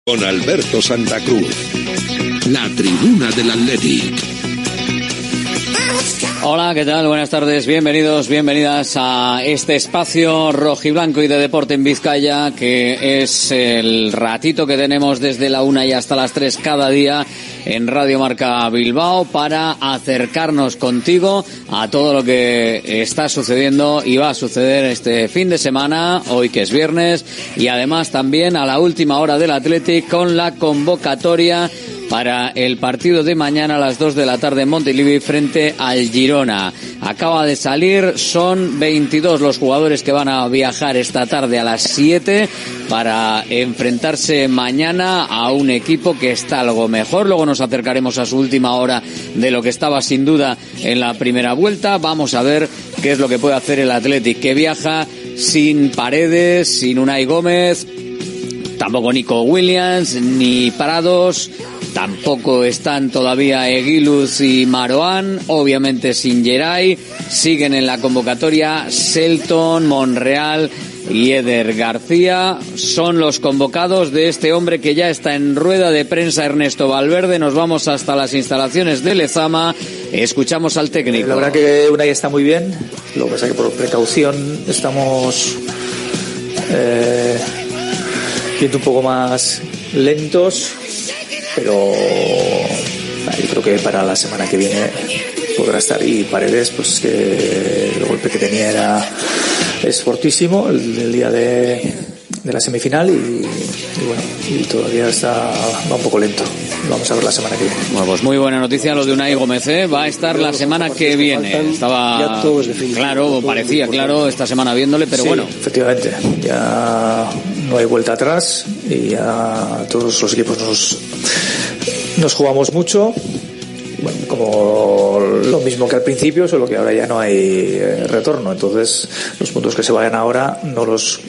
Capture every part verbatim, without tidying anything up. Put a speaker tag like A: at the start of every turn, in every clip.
A: Con Alberto Santa Cruz, la tribuna del Athletic.
B: Hola, ¿qué tal? Buenas tardes, bienvenidos, bienvenidas a este espacio rojiblanco y de deporte en Vizcaya, que es el ratito que tenemos desde la una y hasta las tres cada día en Radio Marca Bilbao para acercarnos contigo a todo lo que está sucediendo y va a suceder este fin de semana, hoy que es viernes, y además también a la última hora del Athletic con la convocatoria para el partido de mañana a las dos de la tarde en Montilivi frente al Girona. Acaba de salir, son veintidós los jugadores que van a viajar esta tarde a las siete para enfrentarse mañana a un equipo que está algo mejor. Luego nos acercaremos a su última hora de lo que estaba sin duda en la primera vuelta. Vamos a ver qué es lo que puede hacer el Athletic, que viaja sin Paredes, sin Unai Gómez, tampoco Nico Williams, ni Prados. Tampoco están todavía Eguiluz y Marouane, obviamente sin Geray. Siguen en la convocatoria Selton, Monreal y Eder García. Son los convocados de este hombre que ya está en rueda de prensa, Ernesto Valverde. Nos vamos hasta las instalaciones de Lezama. Escuchamos al técnico.
C: La verdad que Unai está muy bien. Lo que pasa es que por precaución estamos eh, yendo un poco más lentos. Pero yo creo que para la semana que viene podrá estar. Y Paredes, pues que el golpe que tenía era es fortísimo el, el día de, de la semifinal y, y bueno, y todavía está va un poco lento. Vamos a ver la semana que viene.
B: Bueno, pues muy buena noticia lo de Unai Gómez, ¿eh? Va a estar la semana que viene. Estaba claro, parecía claro esta semana viéndole, pero
C: sí,
B: bueno.
C: Efectivamente, ya no hay vuelta atrás y ya todos los equipos nos nos jugamos mucho. Bueno, como lo mismo que al principio, solo que ahora ya no hay retorno. Entonces, los puntos que se vayan ahora no los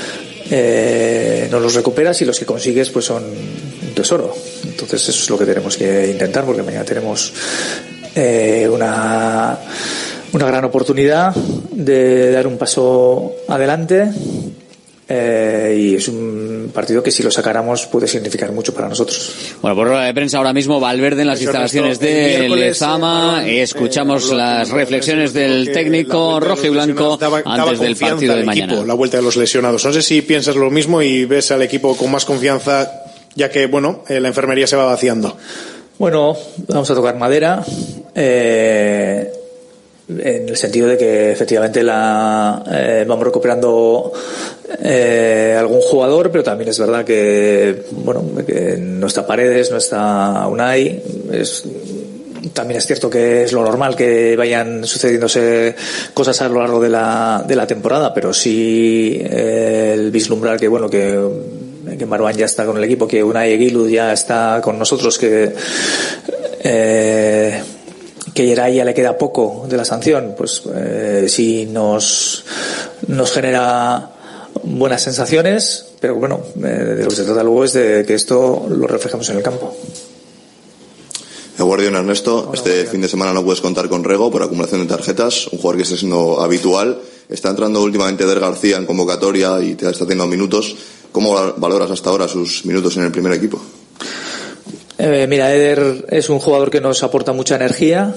C: eh, no los recuperas y los que consigues pues son un tesoro. Entonces, eso es lo que tenemos que intentar, porque mañana tenemos eh, una una gran oportunidad de dar un paso adelante. Eh, y es un partido que si lo sacáramos puede significar mucho para nosotros.
B: Bueno, por rueda de prensa ahora mismo Valverde en las instalaciones de Lezama. Escuchamos las reflexiones del técnico rojiblanco antes del partido de mañana.
D: La vuelta de los lesionados. No sé si piensas lo mismo y ves al equipo con más confianza, ya que bueno, eh, la enfermería se va vaciando.
C: Bueno, vamos a tocar madera. Eh... En el sentido de que efectivamente la eh, vamos recuperando eh, algún jugador, pero también es verdad que bueno que no está Paredes, no está Unai. Es, también es cierto que es lo normal que vayan sucediéndose cosas a lo largo de la de la temporada, pero sí eh, el vislumbrar que bueno que que Marouane ya está con el equipo, que Unai Eguiluz ya está con nosotros, que eh, que Geray ya le queda poco de la sanción, pues eh, sí nos nos genera buenas sensaciones, pero bueno, eh, de lo que se trata luego es de que esto lo reflejamos en el campo.
E: Eguardión, Ernesto, este fin de semana no puedes contar con Rego por acumulación de tarjetas, un jugador que está siendo habitual. Está entrando últimamente Eder García en convocatoria y te está teniendo minutos. ¿Cómo valoras hasta ahora sus minutos en el primer equipo?
C: Eh, mira, Eder es un jugador que nos aporta mucha energía,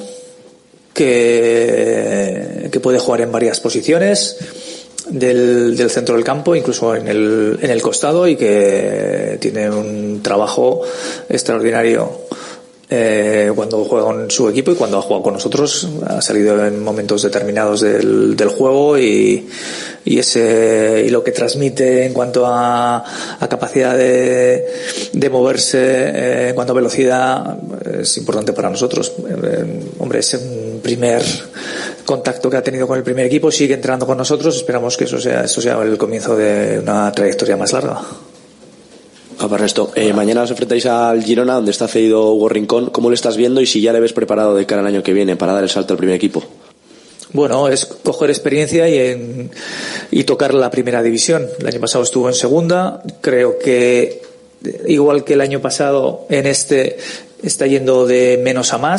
C: que, que puede jugar en varias posiciones del, del centro del campo, incluso en el, en el costado, y que tiene un trabajo extraordinario eh, cuando juega con su equipo y cuando ha jugado con nosotros. Ha salido en momentos determinados del, del juego y, y ese y lo que transmite en cuanto a, a capacidad de, de moverse, eh, en cuanto a velocidad, es importante para nosotros. Eh, hombre, es un primer contacto que ha tenido con el primer equipo, sigue entrenando con nosotros. Esperamos que eso sea, eso sea el comienzo de una trayectoria más larga.
F: Papá Ernesto, eh, mañana os enfrentáis al Girona, donde está cedido Hugo Rincón. ¿Cómo lo estás viendo y si ya le ves preparado de cara al año que viene para dar el salto al primer equipo?
C: Bueno, es coger experiencia y, en, y tocar la primera división. El año pasado estuvo en segunda. Creo que, igual que el año pasado, en este está yendo de menos a más.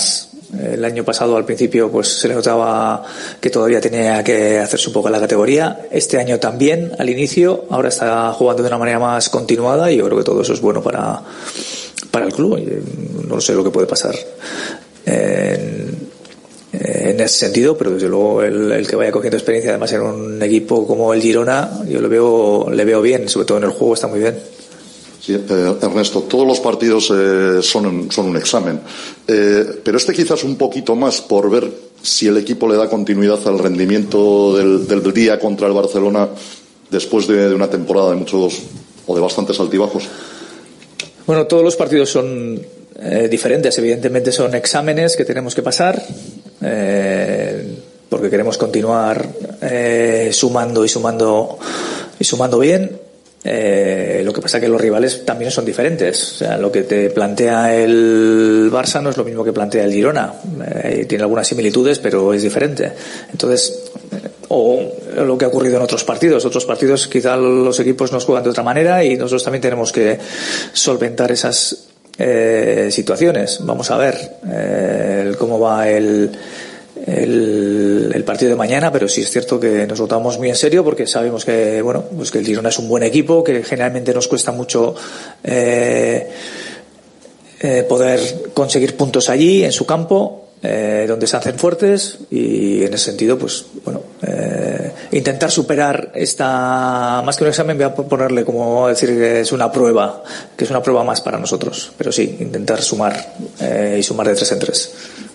C: El año pasado al principio pues se le notaba que todavía tenía que hacerse un poco en la categoría. Este año también al inicio, ahora está jugando de una manera más continuada y yo creo que todo eso es bueno para, para el club. No sé lo que puede pasar en, en ese sentido, pero desde luego el, el que vaya cogiendo experiencia además en un equipo como el Girona, yo le veo, le veo bien, sobre todo en el juego está muy bien.
G: Sí, eh, Ernesto, todos los partidos eh, son, un, son un examen, eh, pero este quizás un poquito más por ver si el equipo le da continuidad al rendimiento del, del día contra el Barcelona después de, de una temporada de muchos o de bastantes altibajos.
C: Bueno, todos los partidos son eh, diferentes, evidentemente son exámenes que tenemos que pasar eh, porque queremos continuar eh, sumando y sumando y sumando bien. Eh, lo que pasa es que los rivales también son diferentes. O sea, lo que te plantea el Barça no es lo mismo que plantea el Girona. Eh, tiene algunas similitudes, pero es diferente. Entonces, eh, o lo que ha ocurrido en otros partidos. Otros partidos quizá los equipos nos juegan de otra manera y nosotros también tenemos que solventar esas eh, situaciones. Vamos a ver eh, cómo va el El, el partido de mañana, pero sí es cierto que nos lo tomamos muy en serio porque sabemos que bueno pues que el Girona es un buen equipo, que generalmente nos cuesta mucho eh, eh, poder conseguir puntos allí en su campo, eh, donde se hacen fuertes, y en ese sentido pues bueno eh, intentar superar esta, más que un examen voy a ponerle como decir que es una prueba, que es una prueba más para nosotros, pero sí intentar sumar eh, y sumar de tres en tres.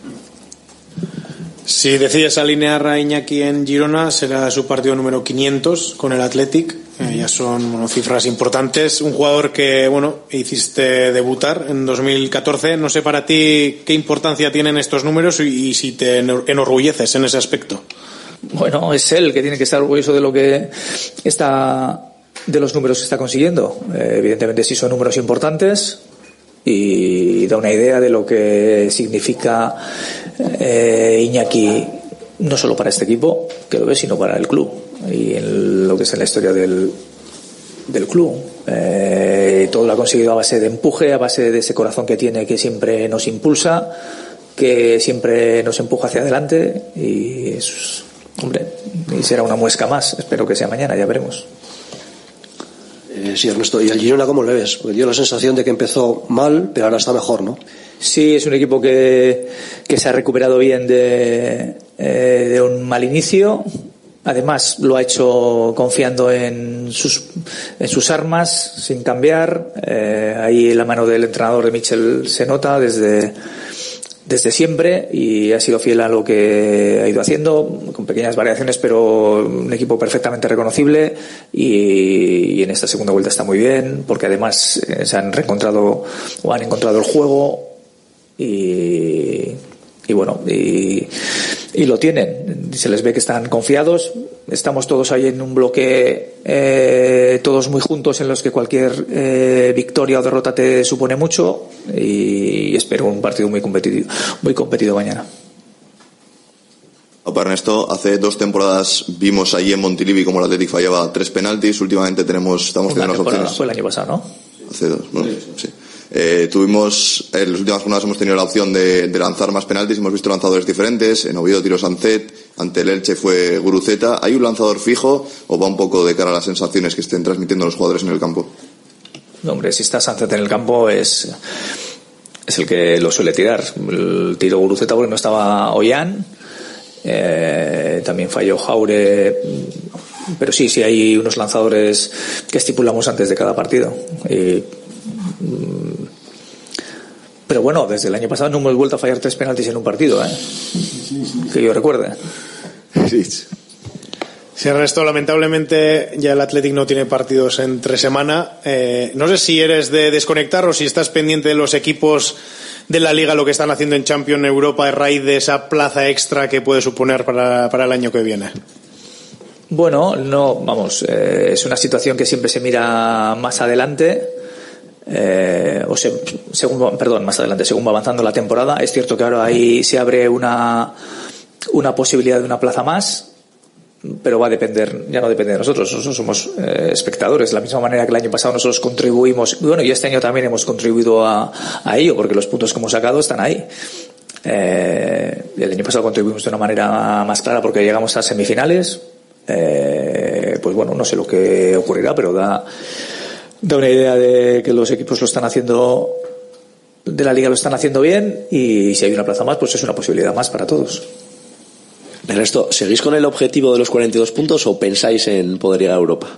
D: Si decides alinear a Iñaki en Girona, será su partido número quinientos con el Athletic. Eh, ya son bueno, cifras importantes. Un jugador que bueno hiciste debutar en dos mil catorce. No sé para ti qué importancia tienen estos números y, y si te enorgulleces en ese aspecto.
C: Bueno, es él que tiene que estar orgulloso de lo que está, de los números que está consiguiendo. Eh, evidentemente sí son números importantes y da una idea de lo que significa eh, Iñaki no solo para este equipo que lo ve, sino para el club y en lo que es en la historia del, del club. Eh, todo lo ha conseguido a base de empuje, a base de ese corazón que tiene, que siempre nos impulsa, que siempre nos empuja hacia adelante, y es, hombre, y será una muesca más. Espero que sea mañana, ya veremos.
H: Eh, sí, Ernesto, ¿y al Girona cómo le ves? Porque dio la sensación de que empezó mal, pero ahora está mejor, ¿no?
C: Sí, es un equipo que, que se ha recuperado bien de, eh, de un mal inicio. Además, lo ha hecho confiando en sus, en sus armas, sin cambiar. Eh, ahí la mano del entrenador de Michel se nota desde, desde siempre, y ha sido fiel a lo que ha ido haciendo, con pequeñas variaciones, pero un equipo perfectamente reconocible, y, y en esta segunda vuelta está muy bien, porque además eh, se han reencontrado o han encontrado el juego y, y bueno, y, y lo tienen, se les ve que están confiados. Estamos todos ahí en un bloque, eh, todos muy juntos, en los que cualquier eh, victoria o derrota te supone mucho, y espero un partido muy competido, muy competido mañana.
E: Opa, Ernesto, hace dos temporadas vimos allí en Montilivi como el Athletic fallaba tres penaltis. Últimamente tenemos, estamos teniendo las opciones.
C: Fue el año pasado, ¿no?
E: Hace dos, bueno, sí. sí. Eh, tuvimos, en las últimas jornadas hemos tenido la opción de, de lanzar más penaltis, hemos visto lanzadores diferentes. En Oviedo tiró Sancet, ante el Elche fue Guruceta. ¿Hay un lanzador fijo o va un poco de cara a las sensaciones que estén transmitiendo los jugadores en el campo?
C: No, hombre, si está Sancet en el campo es, es el que lo suele tirar. El tiro Guruceta porque no estaba Ollán, eh, también falló Jaure, pero sí, sí hay unos lanzadores que estipulamos antes de cada partido. Y, pero bueno, desde el año pasado no hemos vuelto a fallar tres penaltis en un partido, ¿eh? Que yo recuerde.
D: Sí. Sí, Ernesto, lamentablemente ya el Athletic no tiene partidos entre semana. Eh, no sé si eres de desconectar o si estás pendiente de los equipos de la Liga, lo que están haciendo en Champions Europa a raíz de esa plaza extra que puede suponer para, para el año que viene.
C: Bueno, no, vamos, eh, es una situación que siempre se mira más adelante. Eh, o se, según, perdón, más adelante, según va avanzando la temporada. Es cierto que ahora ahí se abre una, una posibilidad de una plaza más, pero va a depender, ya no depende de nosotros. Nosotros somos eh, espectadores, de la misma manera que el año pasado nosotros contribuimos, bueno, y este año también hemos contribuido a, a ello, porque los puntos que hemos sacado están ahí. Eh, el año pasado contribuimos de una manera más clara porque llegamos a semifinales. Eh, pues bueno, no sé lo que ocurrirá, pero da, da una idea de que los equipos lo están haciendo, de la liga lo están haciendo bien, y si hay una plaza más, pues es una posibilidad más para todos.
F: Ernesto, ¿seguís con el objetivo de los cuarenta y dos puntos o pensáis en poder llegar a Europa?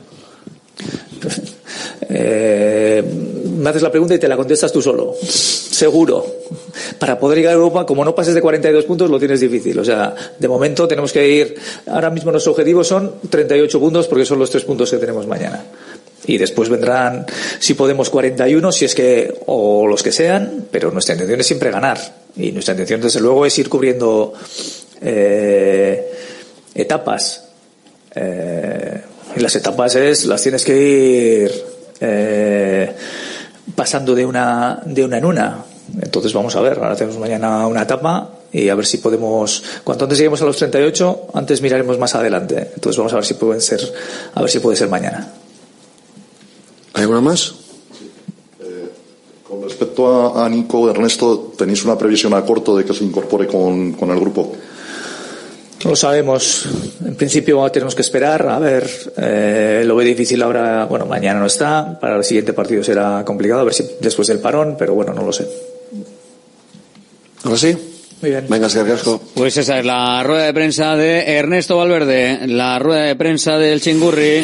C: Eh, me haces la pregunta y te la contestas tú solo. Seguro. Para poder llegar a Europa, como no pases de cuarenta y dos puntos, lo tienes difícil. O sea, de momento tenemos que ir. Ahora mismo nuestros objetivos son treinta y ocho puntos, porque son los tres puntos que tenemos mañana. Y después vendrán, si podemos, cuarenta y uno, si es que, o los que sean, pero nuestra intención es siempre ganar. Y nuestra intención, desde luego, es ir cubriendo eh, etapas. Eh, y las etapas es, las tienes que ir eh, pasando de una, de una en una. Entonces vamos a ver, ahora tenemos mañana una etapa y a ver si podemos, cuanto antes lleguemos a los treinta y ocho, antes miraremos más adelante. Entonces vamos a ver si pueden ser, a ver si puede ser mañana.
I: ¿Hay alguna más?
G: Eh, con respecto a, a Nico, Ernesto, ¿tenéis una previsión a corto de que se incorpore con, con el grupo?
C: No lo sabemos. En principio tenemos que esperar. A ver, eh, lo veo difícil ahora. Bueno, mañana no está. Para el siguiente partido será complicado. A ver si después del parón, pero bueno, no lo sé.
I: ¿Ahora sí?
C: Muy bien.
I: Venga, señor Casco.
B: Pues esa es la rueda de prensa de Ernesto Valverde, la rueda de prensa del Chingurri.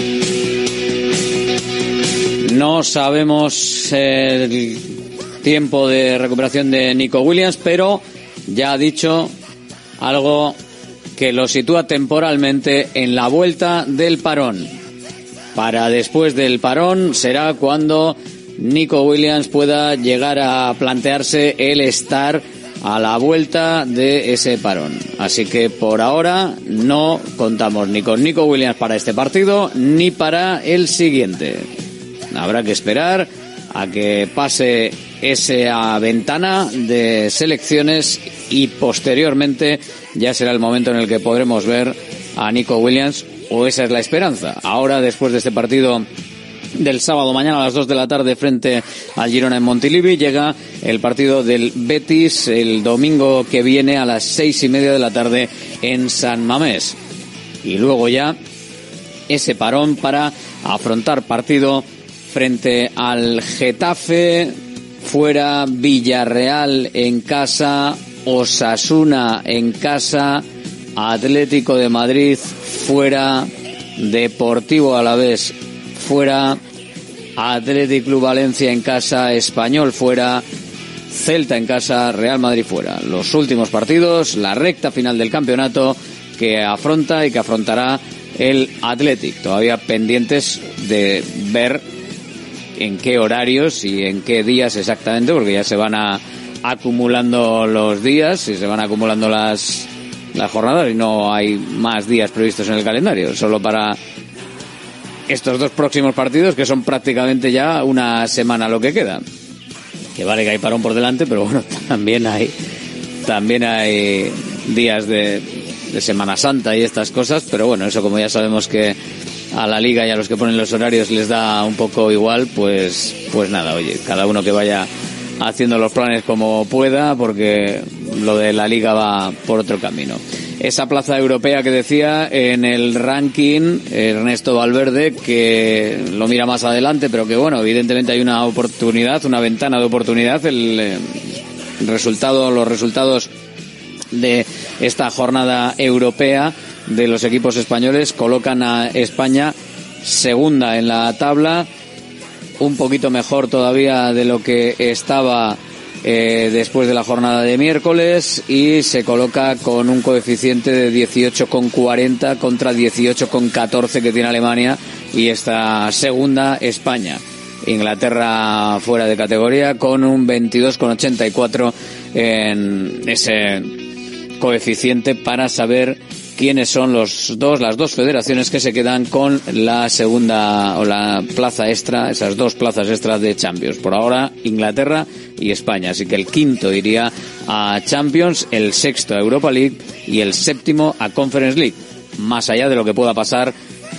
B: No sabemos el tiempo de recuperación de Nico Williams, pero ya ha dicho algo que lo sitúa temporalmente en la vuelta del parón. Para después del parón será cuando Nico Williams pueda llegar a plantearse el estar a la vuelta de ese parón. Así que por ahora no contamos ni con Nico Williams para este partido ni para el siguiente. Habrá que esperar a que pase esa ventana de selecciones y posteriormente ya será el momento en el que podremos ver a Nico Williams, o esa es la esperanza. Ahora, después de este partido del sábado, mañana a las dos de la tarde frente al Girona en Montilivi, llega el partido del Betis el domingo que viene a las seis y media de la tarde en San Mamés. Y luego ya ese parón para afrontar partido frente al Getafe, fuera Villarreal en casa, Osasuna en casa, Atlético de Madrid fuera, Deportivo Alavés fuera, Athletic Club Valencia en casa, Español fuera, Celta en casa, Real Madrid fuera. Los últimos partidos, la recta final del campeonato que afronta y que afrontará el Athletic. Todavía pendientes de ver en qué horarios y en qué días exactamente, porque ya se van a, acumulando los días y se van acumulando las, las jornadas y no hay más días previstos en el calendario, solo para estos dos próximos partidos, que son prácticamente ya una semana lo que queda. Que vale que hay parón por delante, pero bueno, también hay también hay días de, de Semana Santa y estas cosas, pero bueno, eso como ya sabemos que a la liga y a los que ponen los horarios les da un poco igual, pues pues nada, oye, cada uno que vaya haciendo los planes como pueda, porque lo de la liga va por otro camino. Esa plaza europea que decía en el ranking Ernesto Valverde, que lo mira más adelante, pero que bueno, evidentemente hay una oportunidad, una ventana de oportunidad. El, el resultado, los resultados de esta jornada europea de los equipos españoles colocan a España segunda en la tabla, un poquito mejor todavía de lo que estaba eh, después de la jornada de miércoles, y se coloca con un coeficiente de dieciocho coma cuarenta contra dieciocho coma catorce que tiene Alemania, y esta segunda España. Inglaterra fuera de categoría con un veintidós coma ochenta y cuatro en ese coeficiente, para saber quiénes son los dos, las dos federaciones que se quedan con la segunda o la plaza extra, esas dos plazas extras de Champions. Por ahora, Inglaterra y España. Así que el quinto iría a Champions, el sexto a Europa League y el séptimo a Conference League. Más allá de lo que pueda pasar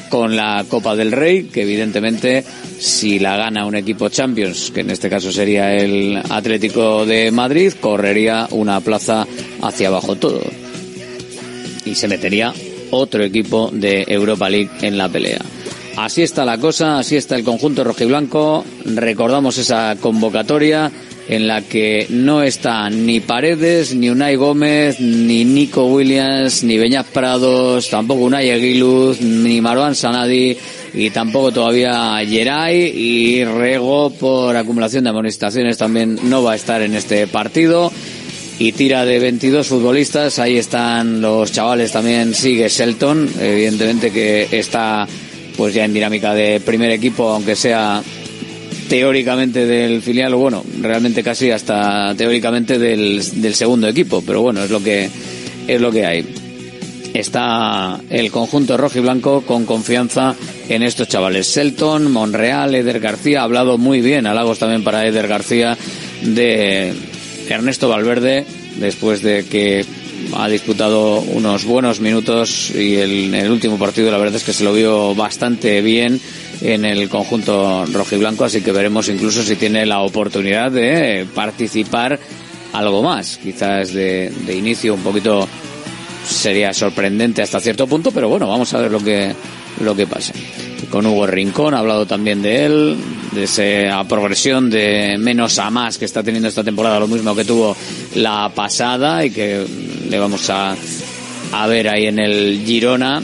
B: con la Copa del Rey, que evidentemente si la gana un equipo Champions, que en este caso sería el Atlético de Madrid, correría una plaza hacia abajo todo y se metería otro equipo de Europa League en la pelea. Así está la cosa, así está el conjunto rojiblanco. Recordamos esa convocatoria en la que no está ni Paredes, ni Unai Gómez, ni Nico Williams, ni Beñat Prados, tampoco Unai Eguiluz, ni Marwan Sanadi, y tampoco todavía Geray, y Rego por acumulación de amonestaciones también no va a estar en este partido. Y tira de veintidós futbolistas, ahí están los chavales también, sigue Shelton, evidentemente que está pues ya en dinámica de primer equipo, aunque sea teóricamente del filial, o bueno, realmente casi hasta teóricamente del, del segundo equipo, pero bueno, es lo que es lo que hay. Está el conjunto rojo y blanco con confianza en estos chavales. Shelton, Monreal, Eder García, ha hablado muy bien, halagos también para Eder García de Ernesto Valverde, después de que ha disputado unos buenos minutos y el, en el último partido la verdad es que se lo vio bastante bien en el conjunto rojiblanco, así que veremos incluso si tiene la oportunidad de participar algo más, quizás de, de inicio un poquito sería sorprendente hasta cierto punto, pero bueno, vamos a ver lo que lo que pasa. Con Hugo Rincón, ha hablado también de él, de esa progresión de menos a más que está teniendo esta temporada, lo mismo que tuvo la pasada y que le vamos a, a ver ahí en el Girona.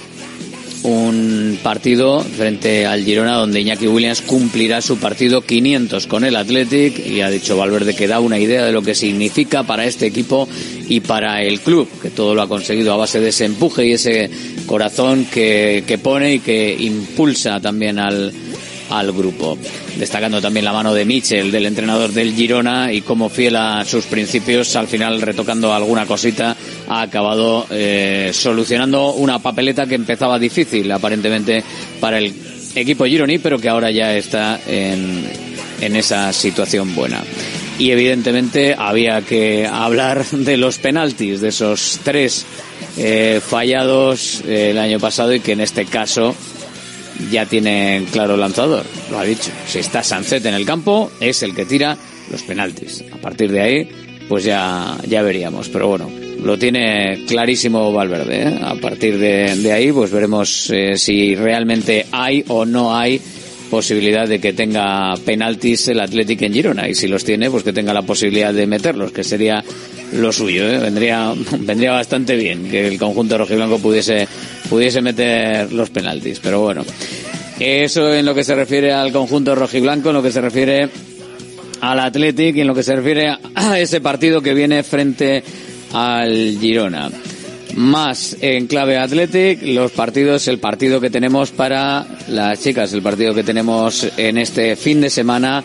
B: Un partido frente al Girona donde Iñaki Williams cumplirá su partido quinientos con el Athletic, y ha dicho Valverde que da una idea de lo que significa para este equipo y para el club, que todo lo ha conseguido a base de ese empuje y ese corazón que, que pone y que impulsa también al, al grupo. Destacando también la mano de Michel, del entrenador del Girona, y como fiel a sus principios, al final retocando alguna cosita, ha acabado eh, solucionando una papeleta que empezaba difícil aparentemente para el equipo gironí, pero que ahora ya está en, en esa situación buena. Y evidentemente había que hablar de los penaltis, de esos tres eh, fallados eh, el año pasado, y que en este caso ya tiene claro lanzador, lo ha dicho. Si está Sancet en el campo, es el que tira los penaltis. A partir de ahí, pues ya, ya veríamos. Pero bueno, lo tiene clarísimo Valverde, ¿eh? A partir de, de ahí, pues veremos eh, si realmente hay o no hay posibilidad de que tenga penaltis el Athletic en Girona, y si los tiene, pues que tenga la posibilidad de meterlos, que sería lo suyo, ¿eh? Vendría, vendría bastante bien que el conjunto rojiblanco pudiese, pudiese meter los penaltis, pero bueno, eso en lo que se refiere al conjunto rojiblanco, en lo que se refiere al Athletic y en lo que se refiere a ese partido que viene frente al Girona. Más en clave Athletic, los partidos, el partido que tenemos para las chicas, el partido que tenemos en este fin de semana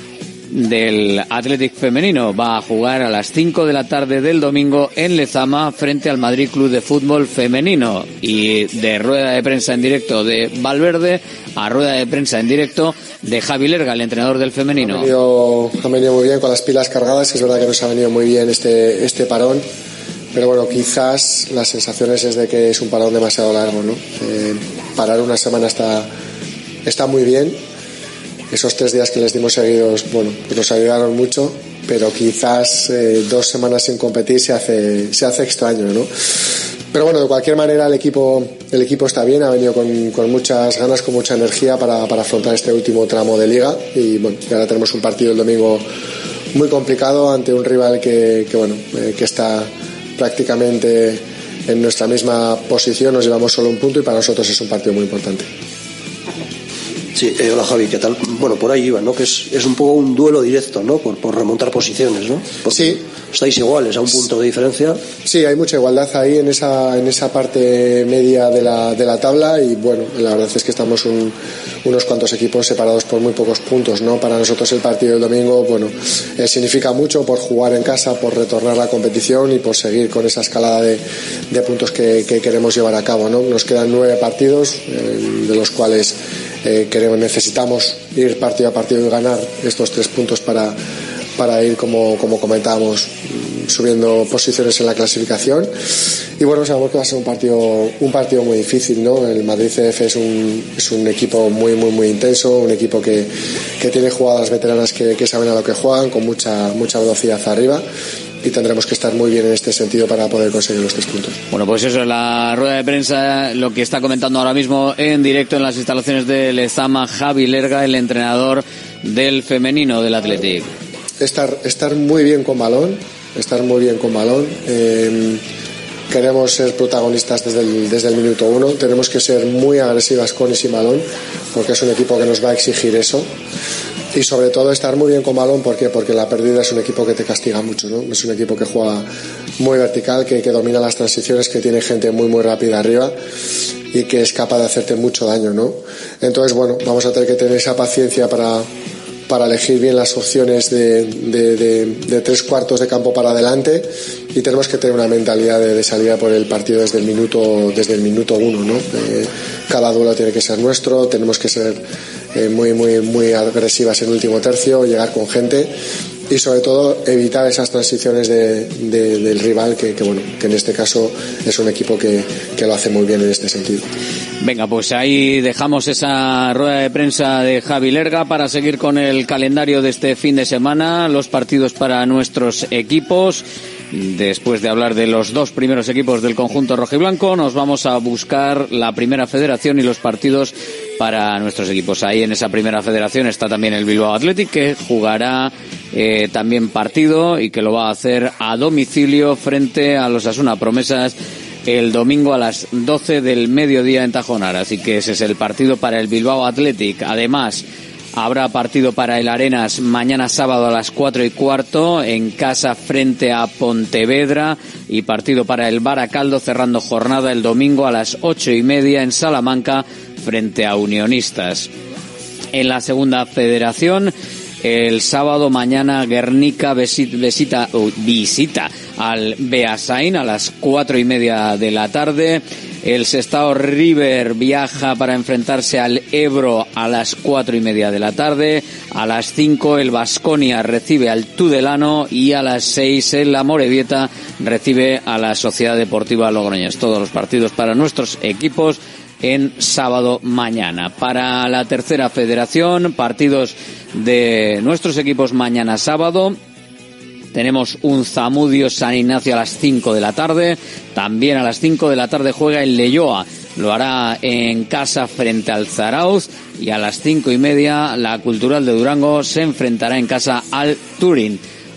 B: del Athletic femenino. Va a jugar a las cinco de la tarde del domingo en Lezama frente al Madrid Club de Fútbol Femenino. Y de rueda de prensa en directo de Valverde a rueda de prensa en directo de Javi Lerga, el entrenador del femenino.
J: Ha venido, ha venido muy bien, con las pilas cargadas. Es verdad que nos ha venido muy bien este, este parón, pero bueno, quizás las sensaciones es de que es un parón demasiado largo, ¿no? Eh, parar una semana está, está muy bien. Esos tres días que les dimos seguidos, bueno, pues nos ayudaron mucho, pero quizás eh, dos semanas sin competir se hace, se hace extraño, ¿no? Pero bueno, de cualquier manera el equipo, el equipo está bien, ha venido con, con muchas ganas, con mucha energía para, para afrontar este último tramo de liga, y bueno, ahora tenemos un partido el domingo muy complicado ante un rival que, que bueno, eh, que está prácticamente en nuestra misma posición, nos llevamos solo un punto y para nosotros es un partido muy importante.
H: Sí, eh, hola Javi, ¿qué tal? Bueno, por ahí iba, ¿no? Que es, es un poco un duelo directo, ¿no? Por, por remontar posiciones, ¿no? Porque
J: sí.
H: Estáis iguales, a un punto de diferencia.
J: Sí, hay mucha igualdad ahí en esa, en esa parte media de la, de la tabla, y bueno, la verdad es que estamos un, unos cuantos equipos separados por muy pocos puntos, ¿no? Para nosotros el partido del domingo, bueno, eh, significa mucho por jugar en casa, por retornar a la competición y por seguir con esa escalada de, de puntos que, que queremos llevar a cabo, ¿no? Nos quedan nueve partidos, eh, de los cuales eh, queremos, necesitamos ir partido a partido y ganar estos tres puntos para para ir, como, como comentábamos, subiendo posiciones en la clasificación. Y bueno, sabemos que va a ser un partido un partido muy difícil, ¿no? El Madrid C F es un, es un equipo muy muy muy intenso, un equipo que, que tiene jugadoras veteranas que, que saben a lo que juegan, con mucha mucha velocidad arriba, y tendremos que estar muy bien en este sentido para poder conseguir los tres puntos.
B: Bueno, pues eso es la rueda de prensa, lo que está comentando ahora mismo en directo en las instalaciones del Lezama Javi Lerga, el entrenador del femenino del Athletic.
J: Estar, estar muy bien con balón, estar muy bien con balón. Eh, queremos ser protagonistas desde el, desde el minuto uno. Tenemos que ser muy agresivas con y sin balón, porque es un equipo que nos va a exigir eso. Y sobre todo estar muy bien con balón, ¿por qué? Porque la pérdida es un equipo que te castiga mucho, ¿no? Es un equipo que juega muy vertical, que, que domina las transiciones, que tiene gente muy muy rápida arriba y que es capaz de hacerte mucho daño, ¿no? Entonces, bueno, vamos a tener que tener esa paciencia para, para elegir bien las opciones de, de, de, de tres cuartos de campo para adelante, y tenemos que tener una mentalidad de, de salida por el partido desde el minuto desde el minuto uno, ¿no? Eh, cada duelo tiene que ser nuestro, tenemos que ser eh, muy muy muy agresivas en el último tercio, llegar con gente y sobre todo evitar esas transiciones de, de, del rival que, que bueno que en este caso es un equipo que, que lo hace muy bien en este sentido.
B: Venga, pues ahí dejamos esa rueda de prensa de Javi Lerga para seguir con el calendario de este fin de semana, los partidos para nuestros equipos. Después de hablar de los dos primeros equipos del conjunto rojiblanco, nos vamos a buscar la primera federación y los partidos para nuestros equipos. Ahí en esa primera federación está también el Bilbao Athletic, que jugará eh, también partido y que lo va a hacer a domicilio frente a los Osasuna Promesas el domingo a las doce del mediodía en Tajonar. Así que ese es el partido para el Bilbao Athletic. Además, habrá partido para el Arenas mañana sábado a las cuatro y cuarto en casa frente a Pontevedra, y partido para el Baracaldo cerrando jornada el domingo a las ocho y media en Salamanca frente a Unionistas. En la segunda federación, el sábado mañana Guernica visita, uh, visita al Beasain a las cuatro y media de la tarde. El Sestao River viaja para enfrentarse al Ebro a las cuatro y media de la tarde. A las cinco el Baskonia recibe al Tudelano y a las seis el Amorebieta recibe a la Sociedad Deportiva Logroñés. Todos los partidos para nuestros equipos en sábado mañana. Para la tercera federación, partidos de nuestros equipos mañana sábado. Tenemos un Zamudio San Ignacio a las cinco de la tarde. También a las cinco de la tarde juega el Leioa. Lo hará en casa frente al Zarauz. Y a las cinco y media la Cultural de Durango se enfrentará en casa al Turín.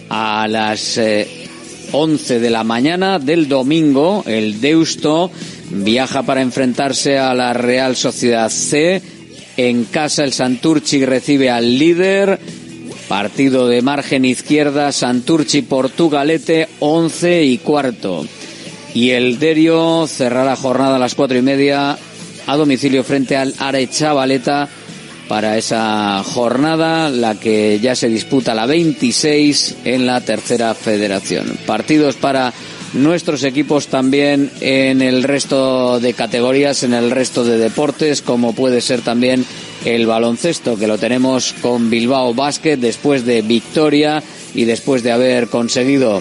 B: A las eh, once de la mañana del domingo el Deusto viaja para enfrentarse a la Real Sociedad C. En casa el Santurchi recibe al líder. Partido de margen izquierda, Santurchi Portugalete, once y cuarto. Y el Derio cerrará jornada a las cuatro y media a domicilio frente al Arechavaleta para esa jornada, la que ya se disputa la veintiséis en la tercera federación. Partidos para nuestros equipos también en el resto de categorías, en el resto de deportes, como puede ser también el baloncesto, que lo tenemos con Bilbao Basket después de victoria y después de haber conseguido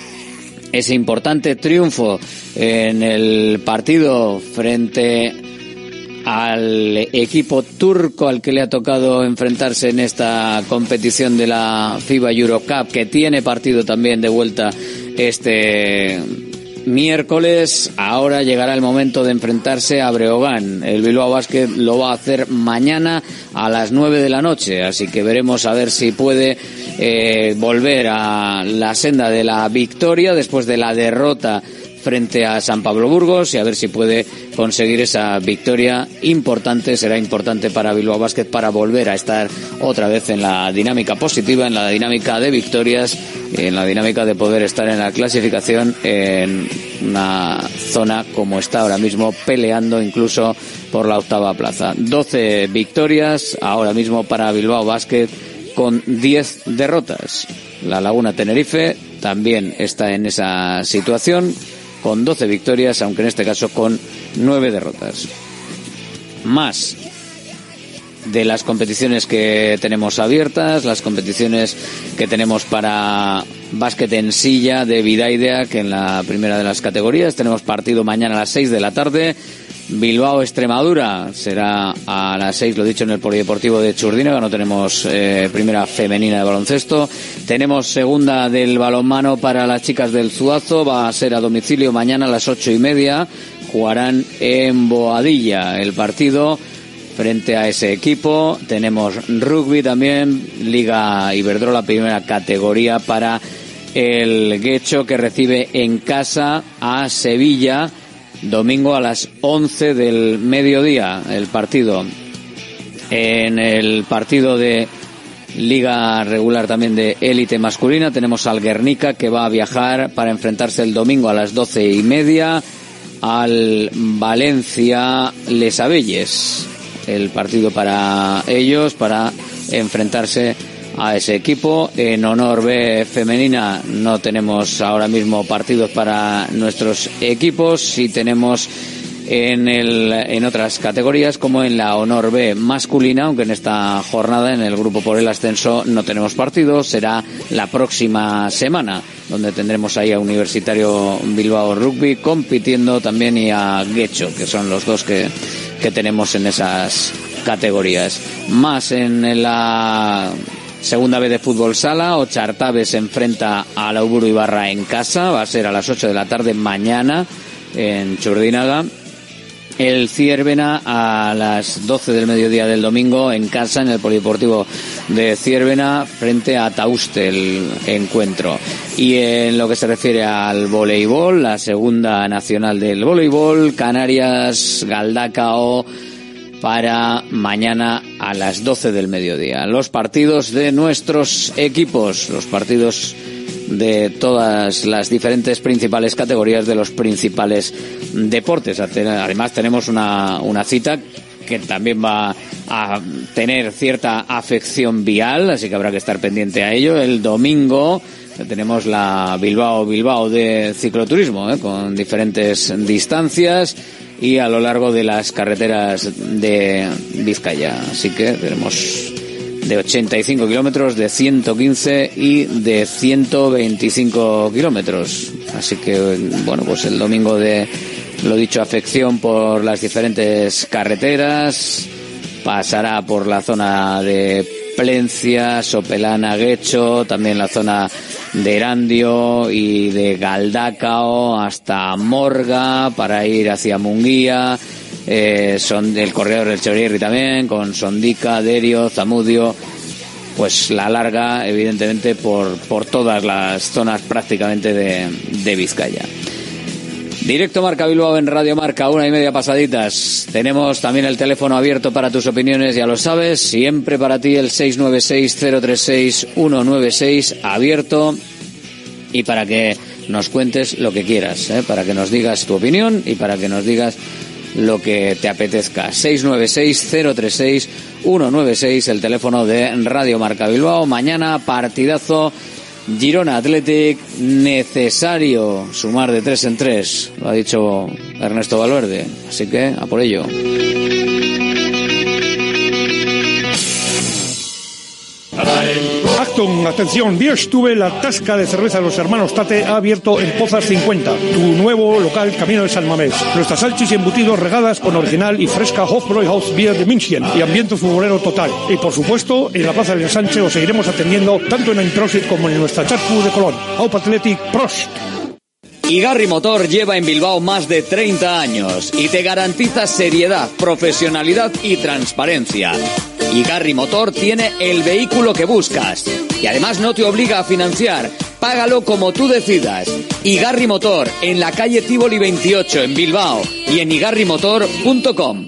B: ese importante triunfo en el partido frente al equipo turco al que le ha tocado enfrentarse en esta competición de la FIBA Eurocup, que tiene partido también de vuelta este miércoles. Ahora llegará el momento de enfrentarse a Breogán. El Bilbao Basket lo va a hacer mañana a las nueve de la noche, así que veremos a ver si puede eh, volver a la senda de la victoria después de la derrota frente a San Pablo Burgos, y a ver si puede conseguir esa victoria importante. Será importante para Bilbao Basket para volver a estar otra vez en la dinámica positiva, en la dinámica de victorias, en la dinámica de poder estar en la clasificación en una zona como está ahora mismo, peleando incluso por la octava plaza. doce victorias ahora mismo para Bilbao Basket con diez derrotas. La Laguna Tenerife también está en esa situación, con doce victorias, aunque en este caso con nueve derrotas. Más de las competiciones que tenemos abiertas, las competiciones que tenemos para básquet en silla de Bidaidea, que en la primera de las categorías tenemos partido mañana a las seis de la tarde. Bilbao-Extremadura será a las seis, lo dicho, en el Polideportivo de Churdínaga. No tenemos eh, primera femenina de baloncesto. Tenemos segunda del balonmano para las chicas del Zuazo. Va a ser a domicilio mañana a las ocho y media. Jugarán en Boadilla el partido frente a ese equipo. Tenemos rugby también, Liga Iberdrola, primera categoría para el Guecho, que recibe en casa a Sevilla domingo a las once del mediodía el partido. En el partido de Liga regular también de élite masculina tenemos al Guernica, que va a viajar para enfrentarse el domingo a las doce y media al Valencia Les Abelles. El partido para ellos, para enfrentarse a ese equipo. En honor B femenina no tenemos ahora mismo partidos para nuestros equipos. Sí tenemos en el en otras categorías, como en la honor B masculina, aunque en esta jornada en el grupo por el ascenso no tenemos partidos. Será la próxima semana, donde tendremos ahí a Universitario Bilbao Rugby compitiendo también, y a Guecho, que son los dos que, que tenemos en esas categorías. Más en la segunda B de fútbol sala, Ochartabe se enfrenta a la Uburu Ibarra en casa. Va a ser a las ocho de la tarde mañana en Churdínaga. El Ciérvena a las doce del mediodía del domingo en casa, en el Polideportivo de Ciérvena, frente a Tauste el encuentro. Y en lo que se refiere al voleibol, la segunda nacional del voleibol, Canarias Galdacao, para mañana a las doce del mediodía. Los partidos de nuestros equipos, los partidos de todas las diferentes principales categorías de los principales deportes. Además tenemos una, una cita que también va a tener cierta afección vial, así que habrá que estar pendiente a ello. El domingo tenemos la Bilbao Bilbao de cicloturismo, ¿eh? Con diferentes distancias y a lo largo de las carreteras de Vizcaya. Así que tenemos de ochenta y cinco kilómetros, de ciento quince y de ciento veinticinco kilómetros. Así que, bueno, pues el domingo, de, lo dicho, afección por las diferentes carreteras. Pasará por la zona de Plencia, Sopelana, Guecho, también la zona de Erandio y de Galdacao hasta Morga para ir hacia Munguía. Eh, son el corredor del Chorierri también, con Sondica, Derio, Zamudio. Pues la larga, evidentemente, por, por todas las zonas prácticamente de, de Vizcaya. Directo Marca Bilbao en Radio Marca, una y media pasaditas. Tenemos también el teléfono abierto para tus opiniones, ya lo sabes, siempre para ti el seis nueve seis, cero tres seis, uno nueve seis, abierto, y para que nos cuentes lo que quieras, ¿eh? Para que nos digas tu opinión y para que nos digas lo que te apetezca. seis nueve seis, cero tres seis, uno nueve seis, el teléfono de Radio Marca Bilbao. Mañana partidazo Girona Athletic, necesario sumar de tres en tres, lo ha dicho Ernesto Valverde, así que a por ello.
K: Acton, atención, Bierstube, la tasca de cerveza de los hermanos Tate, ha abierto en Pozas cincuenta, tu nuevo local camino de San Mamés. Nuestras salchis y embutidos regadas con original y fresca Hofbräuhaus Bier de München y ambiente futbolero total. Y por supuesto, en la Plaza del Ensanche os seguiremos atendiendo tanto en Einprosit como en nuestra Charcu de Colón. Aupa Athletic, Prost.
B: Igarri Motor lleva en Bilbao más de treinta años y te garantiza seriedad, profesionalidad y transparencia. Igarri Motor tiene el vehículo que buscas y además no te obliga a financiar. Págalo como tú decidas. Igarri Motor, en la calle Tívoli veintiocho en Bilbao y en igarri motor punto com.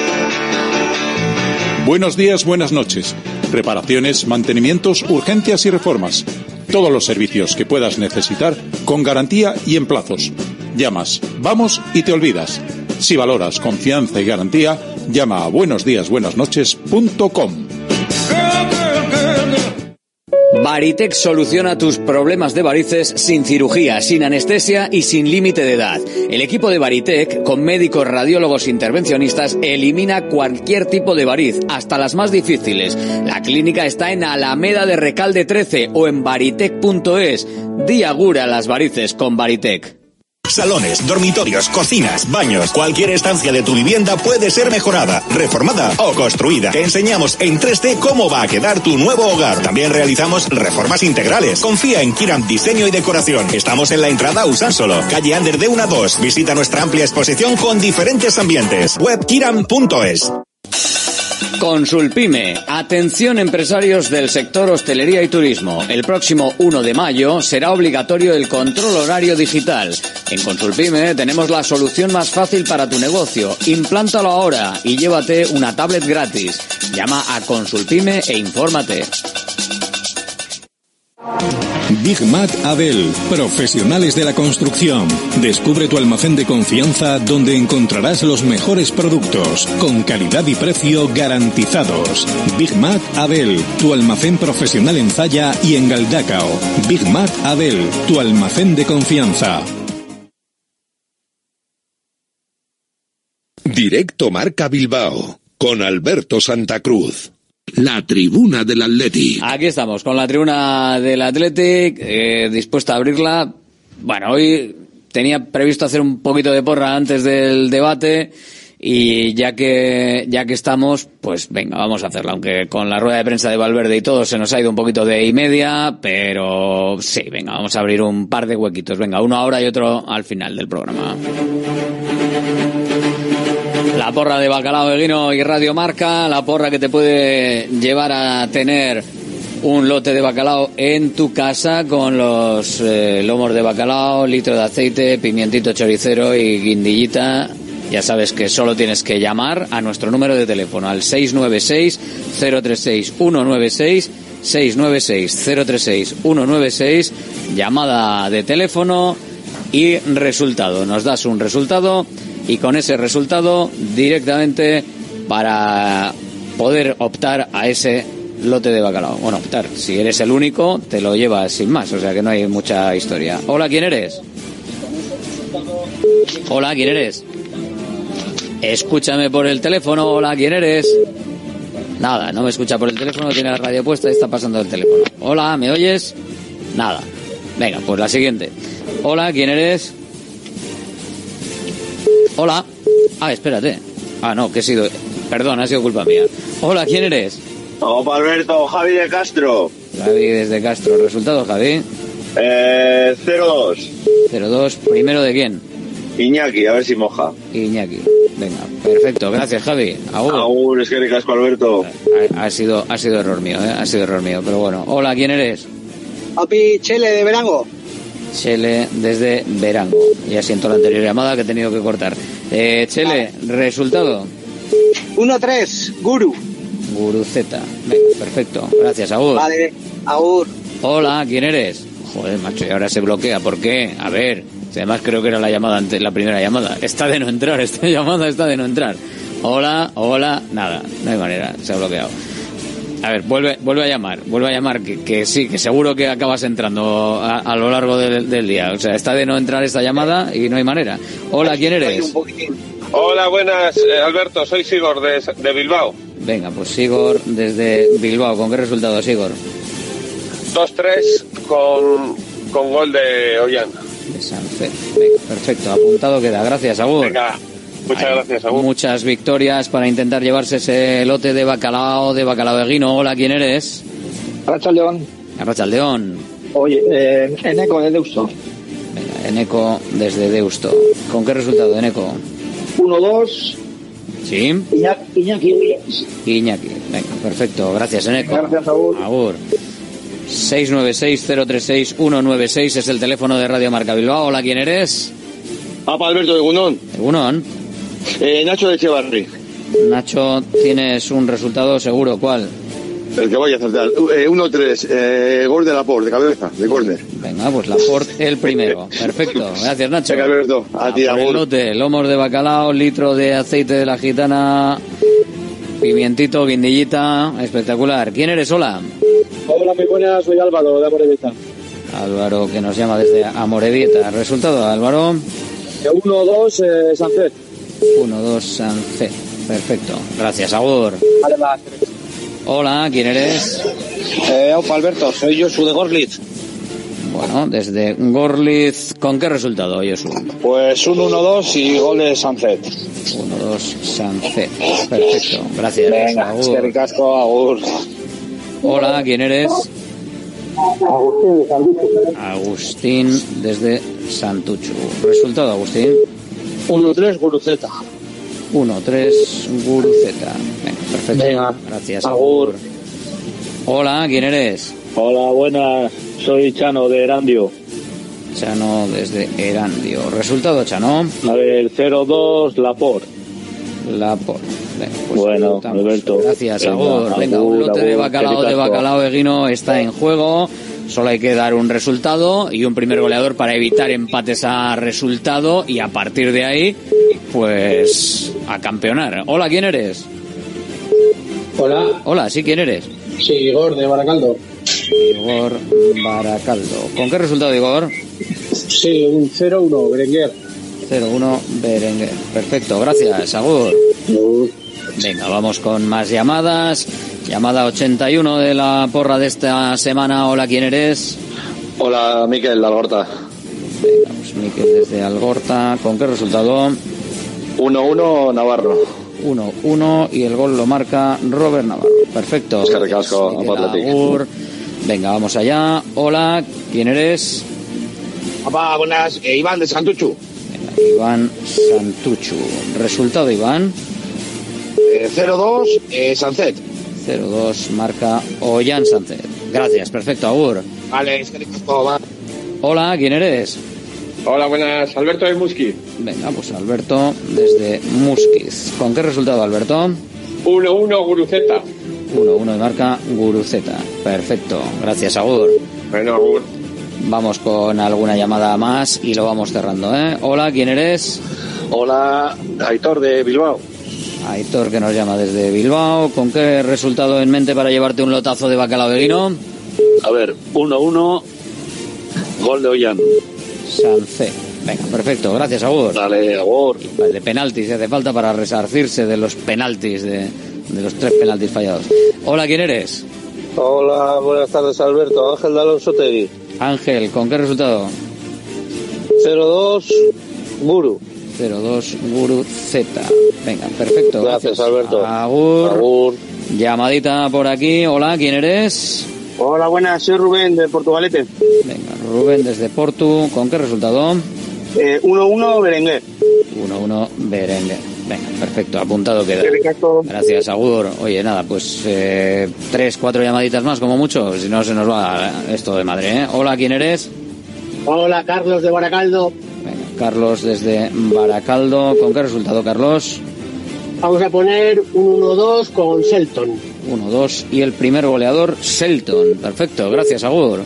L: Buenos días, buenas noches. Reparaciones, mantenimientos, urgencias y reformas. Todos los servicios que puedas necesitar con garantía y en plazos. Llamas, vamos y te olvidas. Si valoras confianza y garantía, llama a buenos días buenas noches punto com.
B: Varitec soluciona tus problemas de varices sin cirugía, sin anestesia y sin límite de edad. El equipo de Varitec, con médicos radiólogos intervencionistas, elimina cualquier tipo de variz, hasta las más difíciles. La clínica está en Alameda de Recalde trece o en varitec punto es. Di agur a las varices con Varitec.
M: Salones, dormitorios, cocinas, baños, cualquier estancia de tu vivienda puede ser mejorada, reformada o construida. Te enseñamos en tres D cómo va a quedar tu nuevo hogar. También realizamos reformas integrales. Confía en Kiram Diseño y Decoración. Estamos en la entrada Usánsolo, calle Ander de uno a dos. Visita nuestra amplia exposición con diferentes ambientes. web kiram punto es.
B: Consulpime. Atención empresarios del sector hostelería y turismo. El próximo uno de mayo será obligatorio el control horario digital. En Consulpime tenemos la solución más fácil para tu negocio. Implántalo ahora y llévate una tablet gratis. Llama a Consulpime e infórmate.
N: Big Mat Abel, profesionales de la construcción. Descubre tu almacén de confianza donde encontrarás los mejores productos, con calidad y precio garantizados. Big Mat Abel, tu almacén profesional en Zalla y en Galdacao. Big Mat Abel, tu almacén de confianza.
A: Directo Marca Bilbao, con Alberto Santa Cruz. La tribuna del Athletic.
B: Aquí estamos, con la tribuna del Athletic, eh, dispuesta a abrirla. Bueno, hoy tenía previsto hacer un poquito de porra antes del debate y ya que ya que estamos, pues venga, vamos a hacerla. Aunque con la rueda de prensa de Valverde y todo se nos ha ido un poquito de y media, pero sí, venga, vamos a abrir un par de huequitos. Venga, uno ahora y otro al final del programa. La porra de Bacalao Eguino y Radio Marca, la porra que te puede llevar a tener un lote de bacalao en tu casa con los eh, lomos de bacalao, litro de aceite, pimientito choricero y guindillita. Ya sabes que solo tienes que llamar a nuestro número de teléfono al seis nueve seis, cero tres seis, uno nueve seis, seis nueve seis, cero tres seis, uno nueve seis, llamada de teléfono y resultado. Nos das un resultado y con ese resultado directamente para poder optar a ese lote de bacalao. Bueno, optar, si eres el único te lo llevas sin más, o sea que no hay mucha historia. Hola, ¿quién eres? Hola, ¿quién eres? Escúchame por el teléfono. Hola, ¿quién eres? Nada, no me escucha por el teléfono, tiene la radio puesta y está pasando el teléfono. Hola, ¿me oyes? Nada. Venga, pues la siguiente. Hola, ¿quién eres? Hola. Ah, espérate. Ah, no, que he sido... Perdón, ha sido culpa mía. Hola, ¿quién eres?
O: Opa, Alberto, Javi de Castro.
B: Javi desde Castro. ¿Resultado, Javi?
O: Eh, cero dos.
B: cero dos. ¿Primero de quién?
O: Iñaki, a ver si moja.
B: Iñaki. Venga, perfecto. Gracias, Javi. Agur.
O: Agur, es que ricasco, Alberto.
B: Ha, ha sido ha sido error mío, ¿eh? Ha sido error mío, pero bueno. Hola, ¿quién eres?
P: Papi, Chele de Verango.
B: Chele desde Verango. Ya siento la anterior llamada que he tenido que cortar. Eh, Chele, resultado.
P: uno tres, Guru.
B: Guru Z. Venga, perfecto. Gracias, Agur.
P: Vale, Agur.
B: Hola, ¿quién eres? Joder, macho, y ahora se bloquea. ¿Por qué? A ver, además creo que era la llamada antes, la primera llamada. Está de no entrar, esta llamada está de no entrar. Hola, hola, nada, no hay manera, se ha bloqueado. A ver, vuelve vuelve a llamar, vuelve a llamar, que, que sí, que seguro que acabas entrando a, a lo largo del, del día. O sea, está de no entrar esta llamada y no hay manera. Hola, ¿quién eres?
Q: Hola, buenas, eh, Alberto, soy Sigor de, de Bilbao.
B: Venga, pues Sigor desde Bilbao. ¿Con qué resultado, Sigor?
Q: dos tres con, con gol de Ollán.
B: De Sanfet. Venga, perfecto, apuntado queda. Gracias, Agur.
Q: Venga. Muchas Hay gracias, Agur.
B: Muchas victorias para intentar llevarse ese lote de bacalao, de bacalao de guino. Hola, ¿quién eres?
P: Arrachaldeón.
B: Arrachaldeón.
P: Oye, eh, Eneco de Deusto.
B: Venga, Eneco desde Deusto. ¿Con qué resultado, Eneco?
P: uno dos.
B: ¿Sí?
P: Iñaki, Iñaki Williams.
B: Iñaki. Venga, perfecto. Gracias, Eneco.
P: Gracias, Agur.
B: Agur. seis nueve seis, cero tres seis, uno nueve seis es el teléfono de Radio Marca Bilbao. Hola, ¿quién eres?
O: Apa, Alberto de Gunón.
B: ¿De Gunón?
O: Eh, Nacho de Echevarri.
B: Nacho, tienes un resultado seguro, ¿cuál?
O: El que voy a acertar. Eh, uno tres, eh, gol de Laporte, de cabeza, de córner.
B: Venga, pues Laporte el primero. Perfecto. Gracias, Nacho.
O: Venga, Alberto. A, a ti, Agur.
B: Lote, lomos de bacalao, litro de aceite de la gitana, pimientito, guindillita. Espectacular. ¿Quién eres? Hola.
R: Hola, muy buenas, soy Álvaro de Amorebieta.
B: Álvaro, que nos llama desde Amorebieta. ¿Resultado, Álvaro?
R: uno dos, eh, Sancet.
B: uno dos, Sancet. Perfecto. Gracias, Agur.
R: Vale, va.
B: Hola, ¿quién eres?
R: Eh, opa, Alberto, soy Josu de Gorlitz.
B: Bueno, desde Gorlitz, ¿con qué resultado, Josu?
R: Pues un uno dos y gol de Sancet.
B: uno dos, Sancet. Perfecto. Gracias,
R: Venga,
B: Agur.
R: este casco, Agur.
B: Hola, ¿quién eres?
R: Agustín de Santuchu.
B: Agustín, desde Santuchu. ¿Resultado, Agustín?
R: uno tres, Guruceta.
B: uno tres, Guruceta. Venga, perfecto.
R: Venga,
B: gracias,
R: Agur.
B: Agur. Hola, ¿quién eres?
S: Hola, buenas. Soy Chano de Erandio.
B: Chano, desde Erandio. ¿Resultado, Chano?
S: A ver, cero dos, Lapor.
B: Lapor. Venga, pues
S: bueno,
B: apuntamos.
S: Alberto.
B: Gracias,
S: Venga,
B: Agur. Venga, un
S: Agur,
B: lote de
S: Agur,
B: bacalao
S: qué
B: de
S: ricasco.
B: bacalao eguino está en juego. Solo hay que dar un resultado y un primer goleador para evitar empates a resultado y a partir de ahí, pues, a campeonar. Hola, ¿quién eres?
T: Hola.
B: Hola, ¿sí? ¿Quién eres?
T: Sí, Igor de Baracaldo.
B: Igor Baracaldo. ¿Con qué resultado, Igor?
T: Sí, un cero uno, Berenguer.
B: cero uno, Berenguer. Perfecto, gracias, Agur. Venga, vamos con más llamadas. Llamada ochenta y uno de la porra de esta semana. Hola, ¿quién eres?
U: Hola, Miquel, de Algorta.
B: Venga, pues Miquel desde Algorta. ¿Con qué resultado?
U: uno uno, Navarro.
B: uno uno y el gol lo marca Robert Navarro. Perfecto.
U: Es que recasco,
B: Miquel Agur. Venga, vamos allá. Hola, ¿quién eres?
V: Papá, buenas. Eh, Iván de Santuchu.
B: Venga, Iván Santuchu. ¿Resultado, Iván?
V: Eh, cero dos, eh, Sancet.
B: cero dos, marca Ollán Sancet. Gracias, perfecto, Agur.
V: Vale, es que ricasco, va.
B: Hola, ¿quién eres?
Q: Hola, buenas. Alberto de Musquiz.
B: Venga, pues Alberto desde Musquiz. ¿Con qué resultado, Alberto?
Q: uno uno, Guruceta.
B: uno uno de marca Guruceta. Perfecto, gracias, Agur.
Q: Bueno, Agur.
B: Vamos con alguna llamada más y lo vamos cerrando, ¿eh? Hola, ¿quién eres?
S: Hola, Aitor de Bilbao.
B: Aitor, que nos llama desde Bilbao. ¿Con qué resultado en mente para llevarte un lotazo de bacalao de guino?
S: A ver, uno uno, gol de Ollán.
B: Sancet. Venga, perfecto, gracias, Agur.
S: Dale, Agur.
B: Y de penaltis, si hace falta para resarcirse de los penaltis, de, de los tres penaltis fallados. Hola, ¿quién eres?
W: Hola, buenas tardes, Alberto. Ángel de Alonso Tegui.
B: Ángel, ¿con qué resultado?
W: cero dos, Guru.
B: cero dos, Guru Z. Venga, perfecto.
W: Gracias, Alberto.
B: Agur.
W: Agur.
B: Llamadita por aquí. Hola, ¿quién eres?
W: Hola, buenas. Soy Rubén de Portugalete.
B: Venga, Rubén desde Portu. ¿Con qué resultado?
W: Eh, uno uno, Berenguer.
B: uno uno, Berenguer. Venga, perfecto. Apuntado queda.
W: Ricardo.
B: Gracias, Agur. Oye, nada, pues eh, tres, cuatro llamaditas más como mucho. Si no, se nos va esto de madre, ¿eh? Hola, ¿quién eres?
T: Hola, Carlos de Baracaldo.
B: Carlos desde Baracaldo. ¿Con qué resultado, Carlos?
T: Vamos a poner un uno dos con Selton.
B: uno dos y el primer goleador, Selton. Perfecto, gracias, Agur.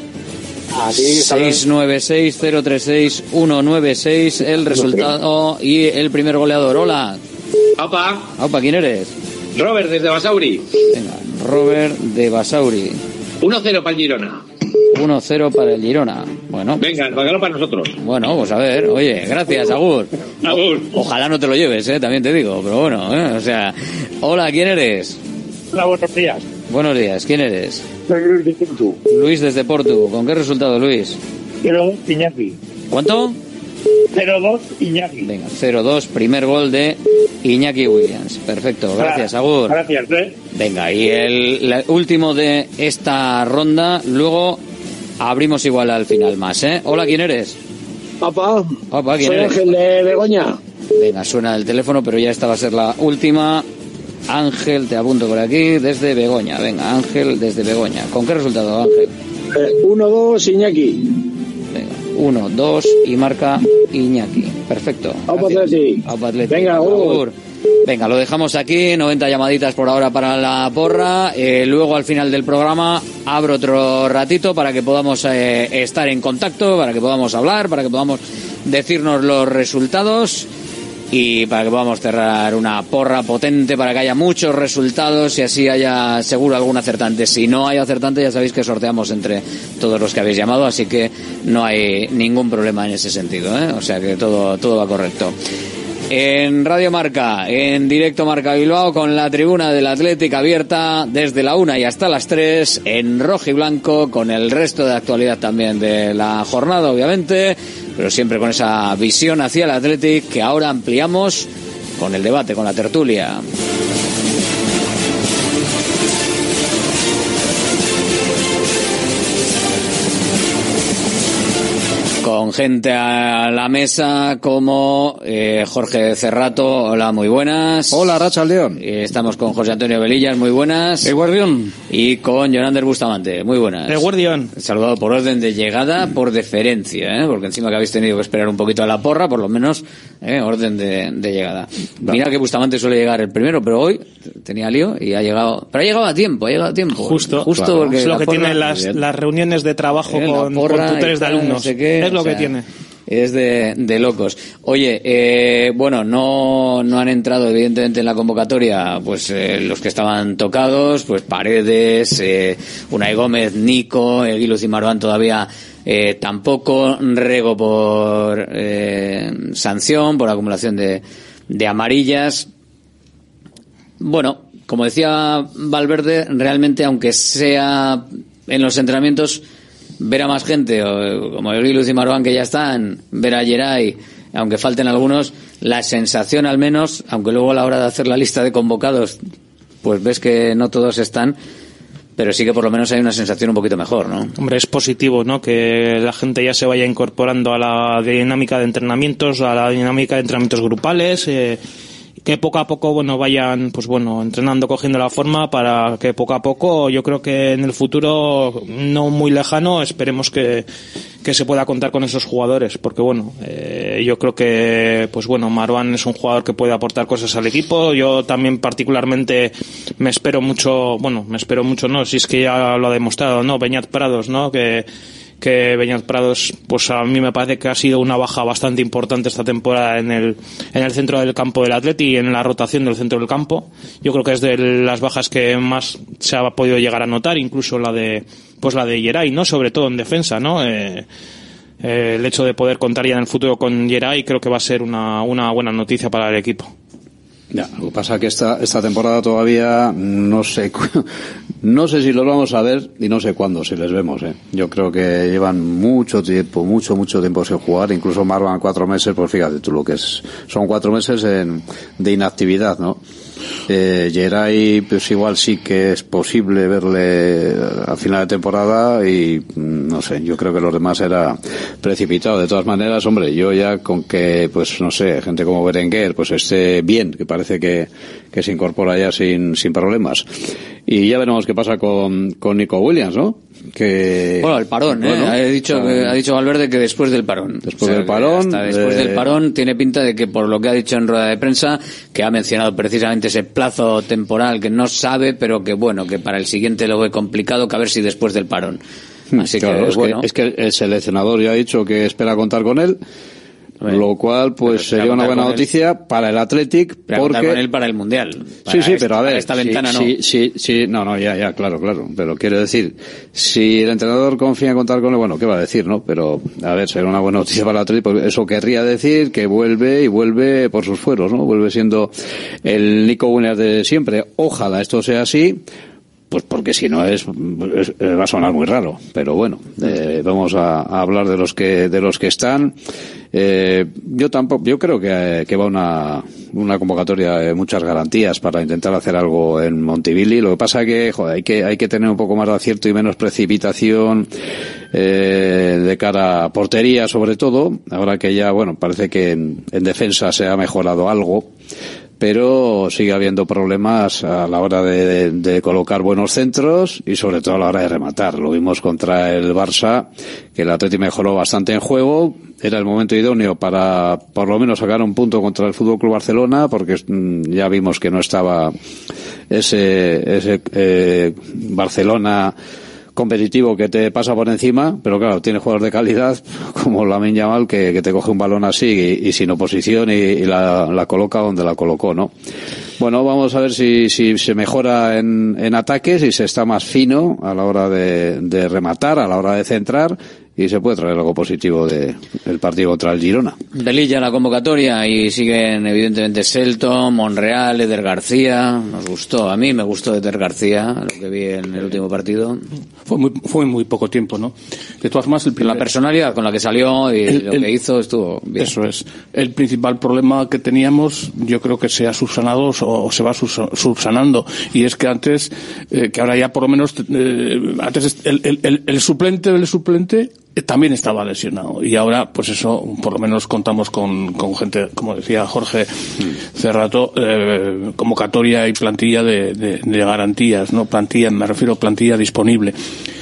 B: seis nueve seis cero tres seis uno nueve seis el resultado y el primer goleador. Hola.
Q: Opa.
B: Opa, ¿quién eres?
Q: Robert, desde Basauri.
B: Venga, Robert de Basauri.
Q: uno cero para el Girona.
B: uno cero para el Girona. Bueno.
Q: Venga, el bacalao para nosotros.
B: Bueno, pues a ver, oye, gracias, Agur.
Q: Agur.
B: Ojalá no te lo lleves, eh, también te digo, pero bueno, eh, o sea... Hola, ¿quién eres?
T: Hola, buenos días.
B: Buenos días, ¿quién eres?
T: Soy Luis de Portu.
B: Luis desde Portu. ¿Con qué resultado, Luis?
T: cero dos, Iñaki.
B: ¿Cuánto?
T: cero dos, Iñaki.
B: Venga, cero dos, primer gol de Iñaki Williams. Perfecto, gracias, Agur.
T: Gracias, ¿eh?
B: Venga, y el, el último de esta ronda, luego abrimos igual al final más, ¿eh? Hola, ¿quién eres?
W: Papá.
B: Papá, ¿quién
W: Soy
B: eres?
W: Ángel de Begoña.
B: Venga, suena el teléfono, pero ya esta va a ser la última. Ángel, te apunto por aquí, desde Begoña. Venga, Ángel, desde Begoña. ¿Con qué resultado, Ángel?
W: Eh, uno dos, Iñaki.
B: Venga, uno dos y marca Iñaki. Perfecto.
W: Aupa Atleti.
B: Aupa Atleti.
W: Venga,
B: Agur. Venga, lo dejamos aquí, noventa llamaditas por ahora para la porra. Eh, luego al final del programa abro otro ratito para que podamos eh, estar en contacto, para que podamos hablar, para que podamos decirnos los resultados. y para que podamos cerrar una porra potente para que haya muchos resultados y así haya seguro algún acertante. Si no hay acertante, ya sabéis que sorteamos entre todos los que habéis llamado, así que no hay ningún problema en ese sentido, ¿eh? O sea que todo, todo va correcto. En Radio Marca, en directo Marca Bilbao, con la tribuna del Athletic abierta desde la una y hasta las tres, en rojo y blanco, con el resto de actualidad también de la jornada, obviamente, pero siempre con esa visión hacia el Athletic que ahora ampliamos con el debate, con la tertulia. Con gente a la mesa como eh, Jorge Cerrato. Hola, muy buenas.
I: Hola, Rachaldeón.
B: Eh, estamos con José Antonio Velillas, muy buenas.
K: El Guardión.
B: Y con Jonander Bustamante, muy buenas.
K: El Guardión.
B: Saludado por orden de llegada, por deferencia, ¿eh? Porque encima que habéis tenido que esperar un poquito a la porra, por lo menos, ¿eh? Orden de, de llegada. Va. Mira que Bustamante suele llegar el primero, pero hoy tenía lío y ha llegado, pero ha llegado a tiempo, ha llegado a tiempo.
K: Justo,
B: justo
K: claro.
B: porque
K: es lo que
B: porra,
K: tienen las, las reuniones de trabajo eh, con, con tutores de alumnos. No sé qué, es lo o sea, que tiene.
B: Es de, de locos. Oye, eh, bueno, no, no han entrado evidentemente en la convocatoria, pues eh, los que estaban tocados, pues Paredes, eh, Unai Gómez, Nico, Eguiluz y Marwan todavía eh, tampoco, Rego por eh, sanción, por acumulación de, de amarillas. Bueno, como decía Valverde, realmente aunque sea en los entrenamientos, ver a más gente, o, como Eguiluz y Marwan que ya están, ver a Geray, aunque falten algunos, la sensación al menos, aunque luego a la hora de hacer la lista de convocados, pues ves que no todos están, pero sí que por lo menos hay una sensación un poquito mejor, ¿no?
K: Hombre, es positivo, ¿no? Que la gente ya se vaya incorporando a la dinámica de entrenamientos, a la dinámica de entrenamientos grupales, eh, que poco a poco, bueno, vayan, pues bueno, entrenando, cogiendo la forma para que poco a poco, yo creo que en el futuro no muy lejano, esperemos que, que se pueda contar con esos jugadores, porque bueno, eh, yo creo que, pues bueno, Marwan es un jugador que puede aportar cosas al equipo. Yo también particularmente me espero mucho, bueno, me espero mucho, no, si es que ya lo ha demostrado, ¿no? Beñat Prados, ¿no? Que, que Beñat Prados, pues a mí me parece que ha sido una baja bastante importante esta temporada en el en el centro del campo del Atleti y en la rotación del centro del campo. Yo creo que es de las bajas que más se ha podido llegar a notar, incluso la de pues la de Geray, ¿no? Sobre todo en defensa, ¿no? Eh, eh, el hecho de poder contar ya en el futuro con Geray creo que va a ser una una buena noticia para el equipo.
I: Ya, lo que pasa es que esta, esta temporada todavía no sé, no sé si los vamos a ver y no sé cuándo si les vemos, eh. Yo creo que llevan mucho tiempo, mucho, mucho tiempo sin jugar, incluso Marwan cuatro meses, pues fíjate tú lo que es, son cuatro meses en, de inactividad, ¿no? Eh, Geray, pues igual sí que es posible verle a final de temporada y no sé, yo creo que los demás era precipitado. De todas maneras, hombre, yo ya con que, pues no sé, gente como Berenguer, pues esté bien, que parece que, que se incorpora ya sin, sin problemas. Y ya veremos qué pasa con, con Nico Williams, ¿no? Que
B: bueno, el parón, ¿eh? Bueno, ha dicho um, que, ha dicho Valverde que después del parón.
I: Después
B: o sea,
I: del parón.
B: Hasta después
I: eh...
B: del parón tiene pinta de que, por lo que ha dicho en rueda de prensa, que ha mencionado precisamente ese plazo temporal que no sabe, pero que bueno, que para el siguiente lo ve complicado, que a ver si después del parón. Así
I: claro,
B: que
I: es
B: bueno.
I: Que, es que el seleccionador ya ha dicho que espera contar con él. Bueno, lo cual pues sería una buena noticia él, para el Athletic, porque
B: con él para el Mundial. Para
I: sí, sí,
B: esta,
I: pero a ver,
B: esta
I: sí,
B: ventana no.
I: Sí, sí, sí, no, no, ya, ya, claro, claro, pero quiero decir, si el entrenador confía en contar con él, bueno, ¿qué va a decir, no? Pero, a ver, sería una buena noticia para el Athletic, porque eso querría decir que vuelve y vuelve por sus fueros, ¿no? Vuelve siendo el Nico Williams de siempre. Ojalá esto sea así. Pues porque si no es, es va a sonar muy raro, pero bueno, eh, vamos a, a hablar de los que de los que están. Eh, yo tampoco, yo creo que, que va una una convocatoria de muchas garantías para intentar hacer algo en Montivilli. Lo que pasa que, joder, hay que hay que tener un poco más de acierto y menos precipitación eh, de cara a portería, sobre todo. Ahora que ya, bueno, parece que en, en defensa se ha mejorado algo, pero sigue habiendo problemas a la hora de, de, de colocar buenos centros y sobre todo a la hora de rematar. Lo vimos contra el Barça, que el Atleti mejoró bastante en juego. Era el momento idóneo para por lo menos sacar un punto contra el F C Barcelona, porque mm, ya vimos que no estaba ese, ese eh, Barcelona competitivo que te pasa por encima, pero claro, tiene jugadores de calidad como Lamine Yamal que, que te coge un balón así y, y sin oposición y, y la, la coloca donde la colocó, ¿no? Bueno, vamos a ver si, si se mejora en, en ataques y se está más fino a la hora de, de rematar, a la hora de centrar, y se puede traer algo positivo de el partido contra el Girona.
B: Velilla la convocatoria y siguen evidentemente Selton, Monreal, Eder García. Nos gustó, a mí me gustó Eder García, lo que vi en el último partido.
K: Fue muy, fue muy poco tiempo, ¿no? De todas formas, el primer...
B: la personalidad con la que salió y el, lo el, que hizo estuvo bien.
K: Eso es. El principal problema que teníamos, yo creo que se ha subsanado o, o se va subsanando, y es que antes, eh, que ahora ya por lo menos, eh, antes el, el, el, el suplente del suplente también estaba lesionado, y ahora pues eso, por lo menos contamos con, con gente, como decía Jorge Cerrato, eh, convocatoria y plantilla de, de, de garantías, no plantilla, me refiero a plantilla disponible.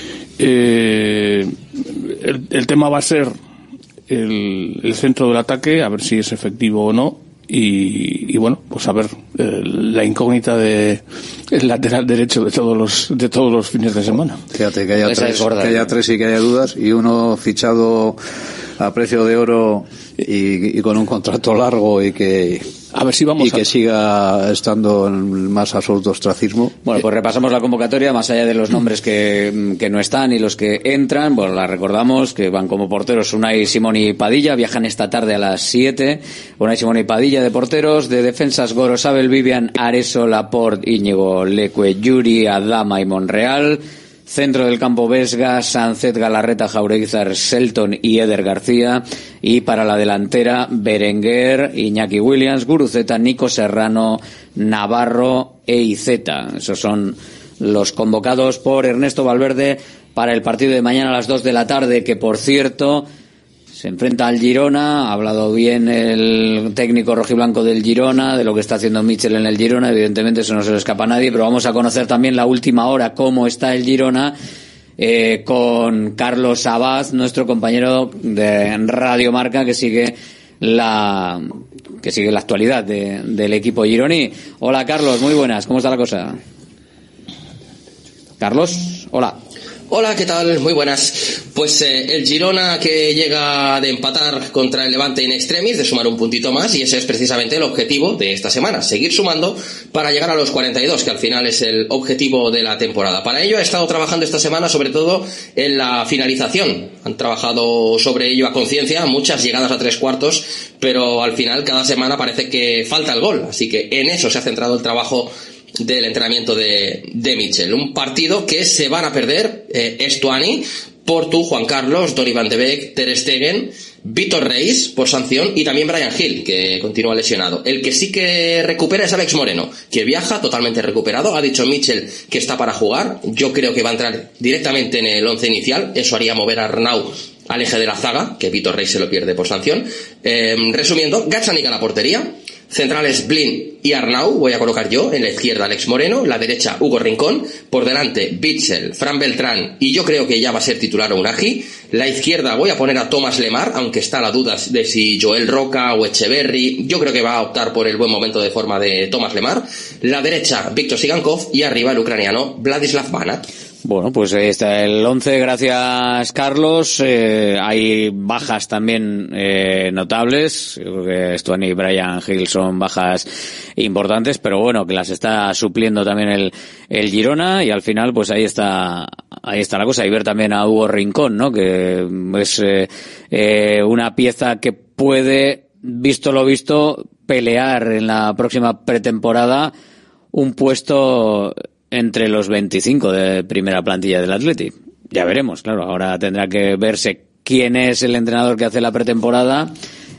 K: Eh, el, el tema va a ser el, el centro del ataque, a ver si es efectivo o no. Y, y bueno, pues a ver, eh, la incógnita de el lateral derecho de todos los de todos los fines de semana.
I: Fíjate que haya, tres, que haya tres y que haya dudas, y uno fichado a precio de oro y, y con un contrato largo y que
K: a ver si vamos
I: y que a... siga estando en más absoluto ostracismo.
B: Bueno, pues repasamos la convocatoria, más allá de los nombres que, que no están y los que entran. Bueno, la recordamos que van como porteros Unai Simón y Padilla, viajan esta tarde a las siete. Unai Simón y Padilla de porteros, de defensas Gorosabel, Vivian, Areso, Laporte, Íñigo, Leque, Yuri, Adama y Monreal. Centro del campo Vesga, Sánchez, Galarreta, Jaureguizar, Selton y Eder García. Y para la delantera, Berenguer, Iñaki Williams, Guruceta, Nico Serrano, Navarro e Iceta. Esos son los convocados por Ernesto Valverde para el partido de mañana a las dos de la tarde, que por cierto se enfrenta al Girona. Ha hablado bien el técnico rojiblanco del Girona, de lo que está haciendo Mitchell en el Girona. Evidentemente eso no se le escapa a nadie, pero vamos a conocer también la última hora, cómo está el Girona, eh, con Carlos Abad, nuestro compañero de Radio Marca, que sigue la que sigue la actualidad de, del equipo gironí. Hola Carlos, muy buenas, ¿cómo está la cosa? Carlos, hola.
D: Hola, ¿qué tal? Muy buenas. Pues eh, el Girona, que llega de empatar contra el Levante in extremis, de sumar un puntito más, y ese es precisamente el objetivo de esta semana, seguir sumando para llegar a los cuarenta y dos, que al final es el objetivo de la temporada. Para ello ha estado trabajando esta semana sobre todo en la finalización. Han trabajado sobre ello a conciencia, muchas llegadas a tres cuartos, pero al final cada semana parece que falta el gol, así que en eso se ha centrado el trabajo del entrenamiento de, de Mitchell. Un partido que se van a perder eh, Estuani, Portu, Juan Carlos, Donny van de Beek, Ter Stegen, Víctor Reis por sanción, y también Bryan Gil, que continúa lesionado. El que sí que recupera es Alex Moreno, que viaja totalmente recuperado. Ha dicho Mitchell que está para jugar. Yo creo que va a entrar directamente en el once inicial. Eso haría mover a Arnau al eje de la zaga, que Víctor Reis se lo pierde por sanción. Eh, resumiendo, Gazzaniga a la portería, centrales Blin y Arnau, voy a colocar yo, en la izquierda Alex Moreno, la derecha Hugo Rincón, por delante Bitzel, Fran Beltrán, y yo creo que ya va a ser titular Unagi. La izquierda voy a poner a Thomas Lemar, aunque está la duda de si Joel Roca o Echeverry. Yo creo que va a optar por el buen momento de forma de Thomas Lemar. La derecha Víctor Sigankov, y arriba el ucraniano Vladislav Banat.
B: Bueno, pues ahí está el once, gracias Carlos. Eh, hay bajas también eh, notables. Yo creo que Stuani y Bryan Gil son bajas importantes, pero bueno, que las está supliendo también el, el Girona, y al final pues ahí está ahí está la cosa. Y ver también a Hugo Rincón, ¿no? Que es eh, eh, una pieza que puede, visto lo visto, pelear en la próxima pretemporada un puesto entre los veinticinco de primera plantilla del Athletic. Ya veremos, claro, ahora tendrá que verse quién es el entrenador que hace la pretemporada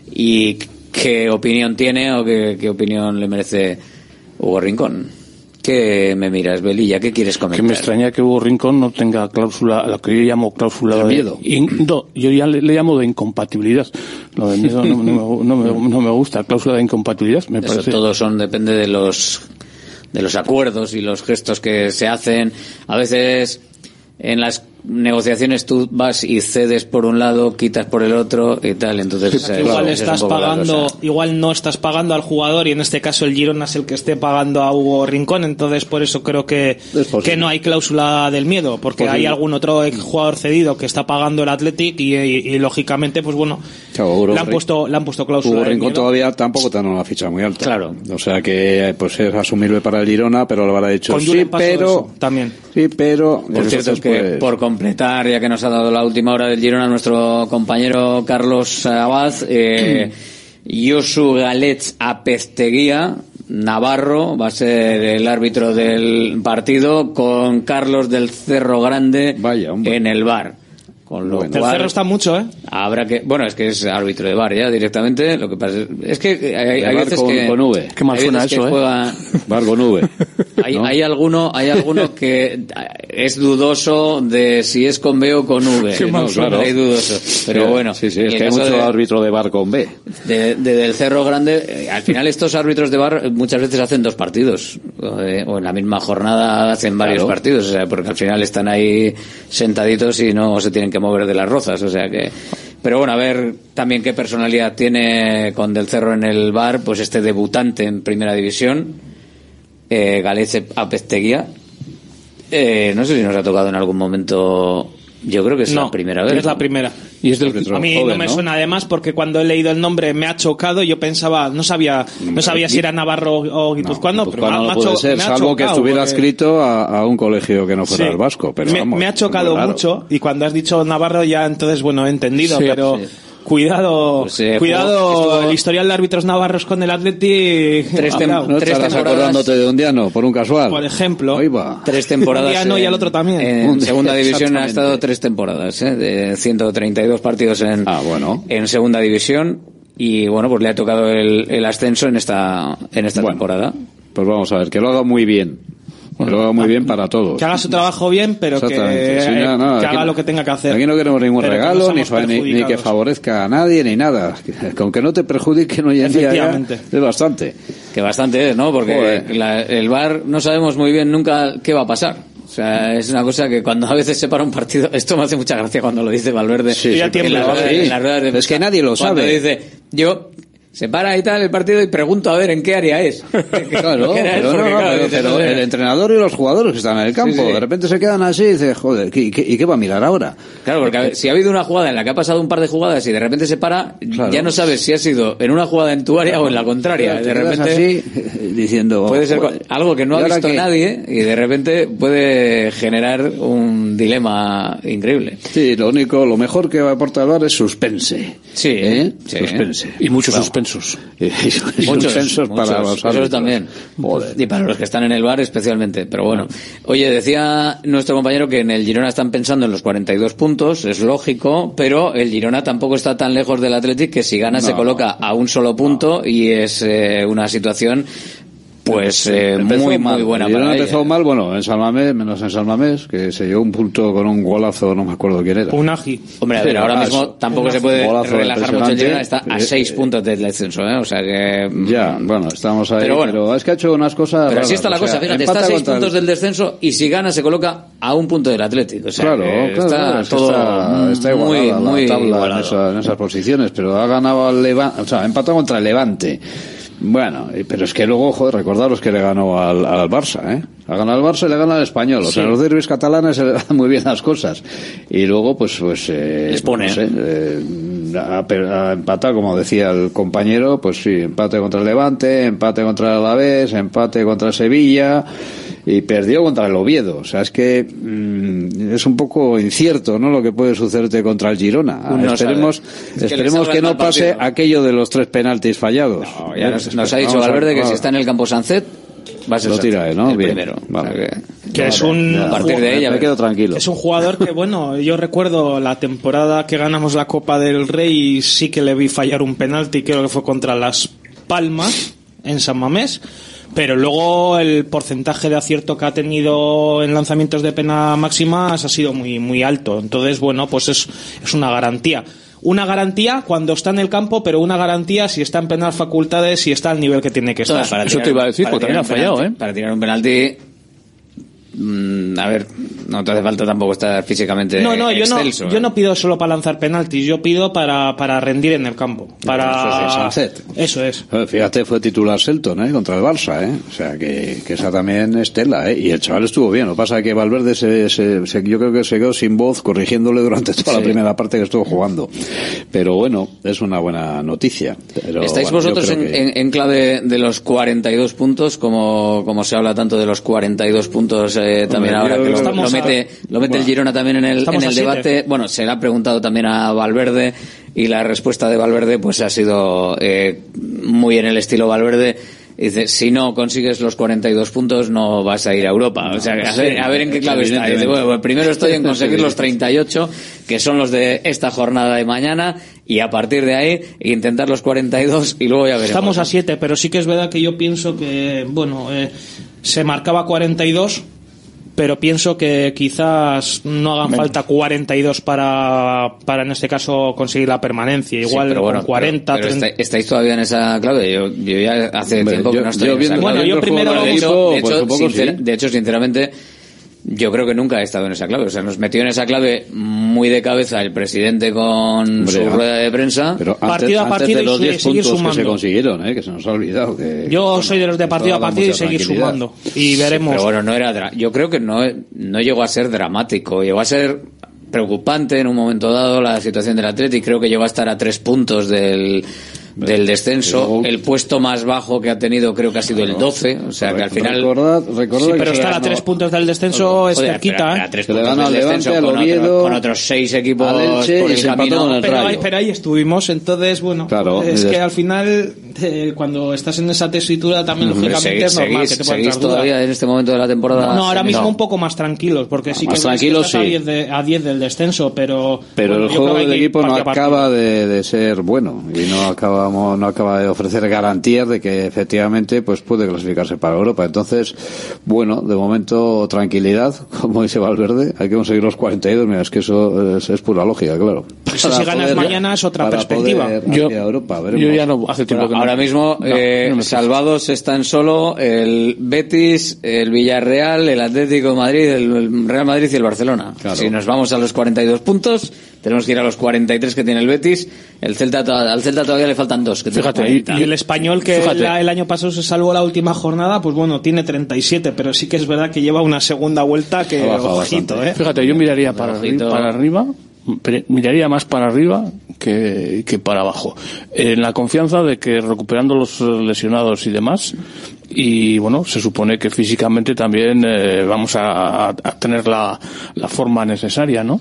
B: y qué opinión tiene o qué, qué opinión le merece Hugo Rincón. ¿Qué me miras, Velilla? ¿Qué quieres comentar?
K: Que me extraña que Hugo Rincón no tenga cláusula, lo que yo llamo cláusula de miedo. In, no, yo ya le, le llamo de incompatibilidad. Lo de miedo no, no, me, no, me, no me gusta. Cláusula de incompatibilidad, me
B: Eso
K: parece.
B: Todos son, depende de los de los acuerdos y los gestos que se hacen. A veces en las negociaciones tú vas y cedes por un lado, quitas por el otro y tal, entonces
E: sí,
B: eh,
E: igual
B: claro,
E: estás pagando, igual no estás pagando al jugador y en este caso el Girona es el que esté pagando a Hugo Rincón, entonces por eso creo que, que no hay cláusula del miedo, porque posible. Hay algún otro jugador cedido que está pagando el Athletic y, y, y lógicamente pues bueno, claro, le han puesto le han puesto cláusula.
I: Hugo Rincón todavía tampoco tiene una ficha muy alta.
B: Claro.
I: O sea que pues es asumible para el Girona, pero lo habrá dicho
E: Con
I: sí, pero
E: también.
I: Sí, pero
B: por cierto es que pues... por completar, ya que nos ha dado la última hora del Girona nuestro compañero Carlos Abad, eh, Josu Galets Apezteguía Navarro va a ser el árbitro del partido con Carlos del Cerro Grande Vaya, en el V A R. Con lo
E: bueno,
B: cual,
E: el Cerro está mucho, ¿eh?
B: Habrá que, bueno, es que es árbitro de V A R ya directamente. Lo que pasa es, es que hay, hay veces
I: con,
B: que
I: con V.
F: Qué mal suena eso,
B: juega,
F: ¿eh?
I: V A R con V.
B: Hay,
I: ¿no?
B: hay alguno, hay alguno que es dudoso de si es con B o con V.
I: Sí, no, claro.
B: Hay dudoso. Pero
I: sí,
B: bueno,
I: sí, sí, es que hay mucho de, árbitro de V A R con B.
B: De, de del Cerro Grande, al final estos árbitros de V A R muchas veces hacen dos partidos o, eh, o en la misma jornada hacen varios claro. partidos, o sea, porque al final están ahí sentaditos y no se tienen que mover de las rozas. O sea que, pero bueno, a ver también qué personalidad tiene con Del Cerro en el V A R, pues este debutante en Primera División, eh, Galets Apezteguía. Eh, no sé si nos ha tocado en algún momento. Yo creo que es
E: no,
B: la primera vez.
E: Es la primera.
F: Y es del
E: a mí joven, no me ¿no? suena además porque cuando he leído el nombre me ha chocado. Yo pensaba, no sabía, no sabía si era Navarro o guipuzcoano, no, pero me,
I: no
E: me, ha,
I: puede ser,
E: me ha
I: salvo
E: chocado
I: que estuviera
E: porque...
I: escrito a, a un colegio que no fuera sí. el vasco. Pero
E: me,
I: vamos,
E: me ha chocado mucho y cuando has dicho Navarro ya entonces bueno he entendido, sí, pero. Sí. Cuidado, pues, eh, cuidado, estuvo... el historial de árbitros navarros con el Atleti.
B: Tres, tem
I: no
B: tres
I: estarás acordándote de un diano, por un casual.
E: Por ejemplo.
B: Tres temporadas.
E: Un diano en, y al otro también.
B: En segunda división ha estado tres temporadas, ¿eh? De ciento treinta y dos partidos en,
I: ah, bueno.
B: en segunda división. Y bueno, pues le ha tocado el, el ascenso en esta, en esta bueno, temporada.
I: Pues vamos a ver, que lo haga muy bien. Que lo haga muy bien para todos.
E: Que haga su trabajo bien, pero que, sí, no, no, que haga
I: aquí,
E: lo que tenga que hacer.
I: Aquí no queremos ningún regalo, no ni, ni, ni que favorezca a nadie, ni nada. Con que no te perjudique hoy en día ya es bastante.
B: Que bastante es, ¿no? Porque la, el V A R no sabemos muy bien nunca qué va a pasar. O sea, es una cosa que cuando a veces se para un partido, esto me hace mucha gracia cuando lo dice Valverde.
I: Sí, sí,
B: en la, sí. en la rueda de,
I: es que nadie lo sabe.
B: Dice, yo... se para y tal el partido y pregunto a ver en qué área es.
I: Claro, pero, no, no, pero, pero el entrenador y los jugadores que están en el campo, sí, sí. de repente se quedan así y dices, joder, ¿y qué, y qué va a mirar ahora?
B: Claro, porque a ver, si ha habido una jugada en la que ha pasado un par de jugadas y de repente se para, claro. ya no sabes si ha sido en una jugada en tu área claro. o en la contraria. Claro, de repente
I: así diciendo
B: puede ser algo que no ha visto que... nadie y de repente puede generar un dilema increíble.
I: Sí, lo único, lo mejor que va a aportar el V A R es suspense.
B: Sí,
I: ¿eh?
B: sí.
I: Suspense.
F: Y muchos
I: claro.
F: suspensos.
I: Y, y, y
B: muchos
I: suspensos
B: muchos,
I: para los árbitros
B: también.
I: Joder.
B: Y para los que están en el V A R especialmente. Pero bueno, oye, decía nuestro compañero que en el Girona están pensando en los cuarenta y dos puntos, es lógico, pero el Girona tampoco está tan lejos del Athletic que si gana no, se coloca a un solo punto no. y es eh, una situación pues eh, muy
I: mal.
B: muy buena
I: el
B: para
I: empezó
B: ella.
I: mal, bueno, en San Mamés, menos en San Mamés, que se llevó un punto con un golazo, no me acuerdo quién era.
E: Un ají.
B: Hombre, a ver,
I: sí,
B: ahora
I: un
B: mismo tampoco se puede relajar mucho el Girona, está a seis
I: eh,
B: puntos del descenso, ¿eh? O sea que...
I: Ya, bueno, estamos ahí, pero, bueno, pero es que ha hecho unas cosas...
B: Pero
I: raras,
B: así está la
I: o sea,
B: cosa, fíjate, está a seis puntos el... del descenso y si gana se coloca a un punto del Atlético. O sea,
I: claro,
B: que
I: claro,
B: está
I: claro,
B: todo
I: está, está
B: muy,
I: igualada
B: muy
I: la tabla
B: igualado.
I: En, esa, en esas posiciones, pero ha ganado al Levante, o sea, ha empatado contra el Levante. Bueno, pero es que luego, joder, recordaros que le ganó al, al Barça, ¿eh? Ha ganado al Barça y le gana al Español. O sea, sí. los derbis catalanes se le dan muy bien las cosas. Y luego, pues, pues, eh,
B: les pone.
I: No sé, eh, ha, ha empatado, como decía el compañero, pues sí, empate contra el Levante, empate contra el Alavés, empate contra el Sevilla y perdió contra el Oviedo. O sea, es que mmm, es un poco incierto, ¿no? Lo que puede sucederte contra el Girona. No esperemos es que, esperemos que no pase partido. aquello de los tres penaltis fallados.
B: No, ya nos, nos ha dicho Valverde que si está en el campo Sancet va a ser
I: lo tira él, ¿no?
B: el
I: Bien.
B: primero.
I: Vale.
B: O sea que,
E: que es un
B: a partir de ella
I: me quedo tranquilo.
E: Es un jugador que, bueno, yo recuerdo la temporada que ganamos la Copa del Rey y sí que le vi fallar un penalti, creo que fue contra Las Palmas en San Mamés. Pero luego el porcentaje de acierto que ha tenido en lanzamientos de pena máximas ha sido muy muy alto. Entonces, bueno, pues es, es una garantía. Una garantía cuando está en el campo, pero una garantía si está en plenas facultades, si está al nivel que tiene que estar.
F: Para Eso tirar, te iba a decir, porque también ha fallado,
B: penalti,
F: ¿eh?
B: Para tirar un penalti, mmm, a ver, no te hace falta tampoco estar físicamente
E: no, no,
B: excelso.
E: Yo no, yo no pido solo para lanzar penaltis, yo pido para, para rendir en el campo. Para...
I: Eso es,
E: Eso es.
I: Fíjate, fue titular Selton, ¿eh? Contra el Barça, ¿eh? O sea, que, que esa también es tela, ¿eh? Y el chaval estuvo bien. Lo que pasa es que Valverde se, se, se, yo creo que se quedó sin voz corrigiéndole durante toda sí. la primera parte que estuvo jugando. Pero bueno, es una buena noticia. Pero,
B: ¿Estáis
I: bueno,
B: vosotros en,
I: que...
B: en, en clave de los cuarenta y dos puntos, como, como se habla tanto de los cuarenta y dos puntos eh, también Hombre, ahora que lo, lo mete, a... lo mete bueno, el Girona también en el, en el debate? Bueno, se le ha preguntado también a Valverde y la respuesta de Valverde pues ha sido eh, muy en el estilo Valverde. Dice, si no consigues los cuarenta y dos puntos no vas a ir a Europa. O sea, a ver, a ver en qué clave está. Dice, bueno, primero estoy en conseguir los treinta y ocho, que son los de esta jornada de mañana, y a partir de ahí intentar los cuarenta y dos y luego ya veremos.
E: Estamos a siete, pero sí que es verdad que yo pienso que, bueno, eh, se marcaba cuarenta y dos, pero pienso que quizás no hagan Menos. falta cuarenta y dos para, para en este caso conseguir la permanencia. Igual sí, pero bueno, con cuarenta,
B: pero, pero treinta... estáis todavía en esa clave. Yo, yo ya hace Hombre, tiempo yo, que no estoy en esa clave.
E: Bueno, yo primero
B: de hecho,
E: equipo,
B: de, hecho,
I: pues,
B: sincer,
I: sí.
B: de hecho, sinceramente, yo creo que nunca he estado en esa clave. O sea, nos metió en esa clave muy de cabeza el presidente con Hombre,
I: su
B: rueda de prensa.
I: Pero antes,
E: partido a partido
I: antes de los diez puntos
E: sumando.
I: que se consiguieron, ¿eh? Que se nos ha olvidado. Que,
E: yo
I: bueno,
E: soy de los de partido a partido y seguir sumando. Y veremos.
B: Sí, pero bueno, no era. Yo creo que no, no llegó a ser dramático. Llegó a ser preocupante en un momento dado la situación del Atleti. Creo que llegó a estar a tres puntos del. del descenso, el puesto más bajo que ha tenido creo que ha sido el doce, o sea que al final
I: recordad, recordad
E: sí, pero
I: que
E: estar a tres puntos del descenso Joder, es cerquita,
B: a tres puntos del descenso
I: al
B: con,
I: Oviedo,
B: otro, con otros seis equipos
I: Elche,
B: por el camino,
I: el
E: pero, ahí, pero ahí estuvimos, entonces bueno,
I: claro,
E: es que al final eh, cuando estás en esa tesitura también lógicamente
B: seguís,
E: es normal
B: seguís,
E: que te puedan
B: seguís
E: entrar
B: todavía
E: dudas.
B: en este momento de la temporada.
E: No, ahora mismo
B: no.
E: un poco más tranquilos, porque sí
I: más
E: que
I: tranquilos,
E: estás
I: sí.
E: a diez de, a diez del descenso, pero
I: pero
E: bueno,
I: el juego del equipo no acaba
E: partido.
I: de, de ser bueno y no acabamos no acaba de ofrecer garantías de que efectivamente pues puede clasificarse para Europa. Entonces, bueno, de momento tranquilidad, como dice Valverde, hay que conseguir los cuarenta y dos. Mira, es que eso es, es pura lógica, claro.
E: Pues si ganas poder, mañana es otra perspectiva.
I: Yo, Europa,
S: yo ya no hace tiempo
B: bueno,
S: que no.
B: Ahora mismo no, eh, no salvados están solo el Betis, el Villarreal, el Atlético de Madrid, el Real Madrid y el Barcelona. Claro. Si nos vamos a los cuarenta y dos puntos, tenemos que ir a los cuarenta y tres que tiene el Betis. El Celta, al Celta todavía le faltan dos. Que
E: Fíjate, y, y el Español que la, el año pasado se salvó la última jornada, pues bueno, tiene treinta y siete, pero sí que es verdad que lleva una segunda vuelta que ojito, ¿eh?
S: Fíjate, yo miraría para, ojito. para arriba, miraría más para arriba que, que para abajo. En la confianza de que recuperando los lesionados y demás, y bueno, se supone que físicamente también eh, vamos a, a tener la, la forma necesaria, ¿no?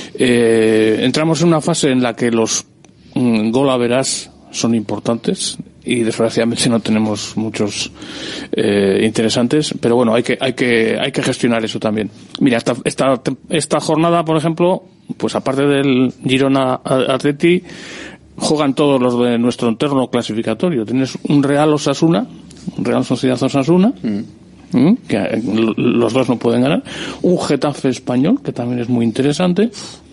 S: Eh, entramos en una fase en la que los mm, golaveras son importantes y desgraciadamente no tenemos muchos eh, interesantes, pero bueno, hay que hay que hay que gestionar eso también. Mira, esta esta esta jornada, por ejemplo, pues aparte del Girona Atleti, juegan todos los de nuestro entorno clasificatorio. Tienes un Real Osasuna, un Real Sociedad Osasuna, mm. ¿Mm? que los dos no pueden ganar, un Getafe Español, que también es muy interesante,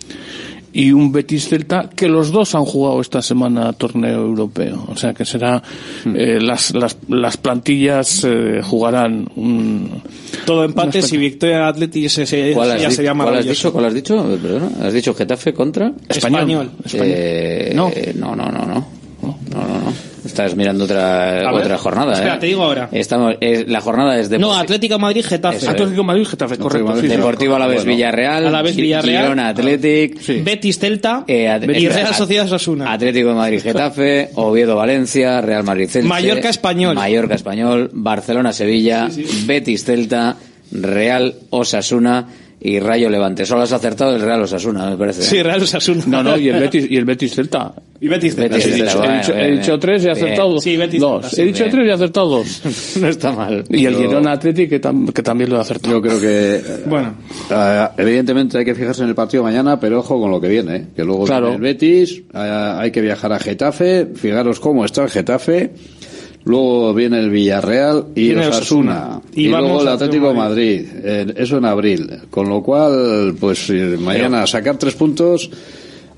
S: y un Betis Celta, que los dos han jugado esta semana torneo europeo. O sea que será eh, las, las las plantillas eh, jugarán un,
E: todo empates y victoria Atleti se, se,
B: ¿Cuál
E: ya
B: has
E: sería
B: ¿Cuál has dicho? ¿Cuál has dicho? Perdona, ¿has dicho Getafe contra?
E: Español.
B: Español. Eh, no. no, no, no, no. No, no, no. Estás mirando otra otra jornada.
E: Espera,
B: ¿eh?
E: te digo ahora.
B: Estamos, es, la jornada es de
E: No, Atlético Madrid Getafe.
S: Atlético Madrid Getafe, correcto.
B: Sí, Deportivo Alavés
E: bueno,
B: Villarreal,
E: Alavés Villarreal,
B: Girona Athletic,
E: sí. Betis Celta
B: eh, At-
E: y Real Sociedad Osasuna.
B: Atlético de Madrid Getafe, Oviedo Valencia, Real Madrid Celta,
E: Mallorca Español,
B: Mallorca Español, Barcelona Sevilla, sí, sí. Betis Celta, Real Osasuna y Rayo Levante. Solo has acertado el Real Osasuna, me parece.
E: Sí, Real Osasuna.
S: No, no, y el Betis, y el Betis Celta.
E: Y Betis Celta.
B: Betis
S: he,
B: Celta,
S: dicho,
B: bueno,
S: he, dicho,
B: bien,
S: he dicho tres y he acertado
B: bien.
S: sí, Betis dos. Celta, he dicho bien. tres y he acertado dos.
B: No está mal.
S: Y el Girona Atleti que, tam, que también lo he acertado.
I: Yo creo que,
E: bueno,
I: uh, evidentemente hay que fijarse en el partido mañana, pero ojo con lo que viene, ¿eh? Que luego
S: claro.
I: viene el Betis, uh, hay que viajar a Getafe, fijaros cómo está el Getafe. Luego viene el Villarreal y Osasuna. Y, y luego el Atlético de Madrid. Eh, eso en abril. Con lo cual, pues mañana sacar tres puntos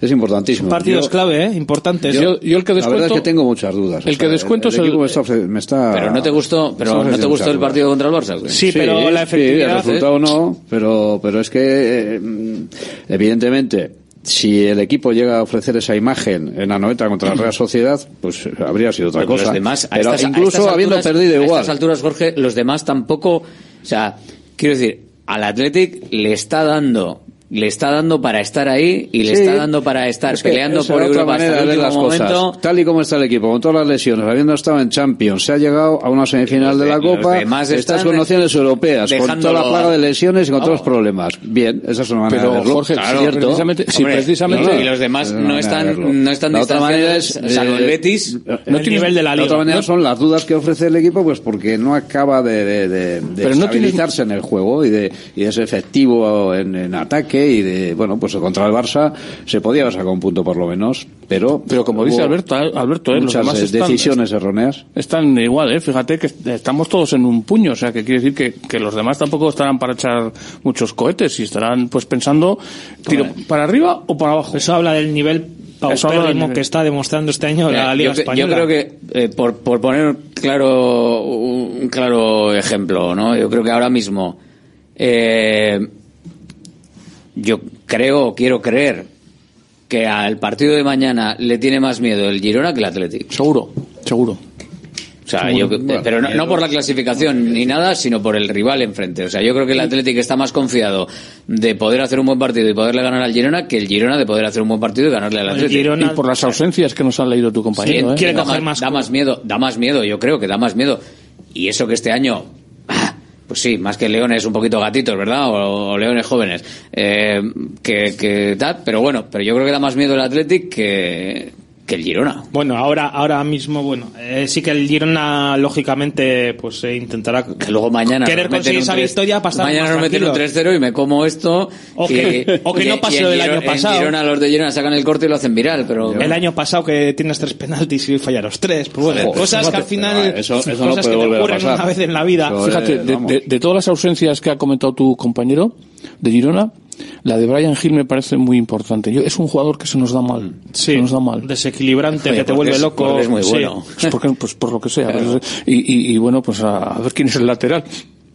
I: es importantísimo.
E: Partidos
I: yo,
E: clave, ¿eh? Importantes.
S: Yo, yo el que descuento,
I: la verdad es que tengo muchas dudas.
S: El o sea, que descuento
I: el, el
S: es el...
I: Me está, me está,
B: pero no te gustó, pero no te gustó el partido contra el Barça.
E: Sí, sí, pero la efectividad...
I: Sí, el resultado no, pero, pero es que, eh, evidentemente, si el equipo llega a ofrecer esa imagen en Anoeta contra la Real Sociedad, pues habría sido otra
B: pero
I: cosa.
B: Los demás,
I: pero
B: estas,
I: incluso
B: alturas,
I: habiendo perdido igual.
B: A estas alturas, Jorge, los demás tampoco, o sea, quiero decir, al Athletic le está dando le está dando para estar ahí y le sí, está dando para estar peleando por Europa hasta el último momento.
I: Cosas. Tal y como está el equipo, con todas las lesiones, habiendo estado en Champions, se ha llegado a una semifinal de la Copa, estás con opciones europeas, con toda la plaga de lesiones y con no. todos los problemas. Bien, esa es una manera
S: pero,
I: de verlo.
S: Jorge,
I: claro,
S: cierto. Precisamente, sí,
B: Hombre,
S: precisamente.
B: No, no, y los demás no están, no están
I: la otra manera es,
B: salvo el Betis,
E: no tiene nivel de la liga.
I: La otra manera
E: ¿no?
I: son las dudas que ofrece el equipo, pues porque no acaba de, de, de, de
S: pero
I: estabilizarse
S: no tiene...
I: en el juego y de, y de ser efectivo en, en ataque y de, bueno, pues contra el Barça se podía haber sacado un punto por lo menos, pero
S: pero como dice Alberto, Alberto, eh,
I: muchas
S: los demás están,
I: decisiones erróneas.
S: Están igual, eh, fíjate que estamos todos en un puño, o sea, que quiere decir que, que los demás tampoco estarán para echar muchos cohetes y estarán pues pensando tiro vale. para arriba o para abajo.
E: Eso habla del nivel paupérrimo que está demostrando este año Mira, la Liga
B: yo,
E: Española.
B: Yo creo que, eh, por, por poner claro un claro ejemplo, ¿no? Yo creo que ahora mismo eh, yo creo o quiero creer que al partido de mañana le tiene más miedo el Girona que el Athletic.
S: Seguro, seguro.
B: O sea, yo, pero no, no por la clasificación ni nada, sino por el rival enfrente. O sea, yo creo que el Athletic está más confiado de poder hacer un buen partido y poderle ganar al Girona que el Girona de poder hacer un buen partido y ganarle al Athletic.
S: Girona... Y por las ausencias que nos han leído tu compañero.
B: Sí,
S: ¿eh?
B: Quiere da, coger más, da más miedo, da más miedo, yo creo que da más miedo. Y eso que este año... Pues sí, más que leones un poquito gatitos, ¿verdad? O, o leones jóvenes. Eh, que, que tal, pero bueno, pero yo creo que da más miedo el Athletic que, que el Girona.
E: Bueno, ahora ahora mismo, bueno, eh, sí que el Girona, lógicamente, pues eh, intentará
B: que luego mañana
E: querer conseguir esa victoria para estar
B: mañana
E: más
B: nos meten un tres cero y me como esto.
E: O que, y, o que no pase lo del año pasado.
B: En Girona, los de Girona sacan el corte y lo hacen viral, pero...
E: El año pasado que tienes tres penaltis y fallar los tres, pues bueno, Joder, cosas que al final...
I: Eso, eso
E: cosas
I: no puede
E: que te ocurren
I: a pasar.
E: una vez en la vida.
I: Eso
S: Fíjate,
I: es,
S: de, de, de todas las ausencias que ha comentado tu compañero de Girona, la de Brian Hill me parece muy importante. Yo, es un jugador que se nos da mal.
E: Sí,
S: se nos da mal.
E: Desequilibrante, Oye, que te vuelve
B: es,
E: loco.
B: Es muy bueno.
S: Sí. Porque, pues por lo que sea. Claro. Y, y, y bueno, pues a, a ver quién es el lateral.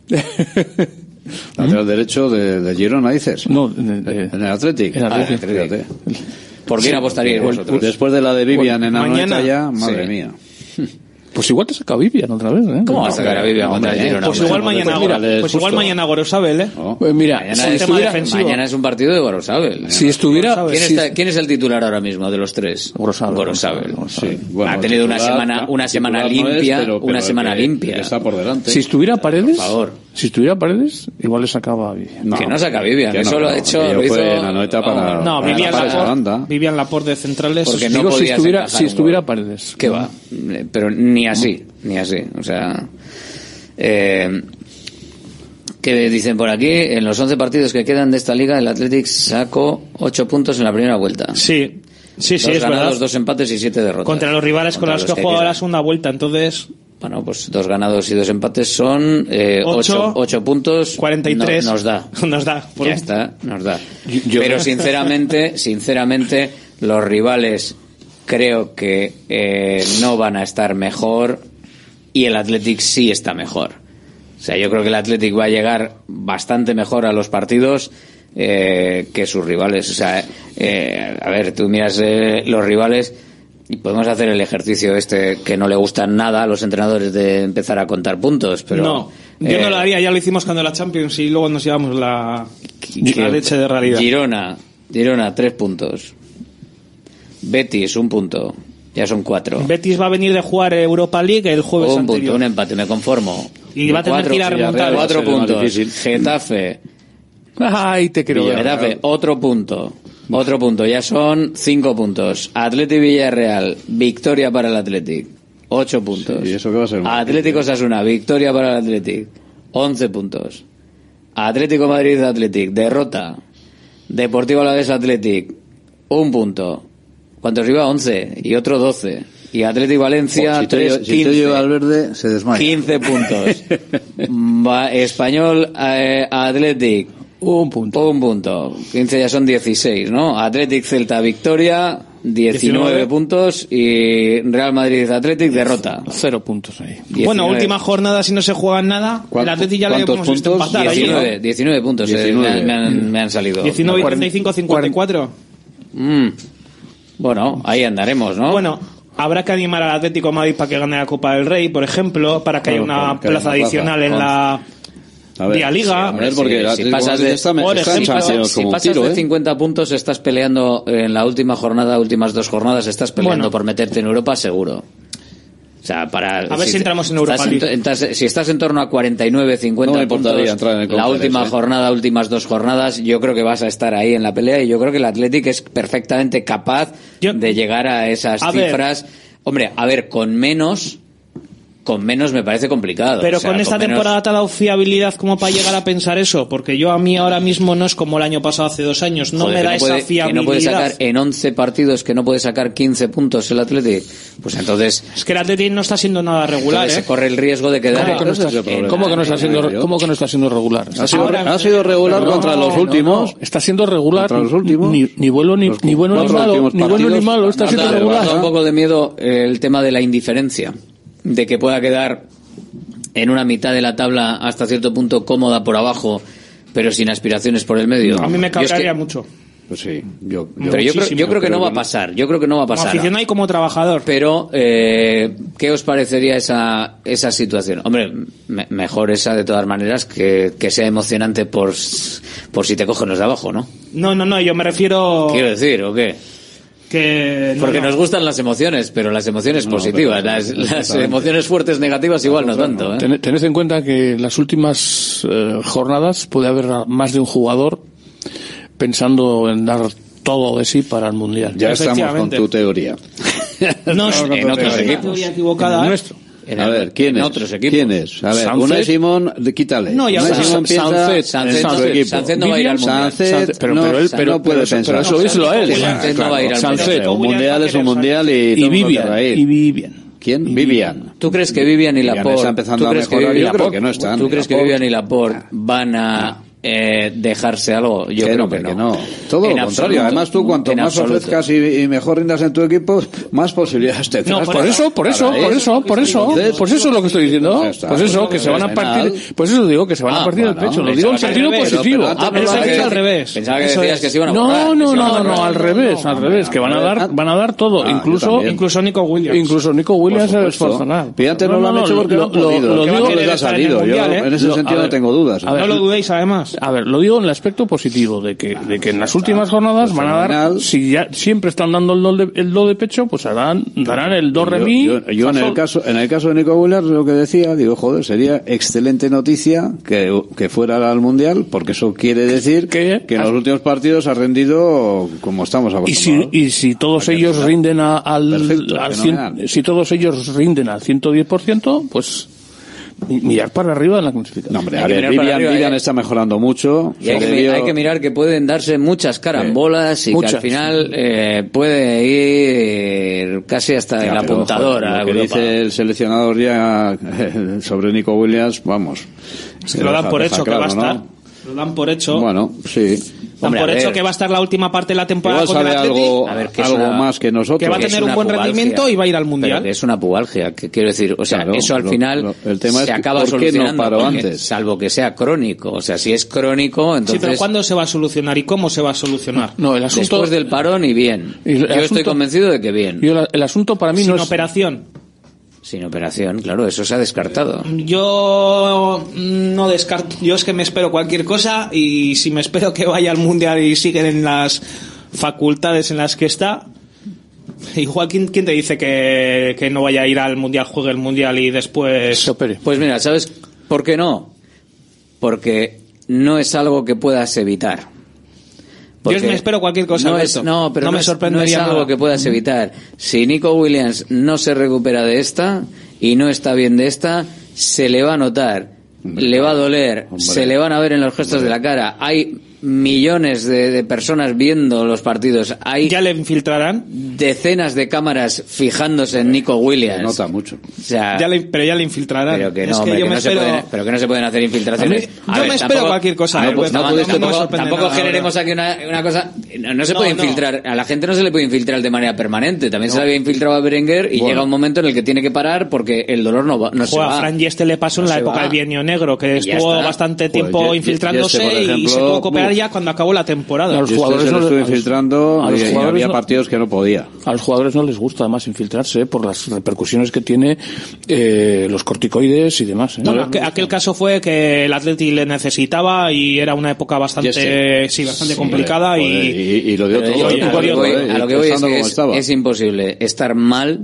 I: Lateral derecho de, de Girona, dices.
S: No, de, de,
I: en el Athletic.
S: En el Athletic.
B: Ah, Athletic. ¿Por quién sí, apostaríais vosotros?
I: Después de la de Vivian en Anoeta ya, madre
B: sí.
I: mía.
S: Pues igual te saca Vivian otra vez, ¿eh?
B: ¿Cómo vas a sacar a Vivian contra el Girona?
E: Pues igual mañana, pues mira, pues igual mañana Gorosabel, ¿eh?
S: Oh. Pues mira,
B: mañana,
S: si
B: es,
S: estuviera,
B: mañana es un partido de Gorosabel.
S: Si estuviera,
B: ¿Quién,
S: si
B: está, ¿Quién es el titular ahora mismo de los tres?
S: Gorosabel.
B: Gorosabel.
I: Sí. Bueno,
B: ha tenido
I: titular,
B: una semana, una semana limpia,
I: no es, pero, pero
B: una semana
I: que,
B: limpia.
I: Que está por delante.
S: Si estuviera Paredes,
B: por favor.
S: Si estuviera Paredes, igual le sacaba a Vivian.
B: No, que no saca a Vivian,
I: que
B: eso
I: no,
B: lo
I: no,
B: ha hecho, lo
I: hizo
B: hizo
I: en Anoeta para,
E: no,
I: para
E: Vivian
I: Laporte,
E: Vivian Laporte de centrales.
B: Porque no
S: digo si estuviera, si estuviera
B: gol.
S: Paredes.
B: ¿Qué va? Pero ni así, ni así, o sea, eh, ¿qué dicen por aquí? En los once partidos que quedan de esta liga, el Athletic sacó ocho puntos en la primera vuelta.
E: Sí, sí,
B: dos
E: sí, es
B: ganados,
E: verdad.
B: dos empates y siete derrotas.
E: Contra los rivales con los que, que jugaba la segunda vuelta, entonces...
B: Bueno, pues dos ganados y dos empates son eh, ocho, ocho, ocho puntos.
E: cuarenta y tres.
B: No, nos da.
E: Nos da.
B: Ya está, nos da.
S: Yo...
B: Pero sinceramente, sinceramente, los rivales creo que eh, no van a estar mejor y el Athletic sí está mejor. O sea, yo creo que el Athletic va a llegar bastante mejor a los partidos eh, que sus rivales. O sea, eh, a ver, tú miras eh, los rivales y podemos hacer el ejercicio este que no le gusta nada a los entrenadores de empezar a contar puntos, pero...
E: No, yo
B: eh,
E: no lo haría, ya lo hicimos cuando la Champions y luego nos llevamos la, la leche de realidad.
B: Girona, Girona, tres puntos. Betis, un punto. Ya son cuatro.
E: Betis va a venir de jugar Europa League el jueves
B: un
E: anterior.
B: punto, un empate, me conformo.
E: Y va a tener
B: cuatro,
E: que ir a remontar.
B: Cuatro puntos. Getafe.
S: Ay, te quiero ver.
B: Getafe, otro punto. Otro punto, ya son cinco puntos. Athletic Villarreal, victoria para el Athletic. Ocho puntos.
I: Sí, ¿y eso qué va a ser?
B: Atlético Osasuna, victoria para el Athletic. Once puntos. Atlético Madrid Athletic, derrota. Deportivo Alavés Athletic, un punto. ¿Cuántos iba? Once. Y otro doce. Y Athletic Valencia,
I: oh, si
B: tres,
I: te,
B: quince.
I: Si te lleva al verde, se desmaya.
B: quince puntos. Va, Español eh, Athletic,
S: Un punto.
B: Un punto. quince ya son dieciséis, ¿no? Athletic Celta victoria, diecinueve, diecinueve puntos, y Real Madrid Athletic derrota.
S: Cero puntos ahí.
E: diecinueve. Bueno, última jornada, si no se juegan nada, el Athletic ya le hemos visto empatar.
B: diecinueve, ahí, ¿no? diecinueve puntos diecinueve. Eh, me, han, me han salido.
E: diecinueve, treinta y cinco, cincuenta y cuatro.
B: Mm. Bueno, ahí andaremos, ¿no?
E: Bueno, habrá que animar al Atlético de Madrid para que gane la Copa del Rey, por ejemplo, para que haya una
I: que
E: plaza adicional en la Vía Liga.
B: Sí, hombre, porque si, si pasas de, está, por ejemplo, si pasas tiro, de cincuenta ¿eh? puntos, estás peleando en la última jornada, últimas dos jornadas, estás peleando bueno. por meterte en Europa seguro. O sea, para,
E: a ver si, si entramos en Europa
B: League. En, si estás en torno a cuarenta y nueve, cincuenta no puntos, la última ¿eh? jornada, últimas dos jornadas, yo creo que vas a estar ahí en la pelea, y yo creo que el Athletic es perfectamente capaz yo, de llegar a esas a cifras. Ver. Hombre, a ver, con menos... Con menos me parece complicado.
E: Pero
B: o sea,
E: con esta
B: con
E: temporada
B: menos...
E: te ha dado fiabilidad como para llegar a pensar eso, porque yo a mí ahora mismo no es como el año pasado, hace dos años, no Joder, me da no puede, esa fiabilidad.
B: Que no puede sacar en once partidos, que no puede sacar quince puntos el Athletic, pues entonces...
E: Es que el Athletic no está siendo nada regular, ¿eh?
B: Se corre el riesgo de quedar...
S: ¿Cómo que no está, en, ¿cómo que no está siendo, ¿cómo que no está siendo regular?
I: Ha sido, ahora, ha sido regular no, contra los últimos.
S: No, no. Está siendo regular
I: contra los últimos.
S: Ni, ni, bueno, ni, ni bueno ni malo, ni bueno ni malo, está siendo regular.
B: Me da un poco de miedo el tema de la indiferencia, de que pueda quedar en una mitad de la tabla hasta cierto punto cómoda por abajo, pero sin aspiraciones por el medio.
E: A mí me cabrearía
B: es que,
E: mucho.
I: Pues sí, yo, yo
B: pero yo creo, yo creo que no va a pasar. Yo creo que no va a pasar.
E: Como aficionado y como trabajador.
B: Pero eh, ¿qué os parecería esa esa situación? Hombre, me, mejor esa de todas maneras que, que sea emocionante por por si te cogen los de abajo, ¿no?
E: No, no, no. Yo me refiero.
B: Quiero decir, ¿o qué?
E: Que no,
B: porque
E: no.
B: nos gustan las emociones, pero las emociones no, positivas, las, las emociones fuertes negativas igual no tanto, ¿eh?
S: Ten, tened en cuenta que en las últimas eh, jornadas puede haber más de un jugador pensando en dar todo de sí para el Mundial.
I: Ya estamos con tu teoría.
E: No,
B: en, en otros equipos.
E: Teoría equivocada.
S: En nuestro.
B: En
I: a
B: el,
I: ver, ¿quién
B: en
I: es?
B: otros equipos.
I: ¿Quién es? A ver,
S: Sancet.
I: Unai Simón, quítale.
E: No, ya
I: Unai Simón piensa
B: Sancet, Sancet,
I: en su
B: Sancet,
I: equipo.
B: Sancet no va a ir al Mundial.
I: Sancet,
S: pero,
I: no,
S: pero él, pero,
I: no puede
S: pero,
I: pensar.
S: Pero eso díselo a él.
B: Sancet no va a ir al
S: Mundial.
I: Un mundial es un mundial y
S: y Vivian. Y Vivian.
I: ¿Quién? Vivian.
B: ¿Tú crees que Vivian y Laporte?
I: Está empezando
B: ¿Tú
I: a
B: crees
I: mejorar?
B: que
I: Yo creo que no están.
B: ¿Tú crees que Vivian y Laporte van a Eh, dejarse algo? Yo
I: que
B: creo
I: no,
B: que no.
I: que no. Todo
B: en
I: lo contrario.
B: Absoluto.
I: Además, tú cuanto
B: en
I: más
B: absoluto.
I: ofrezcas y, y mejor rindas en tu equipo, más posibilidades te
S: No, por eso, por eso, por eso, por eso, pues eso es lo que estoy diciendo. Pues eso, que se van a partir, pues eso digo, que se van a partir el pecho. Lo digo en sentido positivo.
E: Ah, pensaba que al revés.
B: Pensaba que decías que se iban a
S: No, no, no, no, al revés, al revés, que van a dar, van a dar todo, incluso,
E: incluso Nico Williams.
S: Incluso Nico Williams se esforzará.
I: Y antes no lo han hecho porque no han podido.
S: Lo digo,
I: les ha salido. Yo en ese sentido no tengo dudas.
E: No lo dudéis, además.
S: A ver, lo digo en el aspecto positivo de que de que en las últimas jornadas van a dar, si ya siempre están dando el do de, el do de pecho, pues harán, darán el do re mi.
I: Yo, yo, yo en el caso en el caso de Nico Williams, lo que decía, digo, joder, sería excelente noticia que, que fuera al Mundial, porque eso quiere decir que, que en los últimos partidos ha rendido como estamos acostumbrados.
S: Y si, y si todos ellos rinden a, al, Perfecto, al cien, si todos ellos rinden al ciento diez por ciento, pues mirar para arriba en la clasificación.
I: No, hombre, a ver, Vivian, Vivian está mejorando mucho.
B: Y hay, que, debió... hay que mirar que pueden darse muchas carambolas sí, y muchas, que al final sí. eh, puede ir casi hasta ya, el apuntador.
I: Ojo, lo que
B: Europa.
I: dice el seleccionador ya sobre Nico Williams, vamos.
E: Se lo dan por hecho claro, que va a estar. ¿no? Lo dan por hecho.
I: Bueno, sí.
E: Dan
B: Hombre,
E: por hecho
B: ver.
E: que va a estar la última parte de la temporada
I: Igual
E: con el
I: sabe
E: Atleti.
I: algo,
B: a ver, que
I: algo
B: una,
I: más que nosotros.
E: Que va a tener un buen
B: pubalgia.
E: rendimiento y va a ir al Mundial.
B: Pero que es una pubalgia, que quiero decir, o sea,
I: claro,
B: eso al
I: lo,
B: final
I: lo, el tema
B: se
I: es
B: acaba
I: ¿por qué
B: solucionando.
I: No paró
B: porque,
I: antes?
B: Salvo que sea crónico, o sea, si es crónico, entonces...
E: Sí, pero ¿cuándo se va a solucionar y cómo se va a solucionar?
S: No, el asunto...
B: Después del parón y bien.
S: Y el
B: yo
S: asunto...
B: estoy convencido de que bien.
S: Yo, el asunto para mí
E: Sin
S: no es...
E: operación.
B: Sin operación, claro, eso se ha descartado.
E: Yo no descarto, yo es que me espero cualquier cosa y si me espero que vaya al Mundial y siguen en las facultades en las que está, igual ¿quién, quién te dice que, que no vaya a ir al Mundial, juegue el Mundial y después
S: se opere?
B: Pues mira, ¿sabes por qué no? Porque no es algo que puedas evitar.
E: Yo me espero cualquier cosa
B: no
E: de
B: es,
E: eso.
B: No, pero
E: no,
B: no
E: me
B: es,
E: sorprendería
B: no es algo
E: nada.
B: que puedas evitar. Si Nico Williams no se recupera de esta y no está bien de esta, se le va a notar, hombre, le va a doler, hombre, se le van a ver en los gestos hombre. de la cara. Hay millones de, de personas viendo los partidos. Hay
E: ya le infiltrarán
B: decenas de cámaras fijándose en Nico Williams.
I: Se nota mucho.
B: O sea,
E: ya le, pero ya le infiltrarán.
B: Pero que no,
E: es que
B: hombre,
E: yo
B: que
E: me
B: no
E: espero...
B: se pueden, pero que no se pueden hacer infiltraciones.
E: Mí, yo ver, me espero tampoco, cualquier cosa.
B: No,
E: eh, pues,
B: no,
E: no,
B: no,
E: no,
B: tampoco,
E: no
B: tampoco generemos aquí una, una cosa. No, no se puede infiltrar. A la gente no se le puede infiltrar de manera permanente. También se le había infiltrado a Berenguer y bueno. llega un momento en el que tiene que parar porque el dolor no va. No
E: Joder,
B: se va.
E: A Fran Yeste le pasó en no la época va. del bienio negro, que y estuvo bastante tiempo pues, infiltrándose Yeste, ejemplo, y se tuvo que operar ya cuando acabó la temporada.
I: A los jugadores se lo estuvo infiltrando a los, a los y había
S: no,
I: partidos que no podía.
S: A los jugadores no les gusta además infiltrarse ¿eh? por las repercusiones que tiene eh, los corticoides y demás. ¿eh?
E: Bueno, aquel, aquel caso fue que el Atleti le necesitaba y era una época bastante Yeste. sí, bastante sí, complicada joder, y,
I: y, y lo dio todo.
B: Yo, a lo que voy, a lo que voy es que es, es imposible estar mal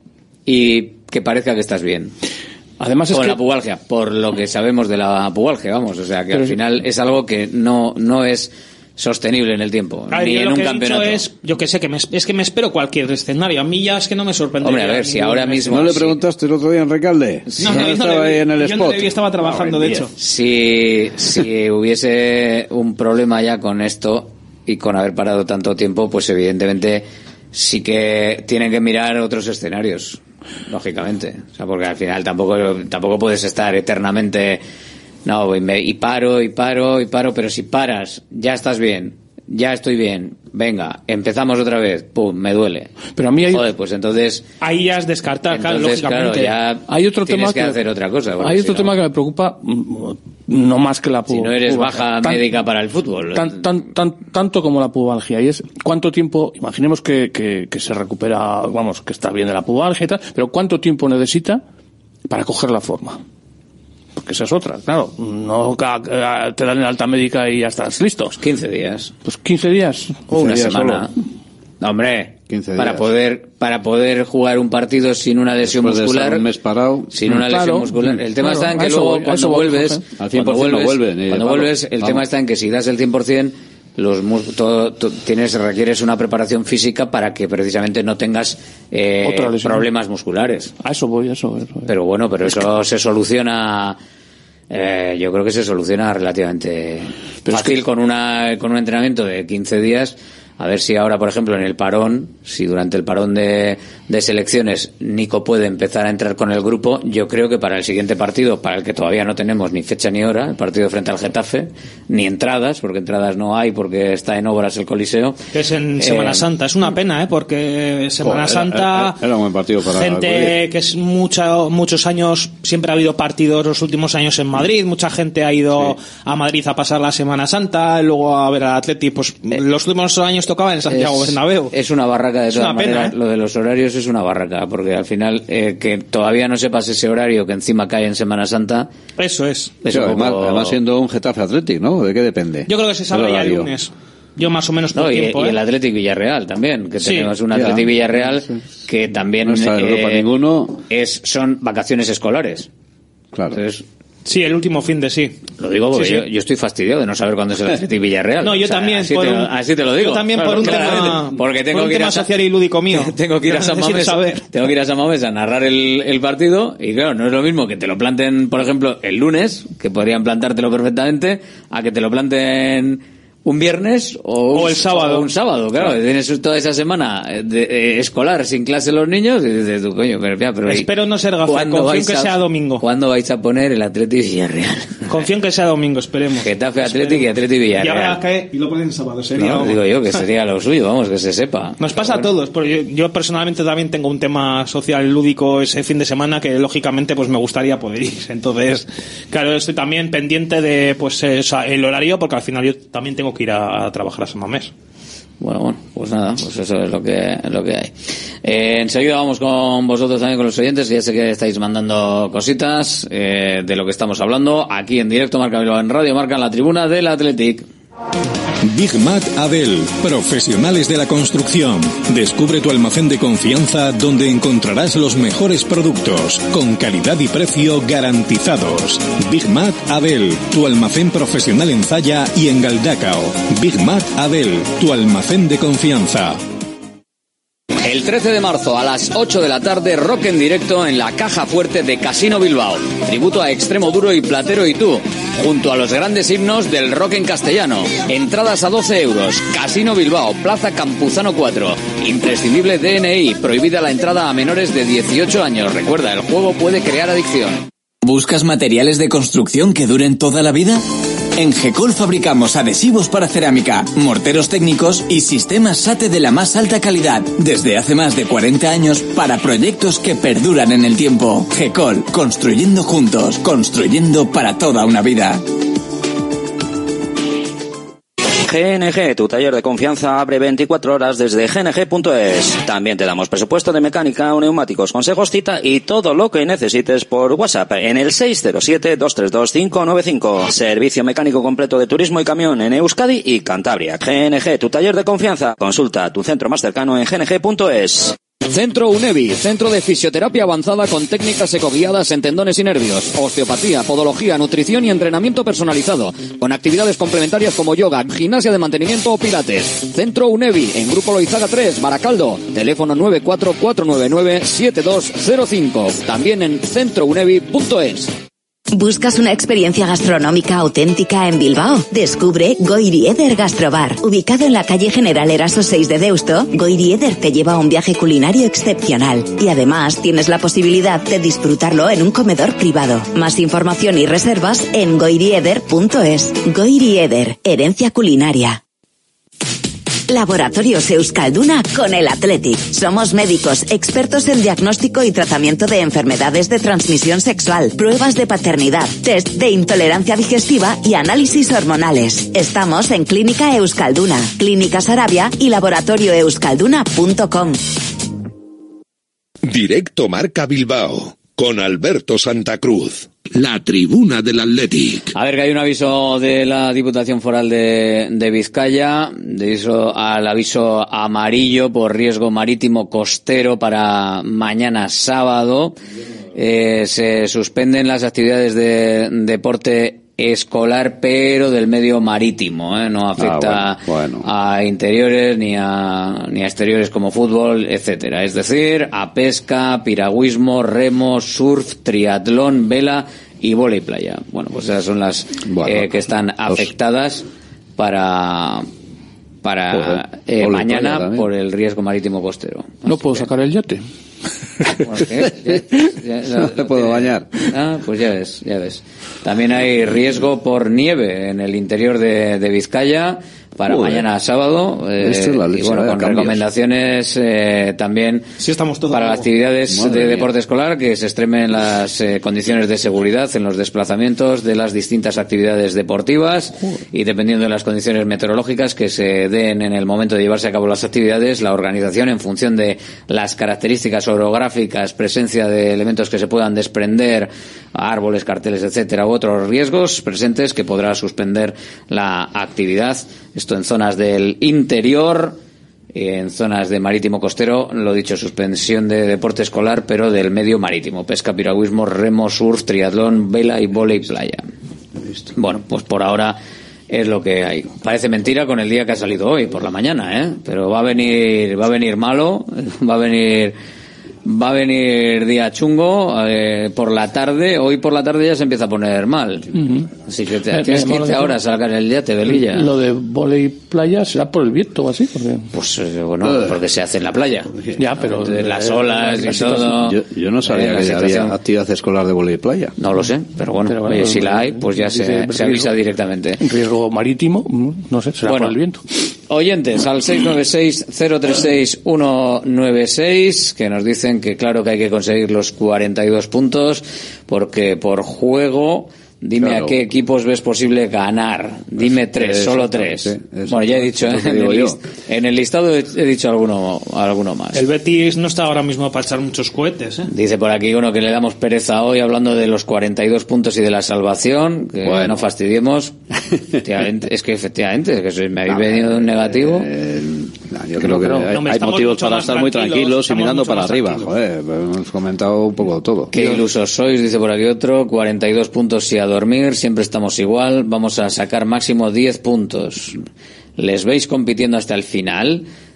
B: y que parezca que estás bien.
S: Además es
B: con
S: que...
B: la pubalgia, por lo que sabemos de la pubalgia, vamos, o sea que Pero al final es... es algo que no no es sostenible en el tiempo,
E: claro,
B: ni
E: yo
B: en
E: lo
B: un
E: que
B: campeonato.
E: He dicho es, yo que sé, que me, es que me espero cualquier escenario. A mí ya es que no me sorprende.
B: Hombre, a ver, si ahora mismo...
I: ¿No le preguntaste el otro día en Recalde?
E: Sí. No, no, no, estaba no ahí en el yo spot. No estaba trabajando, de hecho.
B: Si, si hubiese un problema ya con esto y con haber parado tanto tiempo, pues evidentemente sí que tienen que mirar otros escenarios. Lógicamente, o sea, porque al final tampoco tampoco puedes estar eternamente no y, me, y paro y paro y paro, pero si paras ya estás bien, ya estoy bien, venga, empezamos otra vez, pum, me duele.
S: Pero a mí hay...
B: Joder, pues entonces
E: ahí ya es descartar,
B: entonces,
E: lógicamente.
B: Claro, ya
S: hay otro
B: tienes
S: tema
B: que,
S: que
B: hacer otra cosa.
S: Hay otro
B: si
S: tema
B: no,
S: que me preocupa no más que la pubalgia.
B: Si no eres baja
S: tan,
B: médica para el fútbol.
S: Tan, tan, tan, tanto como la pubalgia. Y es cuánto tiempo, imaginemos que, que, que se recupera, vamos, que está bien de la pubalgia y tal, pero cuánto tiempo necesita para coger la forma. Porque esa es otra, claro. No te dan el alta médica y ya estás listo.
B: Pues quince días.
S: Pues quince días.
B: O una semana. No, hombre, quince días. Para poder, para poder jugar un partido sin una lesión
I: Después
B: muscular.
I: De un mes parado.
B: Sin una
S: claro,
B: lesión muscular. El tema
S: claro,
B: está en que
S: luego
B: voy, cuando vuelves,
I: al cien por ciento
B: cuando vuelves,
I: no vuelven,
B: cuando vuelves, el vamos. tema está en que si das el cien por ciento, los todo, todo, tienes requieres una preparación física para que precisamente no tengas eh, problemas musculares.
S: A eso voy, a eso, eso voy.
B: Pero bueno, pero es eso que... se soluciona. Eh, yo creo que se soluciona relativamente pero fácil es que... con una con un entrenamiento de quince días. A ver si ahora, por ejemplo, en el parón, si durante el parón de, de selecciones Nico puede empezar a entrar con el grupo, yo creo que para el siguiente partido, para el que todavía no tenemos ni fecha ni hora, el partido frente al Getafe, ni entradas, porque entradas no hay porque está en obras el Coliseo.
E: Que es en eh, Semana Santa, es una pena, ¿eh? Porque Semana
I: pues,
E: Santa,
I: era, era un buen partido para
E: gente que es mucha, muchos años, siempre ha habido partidos los últimos años en Madrid, mucha gente ha ido sí. a Madrid a pasar la Semana Santa, luego a ver al Atleti, pues eh, los últimos años tocaba en Santiago
B: es,
E: Bernabéu.
B: Es una barraca de
E: es
B: todas maneras.
E: Pena, ¿eh?
B: Lo de los horarios es una barraca, porque al final eh, que todavía no sepas ese horario que encima cae en Semana Santa.
E: Eso es.
B: es
I: sí,
B: un
I: además,
B: poco...
I: además siendo un Getafe Athletic, ¿no? ¿De qué depende?
E: Yo creo que se sabe ya el lunes. Yo más o menos por
B: no, y,
E: tiempo,
B: y
E: ¿eh?
B: el Athletic Villarreal también, que
E: sí,
B: tenemos un Athletic Villarreal sí. que también
I: no está en Europa
B: eh,
I: ninguno.
B: Es, son vacaciones escolares.
I: Claro.
B: Entonces,
E: sí, el último fin de sí.
B: Lo digo porque
E: sí, sí.
B: Yo, yo estoy fastidiado de no saber cuándo es el Athletic Villarreal.
E: No, yo o sea, también.
B: Así,
E: por
B: te,
E: un,
B: así te lo digo.
E: Yo también
B: claro,
E: por un
B: claro,
E: tema,
B: porque tengo
E: por un
B: que ir
E: tema
B: a,
E: social y lúdico mío.
B: Tengo que ir a San Mamés. Tengo que ir a San Mamés a narrar el, el partido y claro, no es lo mismo que te lo planten, por ejemplo, el lunes, que podrían plantártelo perfectamente, a que te lo planten un viernes o,
E: o el sábado.
B: O un sábado, claro. claro. Tienes toda esa semana de, eh, escolar sin clase los niños y dices tú, coño, pero, pero
E: espero no ser gafo, confío en que a, sea domingo.
B: ¿Cuándo vais a poner el Athletic Villarreal?
E: Confío en que sea domingo, esperemos.
B: Getafe Athletic y Athletic Villarreal.
E: Y ahora cae y lo ponen el sábado, sería.
B: No, digo yo que sería lo suyo, vamos, que se sepa.
E: Nos pasa bueno. a todos, porque yo, yo personalmente también tengo un tema social lúdico ese fin de semana que lógicamente pues me gustaría poder ir. Entonces, claro, estoy también pendiente de pues el horario porque al final yo también tengo que ir a, a trabajar a San Mamés.
B: Bueno, bueno, pues nada, pues eso es lo que lo que hay. Eh, enseguida vamos con vosotros también, con los oyentes, ya sé que estáis mandando cositas eh, de lo que estamos hablando, aquí en directo Marca Bilbao en Radio Marca, en la tribuna del Athletic.
N: Big Mat Adel, profesionales de la construcción. Descubre tu almacén de confianza donde encontrarás los mejores productos, con calidad y precio garantizados. Big Mat Adel, tu almacén profesional en Zalla y en Galdacao. Big Mat Adel, tu almacén de confianza.
B: El trece de marzo a las ocho de la tarde, rock en directo en la Caja Fuerte de Casino Bilbao. Tributo a Extremo Duro y Platero y tú, junto a los grandes himnos del rock en castellano. Entradas a doce euros. Casino Bilbao, Plaza Campuzano cuatro. Imprescindible D N I. Prohibida la entrada a menores de dieciocho años. Recuerda, el juego puede crear adicción.
C: ¿Buscas materiales de construcción que duren toda la vida? En Gecol fabricamos adhesivos para cerámica, morteros técnicos y sistemas SATE de la más alta calidad, desde hace más de cuarenta años para proyectos que perduran en el tiempo. Gecol, construyendo juntos, construyendo para toda una vida.
F: G N G, tu taller de confianza, abre veinticuatro horas desde g n g punto es. También te damos presupuesto de mecánica o neumáticos, consejos, cita y todo lo que necesites por WhatsApp en el seis cero siete, dos tres dos, cinco nueve cinco. Servicio mecánico completo de turismo y camión en Euskadi y Cantabria. G N G, tu taller de confianza. Consulta tu centro más cercano en g n g punto es.
B: Centro UNEVI, centro de fisioterapia avanzada con técnicas ecoguiadas en tendones y nervios, osteopatía, podología, nutrición y entrenamiento personalizado, con actividades complementarias como yoga, gimnasia de mantenimiento o pilates. Centro UNEVI, en Grupo Loizaga tres, Baracaldo, teléfono nueve cuatro cuatro nueve nueve, siete dos cero cinco, también en centro unevi punto es.
G: ¿Buscas una experiencia gastronómica auténtica en Bilbao? Descubre Goirieder Gastrobar. Ubicado en la calle General Eraso seis de Deusto, Goirieder te lleva a un viaje culinario excepcional. Y además tienes la posibilidad de disfrutarlo en un comedor privado. Más información y reservas en goirieder punto es. Goirieder, herencia culinaria. Laboratorios Euskalduna con el Athletic. Somos médicos, expertos en diagnóstico y tratamiento de enfermedades de transmisión sexual, pruebas de paternidad, test de intolerancia digestiva y análisis hormonales. Estamos en Clínica Euskalduna, Clínica Sarabia y laboratorio euskalduna punto com.
A: Directo Marca Bilbao con Alberto Santa Cruz. La tribuna del Athletic.
B: A ver, que hay un aviso de la Diputación Foral de, de Vizcaya, debido al aviso amarillo por riesgo marítimo costero para mañana sábado. Eh, se suspenden las actividades de deporte escolar, pero del medio marítimo, ¿eh? No afecta ah, bueno, bueno. a interiores ni a ni a exteriores como fútbol, etcétera. Es decir, a pesca, piragüismo, remo, surf, triatlón, vela y vóley playa. Bueno, pues esas son las bueno, eh, que están afectadas para para eh, mañana por el riesgo marítimo costero.
S: No puedo sacar el yate.
B: ¿Qué? Ya, ya, no
I: te puedo bañar.
B: Ah, pues ya ves, ya ves. También hay riesgo por nieve en el interior de, de Vizcaya para Uy, mañana sábado. Eh, es la y bueno, con cambios. recomendaciones eh, también
E: sí, estamos todos
B: para las actividades Madre de mía. deporte escolar, que se extremen las eh, condiciones de seguridad en los desplazamientos de las distintas actividades deportivas Uy. y dependiendo de las condiciones meteorológicas que se den en el momento de llevarse a cabo las actividades, la organización en función de las características orográficas, presencia de elementos que se puedan desprender, árboles, carteles, etcétera, u otros riesgos presentes, que podrá suspender la actividad. Esto en zonas del interior, en zonas de marítimo costero, lo dicho, suspensión de deporte escolar, pero del medio marítimo, pesca, piragüismo, remo, surf, triatlón, vela y vóley playa. Bueno, pues por ahora es lo que hay. Parece mentira con el día que ha salido hoy por la mañana, ¿eh? Pero va a venir, va a venir malo, va a venir Va a venir día chungo eh, por la tarde. Hoy por la tarde ya se empieza a poner mal. Uh-huh. Así que te, tienes que irte ahora a sacar el yate, Velilla.
S: Lo de vóley playa será por el viento o así. Porque...
B: Pues eh, bueno, porque se hace en la playa.
S: Ya, pero
B: de las olas y todo.
I: Yo, yo no sabía eh, que había actividad escolar de vóley playa.
B: No lo sé, pero bueno, pero bueno eh, si la hay, pues ya se, se avisa directamente.
S: Riesgo marítimo, no sé, será bueno, por el viento.
B: Oyentes al seis nueve seis, cero tres seis, uno nueve seis, que nos dicen que claro que hay que conseguir los cuarenta y dos puntos, porque por juego, dime claro. a qué equipos ves posible ganar. Dime tres, eso, solo tres. Sí, bueno, ya he dicho, ¿eh? en, el list, en el listado he, he dicho alguno, alguno más.
E: El Betis no está ahora mismo para echar muchos cohetes, ¿eh?
B: Dice por aquí uno que le damos pereza hoy hablando de los cuarenta y dos puntos y de la salvación, que bueno. no fastidiemos. Efectivamente, es que efectivamente, es que me habéis no, venido de un negativo.
I: Eh, no, yo creo que no, hay, no, hay motivos para estar muy tranquilos y mirando para arriba. Joder, hemos comentado un poco todo.
B: Qué ilusos sois, dice por aquí otro. cuarenta y dos puntos y a dormir, siempre estamos igual. Vamos a sacar máximo diez puntos. ¿Les veis compitiendo hasta el final?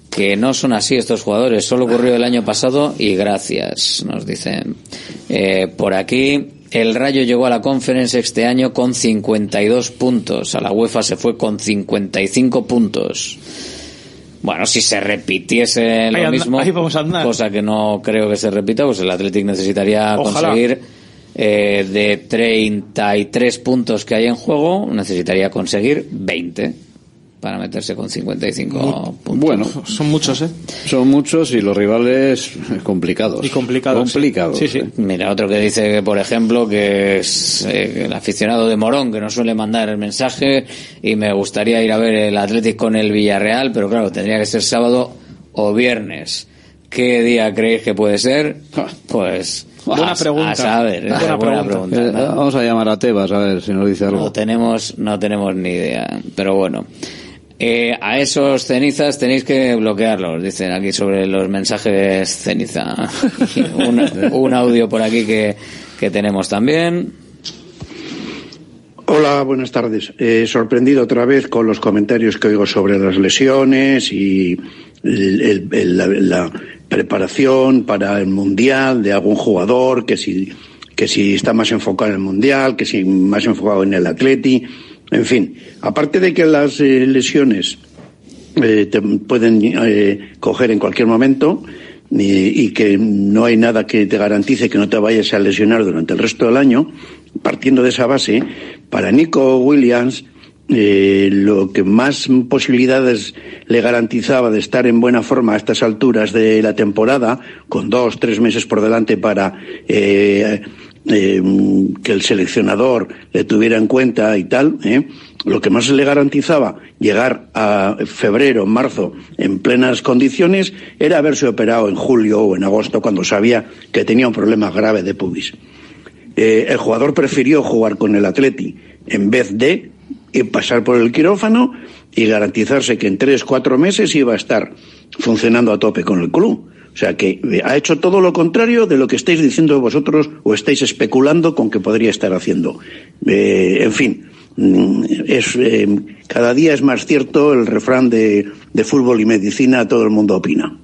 B: que no son así estos jugadores, solo ocurrió el año pasado y gracias, nos dicen eh, por aquí. El Rayo llegó a la Conference este año con cincuenta y dos puntos, a la UEFA se fue con cincuenta y cinco puntos. Bueno, si se repitiese lo
E: ahí anda,
B: mismo,
E: ahí vamos a andar.
B: cosa que no creo que se repita, pues el Athletic necesitaría
E: Ojalá.
B: conseguir eh, de treinta y tres puntos que hay en juego, necesitaría conseguir veinte para meterse con cincuenta y cinco
I: Muy,
B: puntos.
I: Bueno,
E: son muchos, ¿eh?
I: Son muchos y los rivales complicados.
E: Y complicados.
I: Complicados.
E: Sí, sí.
I: ¿eh?
B: Mira, otro que dice que, por ejemplo, que es eh, el aficionado de Morón, que nos suele mandar el mensaje y me gustaría ir a ver el Athletic con el Villarreal, pero claro, tendría que ser sábado o viernes. ¿Qué día creéis que puede ser? Pues...
E: Buena
B: a,
E: pregunta.
B: A saber,
E: buena,
B: buena
E: buena
B: pregunta.
E: pregunta.
I: Eh, vamos a llamar a Tebas a ver si nos dice algo.
B: No tenemos, no tenemos ni idea. Pero bueno, eh, a esos cenizas tenéis que bloquearlos, dicen aquí sobre los mensajes ceniza. un, un audio por aquí que, que tenemos también.
H: Hola, buenas tardes. Eh, sorprendido otra vez con los comentarios que oigo sobre las lesiones y el, el, el, la, la preparación para el Mundial de algún jugador, que si, que si está más enfocado en el Mundial, que si más enfocado en el Atleti, en fin. Aparte de que las eh, lesiones eh, te pueden eh, coger en cualquier momento y, y que no hay nada que te garantice que no te vayas a lesionar durante el resto del año, partiendo de esa base, para Nico Williams, eh, lo que más posibilidades le garantizaba de estar en buena forma a estas alturas de la temporada, con dos, tres meses por delante para eh, eh, que el seleccionador le tuviera en cuenta y tal, eh, lo que más le garantizaba llegar a febrero, marzo, en plenas condiciones, era haberse operado en julio o en agosto, cuando sabía que tenía un problema grave de pubis. Eh, el jugador prefirió jugar con el Atleti en vez de pasar por el quirófano y garantizarse que en tres, cuatro meses iba a estar funcionando a tope con el club. O sea que ha hecho todo lo contrario de lo que estáis diciendo vosotros o estáis especulando con que podría estar haciendo. Eh, en fin, es, eh, cada día es más cierto el refrán de, de fútbol y medicina, todo el mundo opina.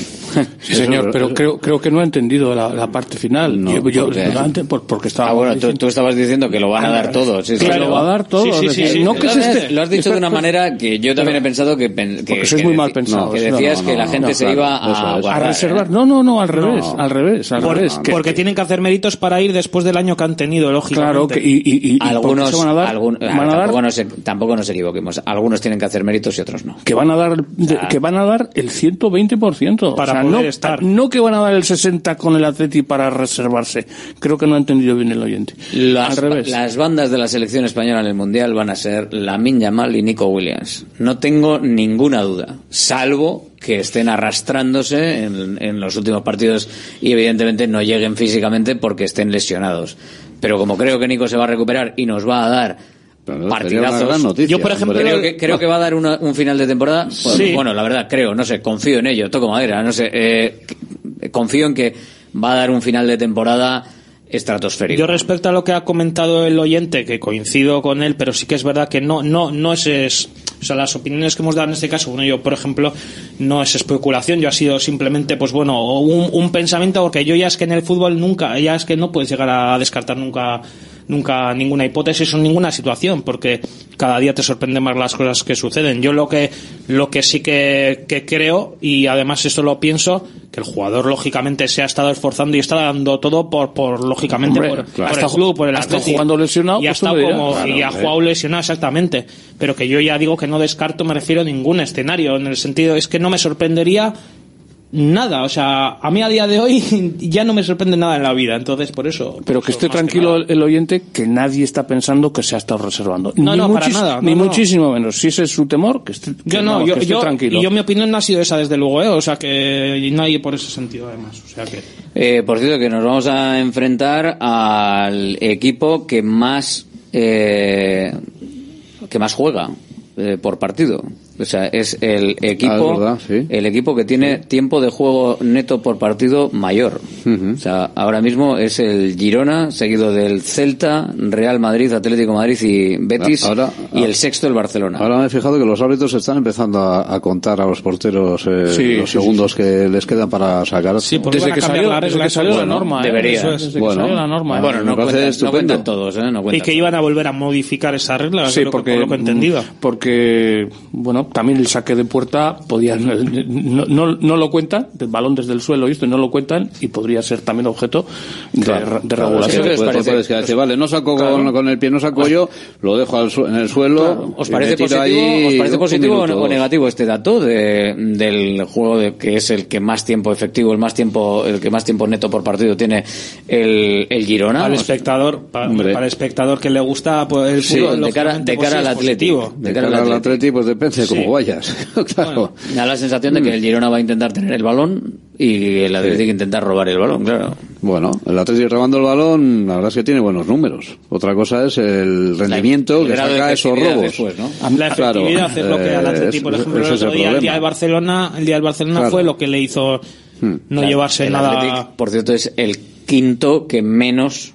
S: Sí, señor, pero creo creo que no ha entendido la, la parte final.
B: No,
S: yo, yo,
B: porque,
S: antes, por, porque estaba
B: ah, bueno, tú,
S: diciendo,
B: tú estabas diciendo que lo van a dar todo. Sí,
S: claro,
B: sí,
S: lo va a dar todo.
B: Sí, sí, sí, sí.
S: No que
B: lo,
S: se
B: has,
S: esté,
B: lo has dicho de una manera que yo también he pensado que... que
S: porque sois
B: que
S: muy
B: deci-
S: mal pensado.
B: Que decías no, no, que la gente no, se claro, iba a,
S: a
B: guardar,
S: reservar.
B: ¿eh?
S: No, no, no, al revés, no. al revés, al
E: Por,
S: revés.
E: Que, porque que, tienen que hacer méritos para ir después del año que han tenido, lógicamente.
S: Claro, que, y, y, y
B: algunos,
S: se van a dar,
B: algún,
S: van a dar,
B: tampoco, nos, tampoco nos equivoquemos. Algunos tienen que hacer méritos y otros no.
S: Que van a dar, o sea, que van a dar el ciento veinte por ciento.
E: Para
S: o sea,
E: poder
S: no,
E: estar.
S: No que van a dar el sesenta con el Atleti para reservarse. Creo que no ha entendido bien el oyente.
B: Las,
S: Al revés.
B: Las bandas de la selección española en el Mundial van a ser Lamine Yamal y Nico Williams. No tengo ninguna duda. Salvo que estén arrastrándose en, en los últimos partidos y evidentemente no lleguen físicamente porque estén lesionados. Pero como creo que Nico se va a recuperar y nos va a dar
I: Pero
B: partidazos.
I: Noticia,
B: yo, por ejemplo, creo que, creo que va a dar una, un final de temporada. Bueno,
E: sí.
B: bueno, la verdad, creo, no sé, confío en ello, toco madera, no sé. Eh, confío en que va a dar un final de temporada estratosférico.
E: Yo respecto a lo que ha comentado el oyente, que coincido con él, pero sí que es verdad que no no no es, es o sea, las opiniones que hemos dado en este caso, bueno, yo por ejemplo no es especulación, yo ha sido simplemente pues bueno, un, un pensamiento, porque yo ya es que en el fútbol nunca, ya es que no puedes llegar a descartar nunca nunca ninguna hipótesis o ninguna situación, porque cada día te sorprenden más las cosas que suceden. Yo lo que lo que sí que, que creo, y además esto lo pienso, que el jugador lógicamente se ha estado esforzando y está dando todo por por lógicamente
S: Hombre,
E: por,
S: claro.
E: por el club, por el
S: ha estado
E: Atleti,
S: jugando lesionado,
E: y ha
S: pues
E: estado
S: tú me dirás.
E: como
S: Claro,
E: y ha
S: hombre.
E: jugado lesionado exactamente, pero que yo ya digo que no descarto, me refiero a ningún escenario, en el sentido es que no me sorprendería nada, o sea, a mí a día de hoy ya no me sorprende nada en la vida, entonces por eso.
S: Pero que
E: eso
S: esté
E: más que
S: tranquilo
E: nada.
S: el oyente, que nadie está pensando que se ha estado reservando.
E: No,
S: ni
E: no, para
S: muchis-
E: nada, no,
S: ni
E: no.
S: muchísimo menos. Si ese es su temor, que esté, que
E: Yo no,
S: vamos,
E: yo,
S: que esté
E: yo,
S: tranquilo.
E: y yo mi opinión no ha sido esa desde luego, ¿eh? O sea que y nadie por ese sentido además, o sea que.
B: Eh, por cierto, que nos vamos a enfrentar al equipo que más eh, que más juega eh, por partido. O sea, es el equipo,
I: ah, es verdad, sí.
B: el equipo que tiene sí. tiempo de juego neto por partido mayor. Uh-huh. O sea, ahora mismo es el Girona, seguido del Celta, Real Madrid, Atlético de Madrid y Betis, ahora, y el sexto el Barcelona.
I: Ahora me he fijado que los árbitros están empezando a, a contar a los porteros eh,
S: sí,
I: los
S: sí,
I: segundos
S: sí, sí.
I: que les quedan para sacar.
S: Sí, porque desde, que salió, la desde que salió bueno, la norma, ¿eh?
B: Debería.
S: Eso es, desde
I: bueno,
S: que salió la norma.
B: Bueno, no, cuentan, no cuentan todos, ¿eh? No cuentan
E: y que iban a volver a modificar esa regla,
S: sí, porque,
E: por lo que he entendido.
S: Porque, bueno, también el saque de puerta podían, no, no, no lo cuentan, el balón desde el suelo y esto no lo cuentan, y podría ser también objeto de,
I: claro,
S: de regulación.
I: Claro, puede, puede, puede decir, vale, no saco claro. con, con el pie, no saco yo, lo dejo al su, en el suelo. Claro.
B: ¿Os parece positivo, ¿os parece positivo minuto, o negativo este dato de, del juego de, que es el que más tiempo efectivo, el más tiempo, el que más tiempo neto por partido tiene el, el Girona?
E: Al espectador, para, para el espectador que le gusta, pues el
B: sí,
E: fútbol,
B: de cara, de cara al Atlético.
I: De cara al Atlético, pues depende de sí. cómo vayas. Claro.
B: Bueno, me da la sensación de que el Girona va a intentar tener el balón y el Atlético sí. intentar robar el balón, claro.
I: Bueno, el Atlético robando el balón, la verdad es que tiene buenos números. Otra cosa es el rendimiento
B: la, el
I: que saca de esos robos.
B: Después, ¿no?
E: La efectividad claro, es lo que al Atlético, por ejemplo, el, otro día, el día del Barcelona, el día del Barcelona claro. fue lo que le hizo no claro. llevarse
B: el
E: nada.
B: Atlético, por cierto, es el quinto que menos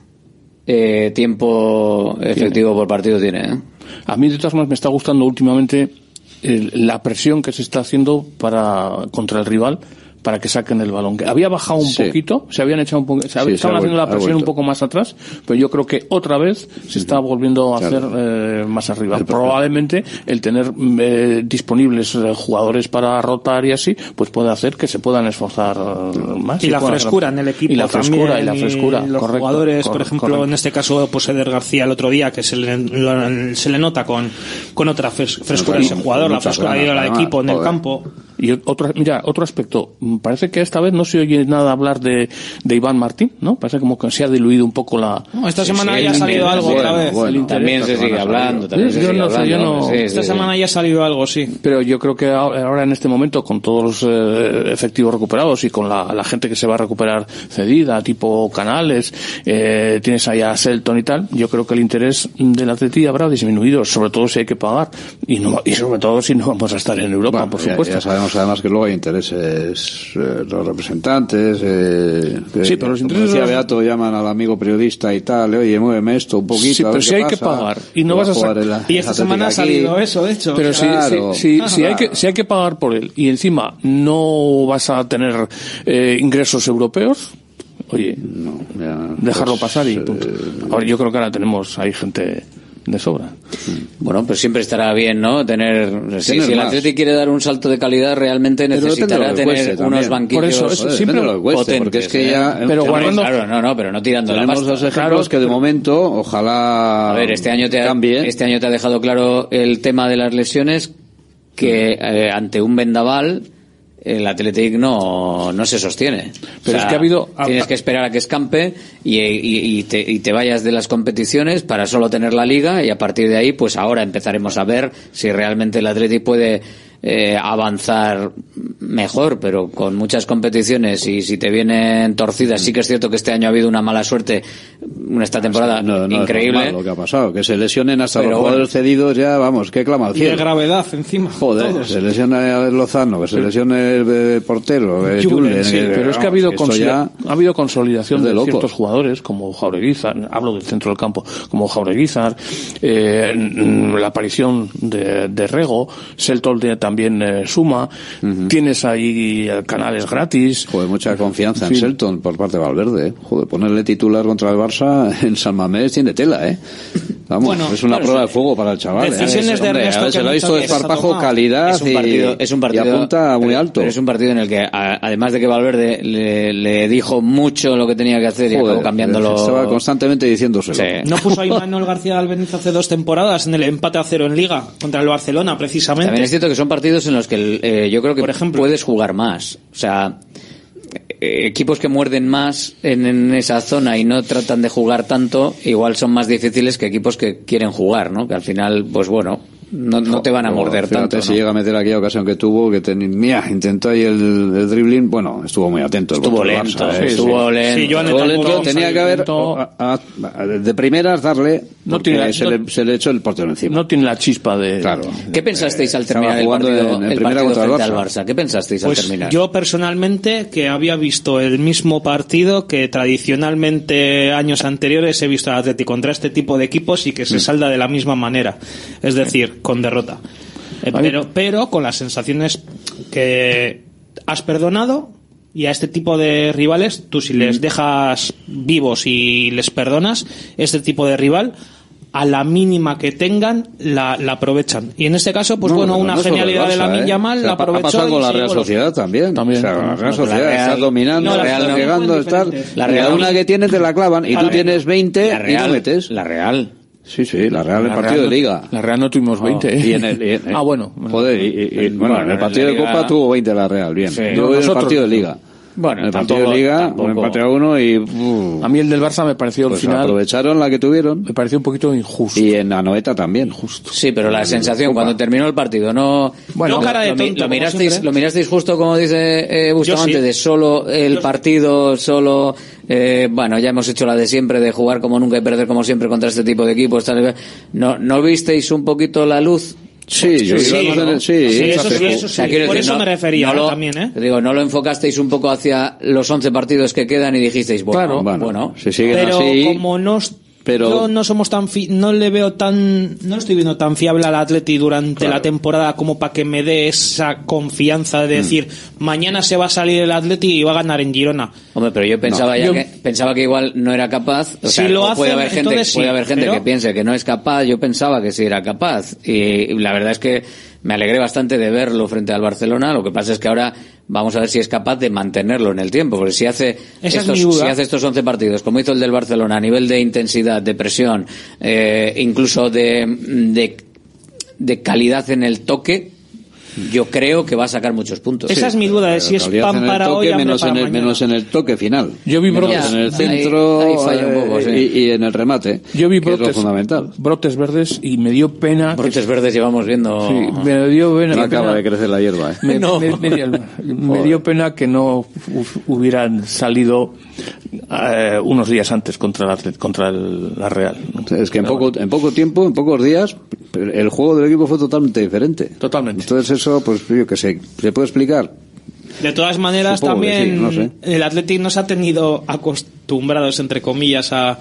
B: eh, tiempo efectivo ¿Tiene? por partido tiene, ¿eh?
S: A mí de todas maneras me está gustando últimamente el, la presión que se está haciendo para contra el rival para que saquen el balón. Había bajado un sí. poquito, se habían echado un poco, se sí, estaban haciendo vuelto, la presión un poco más atrás, pero yo creo que otra vez se está volviendo a claro. hacer eh, más arriba. El Probablemente el tener eh, disponibles eh, jugadores para rotar y así, pues puede hacer que se puedan esforzar más.
E: Y, y la frescura en el equipo
S: y la frescura,
E: también,
S: y la frescura.
E: Y los
S: correcto,
E: jugadores,
S: correcto,
E: por ejemplo,
S: correcto.
E: en este caso, pues Eder García el otro día, que se le, lo, se le nota con, con otra frescura a ese jugador, la frescura del equipo en el campo.
S: Y otro, mira, otro aspecto, parece que esta vez no se oye nada hablar de, de Iván Martín, ¿no? Parece como que se ha diluido un poco la...
E: No, esta semana sí, ya ha salido algo
B: bueno,
E: otra vez.
B: Bueno, también se sigue hablando, también
S: sí,
B: se
S: yo
B: sigue
S: no
B: hablando.
S: Sé, yo no...
B: Sí,
E: esta
B: sí,
E: semana
B: sí.
E: ya ha salido algo, sí.
S: Pero yo creo que ahora en este momento, con todos los eh, efectivos recuperados y con la, la gente que se va a recuperar cedida, tipo Canales, eh, tienes ahí a Selton y tal, yo creo que el interés del Atleti habrá disminuido, sobre todo si hay que pagar, y no y sobre todo si no vamos a estar en Europa, bueno, por supuesto.
I: Ya, ya sabemos además que luego hay intereses, eh, los representantes, eh, que,
S: sí, pero los intereses
I: como decía Beato, llaman al amigo periodista y tal, oye, muéveme esto un poquito.
S: Sí,
I: a ver
S: pero si hay
I: pasa,
S: que pagar y no vas a sacar.
E: La, y esta semana ha salido eso, de hecho.
S: Pero
I: claro.
S: si, si, si, si, hay que, si hay que pagar por él y encima no vas a tener eh, ingresos europeos, oye,
I: no, ya,
S: dejarlo
I: pues,
S: pasar y punto.
I: Eh,
S: Ahora yo creo que ahora tenemos ahí gente de sobra.
B: Bueno, pues siempre estará bien, ¿no? Tener, si, si el Atlético quiere dar un salto de calidad, realmente necesitará tener unos banquillos.
S: Por eso, eso
B: joder,
S: siempre
I: lo cueste,
B: potentes,
I: porque es que
B: ¿eh?
I: ya,
S: pero guardando,
B: claro, no, no, pero no tirando la pasta.
I: Tenemos dos ejemplos claro, que de momento, ojalá
B: a ver, este año te ha,
I: cambie.
B: Este año te ha dejado claro el tema de las lesiones, que eh, ante un vendaval el Athletic no, no se sostiene.
S: Pero o sea, es que ha habido...
B: Tienes que esperar a que escampe y, y, y, te, y te vayas de las competiciones para solo tener la liga, y a partir de ahí, pues ahora empezaremos a ver si realmente el Athletic puede eh, avanzar mejor, pero con muchas competiciones, y si te vienen torcidas, sí que es cierto que este año ha habido una mala suerte, esta temporada
I: no, no,
B: increíble.
I: Es lo que ha pasado, que se lesionen hasta
B: pero
I: los jugadores bueno, cedidos, ya vamos, que clama al cielo.
E: Y de gravedad encima.
I: Joder,
E: todos.
I: Se lesiona el Lozano, que se lesione el, el portero, el Julen,
S: sí,
I: que,
S: pero
I: vamos,
S: es que ha habido,
I: que ya
S: ha habido consolidación de,
I: de
S: ciertos jugadores, como Jaureguizar, hablo del centro del campo, como Jaureguizar, eh, la aparición de, de Rego, Seltol también eh, suma, uh-huh. Tienes ahí canales gratis.
I: Joder, mucha confianza en, en Selton por parte de Valverde, ¿eh? Joder, ponerle titular contra el Barça en San Mamés tiene tela, ¿eh? Vamos, bueno, es una claro, prueba sí. de fuego para el chaval.
E: Decisiones
I: ¿eh?
E: de Ernesto,
I: hombre, se lo ha visto de esparpajo, calidad
B: es un partido,
I: y,
B: es un partido,
I: y apunta muy
B: pero,
I: alto.
B: Pero es un partido en el que, a, además de que Valverde le, le dijo mucho lo que tenía que hacer, Joder, y acabó cambiándolo.
I: Estaba constantemente diciéndoselo.
B: Sí.
E: ¿No puso a Imanol García Albeniz hace dos temporadas en el empate a cero en Liga contra el Barcelona, precisamente?
B: También es cierto que son partidos en los que eh, yo creo que, por ejemplo, puedes jugar más. O sea, eh, equipos que muerden más en, en esa zona y no tratan de jugar tanto, igual son más difíciles que equipos que quieren jugar, ¿no? Que al final, pues bueno, no, no te van a morder
I: Fíjate,
B: tanto.
I: Si
B: ¿no?
I: llega a meter aquella ocasión que tuvo, que ten, mira, intentó ahí el, el dribbling, bueno, estuvo muy atento. El
B: estuvo lento,
I: Barça,
B: sí,
I: ¿eh?
B: estuvo
I: sí.
B: lento.
E: Sí, yo
I: estuvo lento, tenía que haber, a, a, de primeras, darle
S: No tiene la,
I: se,
S: no,
I: le, se le echó el portero encima.
S: No tiene la chispa de...
I: Claro.
B: ¿Qué pensasteis al terminar el partido, en, en el partido frente al Barça? ¿Qué pensasteis
E: pues
B: al terminar?
E: Yo personalmente, que había visto el mismo partido que tradicionalmente años anteriores he visto al Atlético contra este tipo de equipos y que se salda de la misma manera, es decir, con derrota. Eh, pero, pero con las sensaciones que has perdonado, y a este tipo de rivales, tú si les dejas vivos y les perdonas, este tipo de rival, a la mínima que tengan, la, la aprovechan. Y en este caso, pues no, bueno, una no genialidad de Lamine Yamal, ¿eh? La aprovechó.
I: Ha pasado con la Real Sociedad también. también. O sea, la Real Sociedad la Real, está dominando, no, está llegando, está... La Real, una que tiene te la clavan, y tú tienes veinte y no metes.
B: La Real.
I: Sí, sí, la Real en el partido
S: Real,
I: de Liga.
S: La Real no tuvimos veinte. Oh, ¿eh?
I: Y en el, y en,
S: ah, bueno.
I: Joder, y, y, y, bueno, bueno, en el partido de Copa tuvo veinte la Real, bien. Sí,
S: no,
I: en el partido de Liga.
S: Bueno,
I: en el partido de Liga, un empate a uno y... Uh,
S: a mí el del Barça me pareció
I: pues
S: al final...
I: aprovecharon la que tuvieron.
S: Me pareció un poquito injusto.
I: Y en Anoeta también.
S: Justo.
B: Sí, pero la sensación Copa. Cuando terminó el partido, no...
E: Bueno, no,
B: lo,
E: cara de tonto,
B: lo, lo, mirasteis, lo mirasteis justo como dice eh, Bustamante, sí. De solo el Yo partido, sí. solo... Eh, bueno, ya hemos hecho la de siempre, de jugar como nunca y perder como siempre contra este tipo de equipos. Tal, ¿no, ¿No visteis un poquito la luz?
I: Sí, yo
E: sí, sí,
I: ¿no? sí,
E: sí, eso sí, eso sí. O sea, por decir, eso
B: no,
E: me refería
B: no lo,
E: también, ¿eh?
B: Digo, no lo enfocasteis un poco hacia los once partidos que quedan y dijisteis, bueno,
S: claro,
B: bueno, bueno.
I: Si siguen
E: pero
I: así,
E: como no pero yo no somos tan fi no le veo tan no estoy viendo tan fiable al Atleti durante claro. la temporada como para que me dé esa confianza de decir mm. mañana se va a salir el Atleti y va a ganar en Girona.
B: Hombre, pero yo pensaba no, ya yo, que pensaba que igual no era capaz, o
E: si
B: sea,
E: lo
B: puede
E: hacen,
B: haber gente
E: entonces,
B: puede
E: sí,
B: haber gente
E: pero...
B: que piense que no es capaz. Yo pensaba que sí era capaz y la verdad es que me alegré bastante de verlo frente al Barcelona. Lo que pasa es que ahora vamos a ver si es capaz de mantenerlo en el tiempo, porque si hace estos, si hace estos once partidos, como hizo el del Barcelona, a nivel de intensidad, de presión, eh, incluso de, de, de calidad en el toque, yo creo que va a sacar muchos puntos.
E: Esa sí, es mi duda, de si es pan para
I: toque,
E: hoy,
I: menos
E: para
I: en el,
E: mañana.
I: Menos en el toque final.
S: Yo vi brotes
I: en el centro
B: ahí, ahí falla un poco, sí.
I: y, y en el remate.
S: Yo vi brotes,
I: que es lo fundamental.
S: brotes verdes y me dio pena.
B: Brotes
S: que...
B: verdes llevamos viendo.
S: Sí, me dio pena.
I: No acaba de crecer la hierba. ¿eh?
S: Me,
B: no.
S: me, me, dio, me dio pena que no hubieran salido eh, unos días antes contra la, contra el, la Real.
I: Es que en poco, en poco tiempo, en pocos días, el juego del equipo fue totalmente diferente.
S: Totalmente.
I: Entonces eso, pues yo que sé, ¿se puede explicar?
E: De todas maneras,
I: Supongo
E: también
I: sí, no sé.
E: El Athletic nos ha tenido acostumbrados, entre comillas, a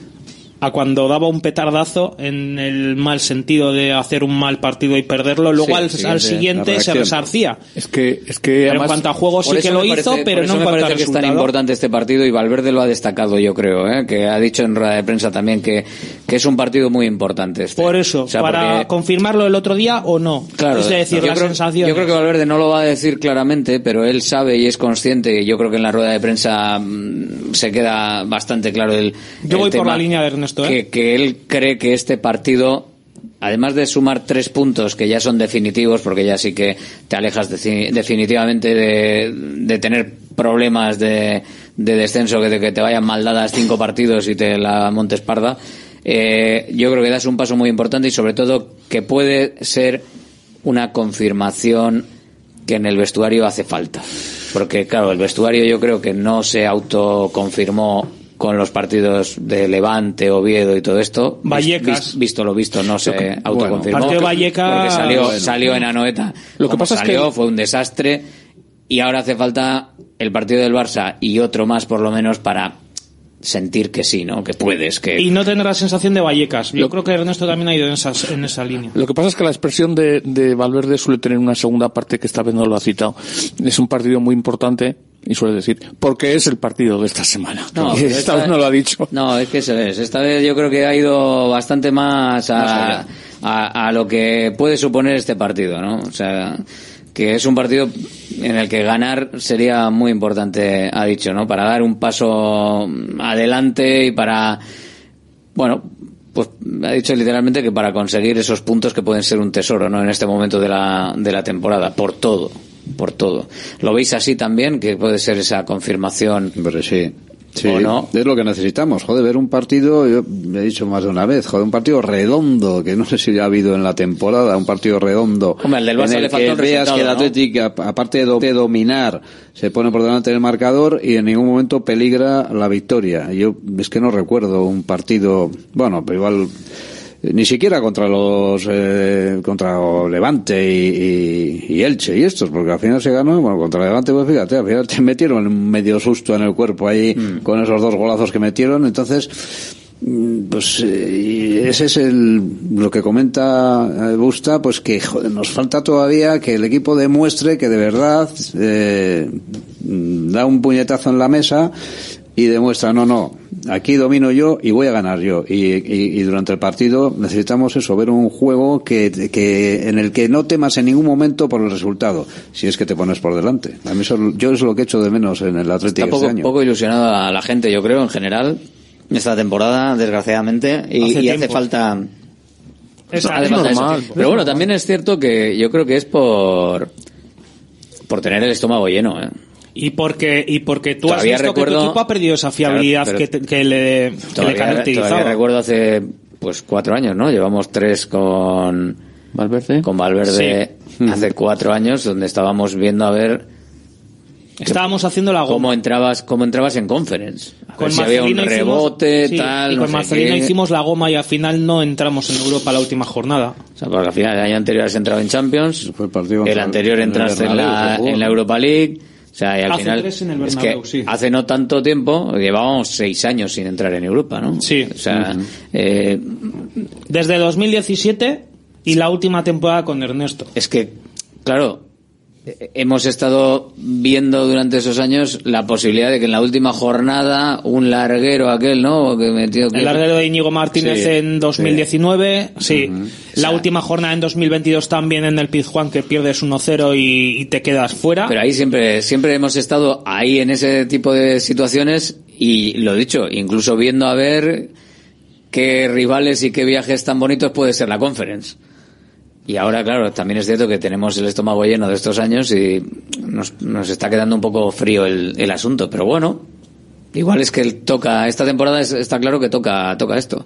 E: a cuando daba un petardazo en el mal sentido de hacer un mal partido y perderlo, luego sí, al, siguiente, al siguiente se resarcía.
S: Es que, es que
E: pero
S: además,
E: en cuanto a juego sí que lo
B: parece,
E: hizo, pero no en cuanto a resultado.
B: Que es tan importante este partido y Valverde lo ha destacado, yo creo, ¿eh? Que ha dicho en rueda de prensa también que, que es un partido muy importante este.
E: Por eso, o sea, para porque... confirmarlo el otro día o no.
B: Claro,
E: es decir,
B: yo
E: la
B: creo,
E: sensación.
B: Yo creo que Valverde no lo va a decir claramente, pero él sabe y es consciente, y yo creo que en la rueda de prensa mmm, se queda bastante claro el,
E: yo
B: el
E: voy
B: tema,
E: por la línea de Ernesto, ¿eh?
B: que, que él cree que este partido, además de sumar tres puntos que ya son definitivos, porque ya sí que te alejas de, definitivamente de, de tener problemas de, de descenso, que te, que te vayan mal dadas cinco partidos y te la montes parda, eh, yo creo que das un paso muy importante y sobre todo que puede ser una confirmación que en el vestuario hace falta, porque claro, el vestuario yo creo que no se autoconfirmó con los partidos de Levante, Oviedo y todo esto.
E: Vallecas.
B: Visto, visto lo visto, no se bueno, autoconfirmó.
E: Partido Vallecas.
B: Porque salió,
E: bueno.
B: salió en Anoeta.
S: Lo que
B: Como
S: pasa
B: salió,
S: es que...
B: fue un desastre. Y ahora hace falta el partido del Barça y otro más, por lo menos, para sentir que sí, ¿no? Que puedes, que...
E: Y no tener la sensación de Vallecas. Yo lo... creo que Ernesto también ha ido en, esas, en esa línea.
S: Lo que pasa es que la expresión de, de Valverde suele tener una segunda parte que esta vez no lo ha citado. Es un partido muy importante. Y suele decir, porque es el partido de esta semana.
B: No,
S: esta, esta vez no lo ha dicho.
B: No, es que se es. Esta vez yo creo que ha ido bastante más a, a, a lo que puede suponer este partido, ¿no? O sea, que es un partido en el que ganar sería muy importante, ha dicho, ¿no? Para dar un paso adelante y para, bueno, pues ha dicho literalmente que para conseguir esos puntos que pueden ser un tesoro, ¿no? En este momento de la, de la temporada, por todo. por todo. ¿Lo veis así también? Que puede ser esa confirmación.
I: Pero sí. Sí,
B: ¿o no?
I: Es lo que necesitamos, joder, ver un partido, yo he dicho más de una vez, joder, un partido redondo, que no sé si ya ha habido en la temporada, un partido redondo.
B: Hombre, el del Barça
I: en el
B: le falta
I: que
B: un
I: veas
B: resultado,
I: que el
B: ¿no?
I: Atlético, aparte de, do- de dominar, se pone por delante del marcador y en ningún momento peligra la victoria. Yo es que no recuerdo un partido, bueno, pero igual ni siquiera contra los eh, contra Levante y, y, y Elche y estos, porque al final se ganó, bueno, contra Levante, pues fíjate, al final te metieron un medio susto en el cuerpo ahí mm. con esos dos golazos que metieron, entonces pues eh, ese es el lo que comenta Busta, pues que joder, nos falta todavía que el equipo demuestre que de verdad eh, da un puñetazo en la mesa y demuestra, no, no, aquí domino yo y voy a ganar yo. Y, y, y durante el partido necesitamos eso, ver un juego que, que en el que no temas en ningún momento por el resultado, si es que te pones por delante. A mí eso, yo es lo que echo de menos en el Atlético
B: Está poco,
I: este año.
B: poco ilusionada a la gente, yo creo, en general, esta temporada, desgraciadamente, y hace, y hace falta...
E: Es,
B: hace
E: es
B: falta
E: normal.
B: eso. Pero bueno, también es cierto que yo creo que es por por tener el estómago lleno, ¿eh?
E: Y porque y porque tú
B: Todavía
E: has visto
B: recuerdo,
E: que tu equipo ha perdido esa fiabilidad
B: claro,
E: que, te, que le, que le caracterizaba.
B: Todavía recuerdo hace pues cuatro años, ¿no? Llevamos tres con
S: Valverde.
B: Con Valverde
E: sí.
B: hace cuatro años, donde estábamos viendo a ver
E: estábamos haciendo la goma.
B: cómo entrabas cómo entrabas en conference. A
E: Con
B: ver si había un rebote,
E: hicimos,
B: tal.
E: Sí, y
B: no
E: con
B: sé
E: Marcelino
B: qué.
E: hicimos la goma y al final no entramos en Europa la última jornada.
B: O sea, porque al final el año anterior has entrado en Champions,
I: Fue el, partido
B: el anterior entraste en la, en la Europa League. O sea, y al
E: hace
B: final,
E: tres en el
B: es
E: Bernabéu,
B: que
E: sí.
B: hace no tanto tiempo, llevábamos seis años sin entrar en Europa, ¿no?
E: Sí.
B: O sea,
E: Uh-huh.
B: eh,
E: desde dos mil diecisiete y la última temporada con Ernesto.
B: Es que, claro, hemos estado viendo durante esos años la posibilidad de que en la última jornada un larguero aquel, ¿no? Que metió que...
E: El larguero de Íñigo Martínez
B: sí,
E: en dos mil diecinueve, sí. sí.
B: Uh-huh.
E: La
B: o sea,
E: última jornada en dos mil veintidós también en el Pizjuán, que pierdes uno cero y, y te quedas fuera.
B: Pero ahí siempre, siempre hemos estado ahí en ese tipo de situaciones y lo dicho, incluso viendo a ver qué rivales y qué viajes tan bonitos puede ser la Conference. Y ahora, claro, también es cierto que tenemos el estómago lleno de estos años y nos, nos está quedando un poco frío el, el asunto. Pero bueno, igual es que toca, esta temporada es, está claro que toca, toca esto.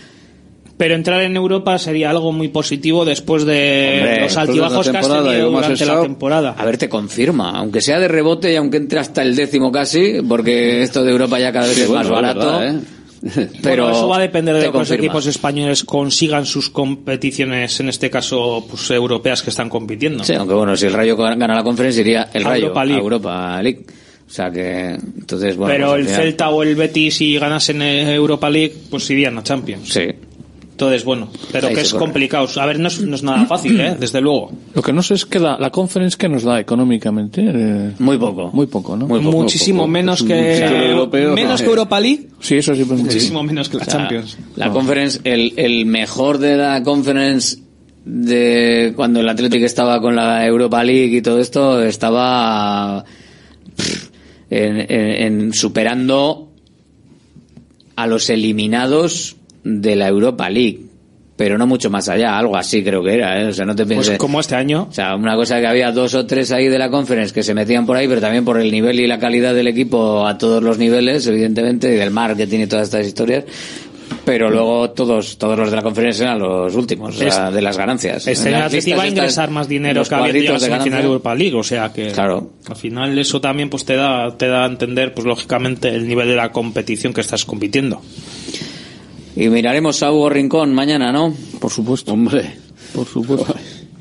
E: Pero entrar en Europa sería algo muy positivo después de
B: Hombre,
E: los altibajos que has tenido durante la temporada.
B: A ver, te confirma, aunque sea de rebote y aunque entre hasta el décimo casi, porque esto de Europa ya cada vez
I: sí,
B: es
I: bueno,
B: más barato.
I: Verdad, ¿eh?
E: Pero bueno, eso va a depender de que los
B: confirma.
E: equipos españoles consigan sus competiciones, en este caso pues europeas que están compitiendo.
B: Sí, aunque bueno, si el Rayo gana la Conference iría el Rayo
E: Europa League.
B: a Europa League. O sea que entonces bueno.
E: Pero
B: pues,
E: el
B: final...
E: Celta o el Betis si ganasen Europa League pues irían a Champions.
B: Sí.
E: Entonces bueno, pero
B: Ahí
E: que
B: se
E: es
B: corre.
E: complicado. A ver, no es, no es nada fácil, ¿eh? Desde luego.
S: Lo que no sé es que la, la conference que nos da económicamente. Eh,
B: muy poco.
S: Muy poco, ¿no?
B: Muy poco,
E: Muchísimo
S: poco.
E: menos que
S: O sea,
E: europeo, menos que Europa League.
S: Sí, eso sí.
E: Muchísimo
S: sí.
E: menos que la
B: O sea,
E: Champions.
B: La
S: No.
B: Conference, el, el mejor de la Conference de cuando el Atlético estaba con la Europa League y todo esto estaba pff, en, en, en superando a los eliminados de la Europa League, pero no mucho más allá, algo así creo que era, ¿eh? O sea, no te pienses...
E: Pues como este año.
B: O sea, una cosa que había dos o tres ahí de la Conference que se metían por ahí, pero también por el nivel y la calidad del equipo a todos los niveles, evidentemente, y del marketing y todas estas historias. Pero luego todos todos los de la Conferencia eran los últimos, o sea, de las ganancias.
E: Este
B: En
E: año
B: las
E: Atleti
B: listas
E: va a
B: estas,
E: ingresar más dinero
B: los
E: que habiendo llegado a
B: cuadritos de
E: semifinal de
B: ganancia.
E: Europa League, o sea que
B: Claro.
E: al final eso también pues te da te da a entender pues lógicamente el nivel de la competición que estás compitiendo.
B: Y miraremos a Hugo Rincón mañana, ¿no?
S: Por supuesto.
I: Hombre,
S: por supuesto.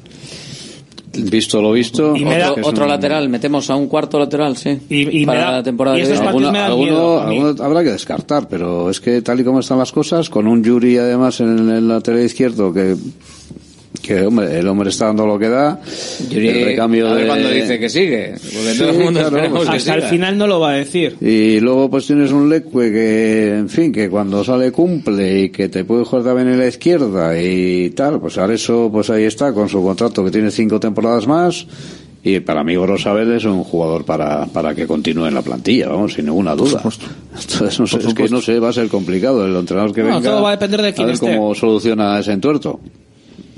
I: Visto lo visto.
B: Y me da, otro otro un... lateral, metemos a un cuarto lateral, sí.
E: Y, y
B: para
E: me da,
B: la temporada
E: y
B: de
I: alguno, alguno, alguno habrá que descartar, pero es que tal y como están las cosas, con un Yuri además en el lateral izquierdo que que hombre, el hombre está dando lo que da.
B: Yuri,
I: el recambio
B: a ver
I: de...
B: cuando dice que sigue, porque
I: sí,
B: todo el mundo
I: claro,
B: esperemos
I: pues
B: que
E: hasta
B: siga.
E: el final no lo va a decir.
I: Y luego pues tienes un Leque que, en fin, que cuando sale cumple y que te puede jugar también en la izquierda y tal, pues ahora eso pues ahí está con su contrato que tiene cinco temporadas más. Y para mí Gorosabel es un jugador para para que continúe en la plantilla, vamos, sin ninguna duda. Entonces no sé, es que no sé, va a ser complicado el entrenador que
E: no,
I: venga.
E: todo va a depender de quién
I: a ver
E: esté.
I: cómo soluciona ese entuerto.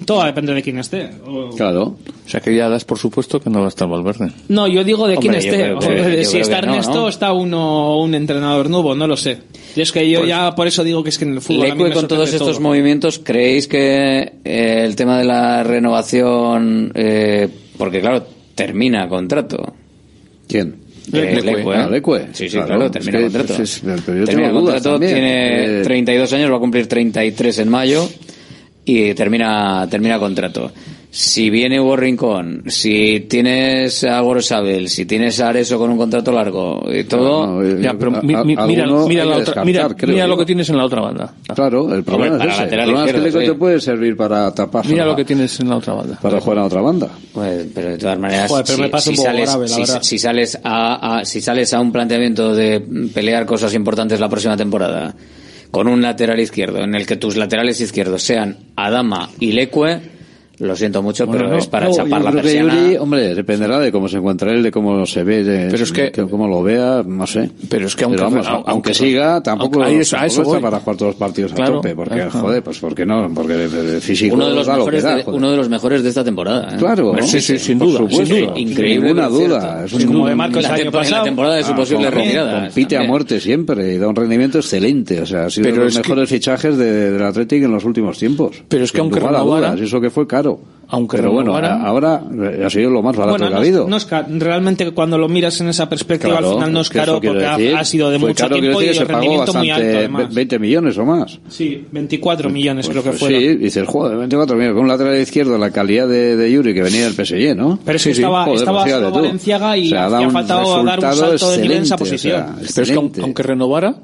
E: Todo depende de quién esté. O...
I: Claro.
S: O sea que ya das por supuesto que no va a estar Valverde.
E: No, yo digo de quién
B: Hombre,
E: esté.
B: yo creo que-
E: O,
B: yo
E: si
B: creo
E: está
B: que no,
E: Ernesto,
B: ¿no?
E: está uno un entrenador nuevo, no lo sé. Y es que yo
B: Pues-
E: ya por eso digo que es que en el fútbol. a mí
B: Lecue,
E: me
B: con todos
E: sorprende
B: estos
E: todo.
B: movimientos, ¿creéis que eh, el tema de la renovación, eh, porque claro, termina contrato?
I: ¿Quién?
B: Eh,
I: Lecue.
B: Lecue.
I: Ah, Lecue.
B: Sí, sí,
I: Claro,
B: claro,
I: es
B: termina
I: que,
B: contrato.
I: pues, es- pero yo
B: Termina
I: tengo dudas
B: contrato,
I: también.
B: tiene
I: Eh,
B: treinta y dos años, va a cumplir treinta y tres en mayo y termina termina contrato. Si viene Hugo Rincón, si tienes a Gorosabel, si tienes a Areso con un contrato largo y todo...
I: No, eh,
S: Ya, pero
I: a-
S: mi-
I: a-
S: mi- mira,
I: alguno
S: mira
I: hay
S: la
I: que
S: otra,
I: descartar,
S: mira,
I: creo
S: mira
I: yo.
S: lo que tienes en la otra banda.
I: Claro, el problema
B: Hombre, para
I: es ese. El
B: lateral
I: problema es que
B: izquierdo,
I: Lecue
B: sí.
I: te puede servir para tapar.
S: Mira lo que tienes en la otra banda.
I: Para jugar a otra banda.
B: Pues, pero de todas maneras,
E: Joder, pero
B: si,
E: me parece
B: si
E: un poco
B: sales,
E: grave, la
B: si,
E: verdad.
B: si sales a, a- si sales a un planteamiento de pelear cosas importantes la próxima temporada con un lateral izquierdo en el que tus laterales izquierdos sean Adama y Lecue, lo siento mucho,
I: Bueno,
B: pero
I: no,
B: es para
I: no,
B: chapar
I: yo
B: la
I: creo que
B: persiana.
I: Yuri, hombre, dependerá de cómo se encuentra él, de cómo se ve, de,
S: Pero es que-
I: cómo lo vea, no sé.
S: Pero es que aunque-
I: vamos,
S: aunque-
I: aunque siga, tampoco,
S: aunque- ahí es- a
I: tampoco
S: eso
I: está
S: voy.
I: para jugar todos los partidos
S: Claro,
I: a tope, porque,
S: ajá.
I: joder, pues ¿por qué no? Porque de, de físico
B: Uno de los
I: da lo que
B: mejores
I: da,
B: de,
I: joder.
B: uno de los mejores de esta temporada, ¿eh?
I: Claro,
B: Bueno,
S: sí, sí, sin
I: por
S: duda, sin
I: supuesto,
S: duda.
B: Increíble,
I: ninguna
B: pero
I: duda.
B: cierto.
I: Es
E: Pues
I: un-
E: como de Marcos
B: la,
E: el año
B: tempo- en la
E: pasado.
B: temporada de su
I: Ah,
B: posible
I: con-
B: retirada.
I: compite a
B: también.
I: muerte siempre y da un rendimiento excelente. O sea, ha sido
S: Pero
I: de los
S: es que-
I: mejores fichajes de, del Athletic en los últimos tiempos.
S: Pero es que
I: Sin
S: aunque
I: lugar a
S: renovara-
I: dudas, y eso que fue caro.
S: Aunque
I: Pero bueno,
S: renovara-
I: a- ahora eh, ha sido lo más barato
E: Bueno,
I: que
E: no
I: ha
E: es,
I: habido.
E: no es ca- realmente cuando lo miras en esa perspectiva
I: Claro,
E: al final no es
I: que eso
E: caro
I: quiero
E: porque ha-
I: decir,
E: ha sido de
I: fue
E: mucho
I: caro,
E: tiempo
I: quiero
E: y
I: decir
E: el
I: que se pagó
E: rendimiento muy
I: bastante,
E: alto además.
I: veinte millones o más.
E: Sí, veinticuatro millones creo que
I: Pues
E: fueron.
I: sí, dices, joder, veinticuatro millones, con un lateral izquierdo, la calidad de, de Yuri que venía del P S G, ¿no?
E: Pero es que
I: Sí, sí,
E: estaba,
I: joder,
E: estaba
I: pues
E: solo
I: fíjate tú.
E: Valenciaga y
I: O sea, da
E: hacía
I: un
E: falta dar un
I: resultado
E: salto de nivel en esa
I: excelente,
E: posición.
I: o sea,
S: Pero es que
I: excelente.
S: aun- aunque renovara,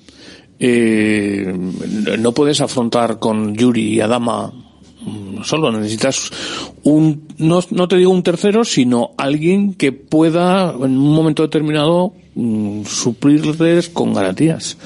S: eh, no puedes afrontar con Yuri y Adama mm, solo. Necesitas un, no, no te digo un tercero, sino alguien que pueda en un momento determinado mm, suplirles con garantías.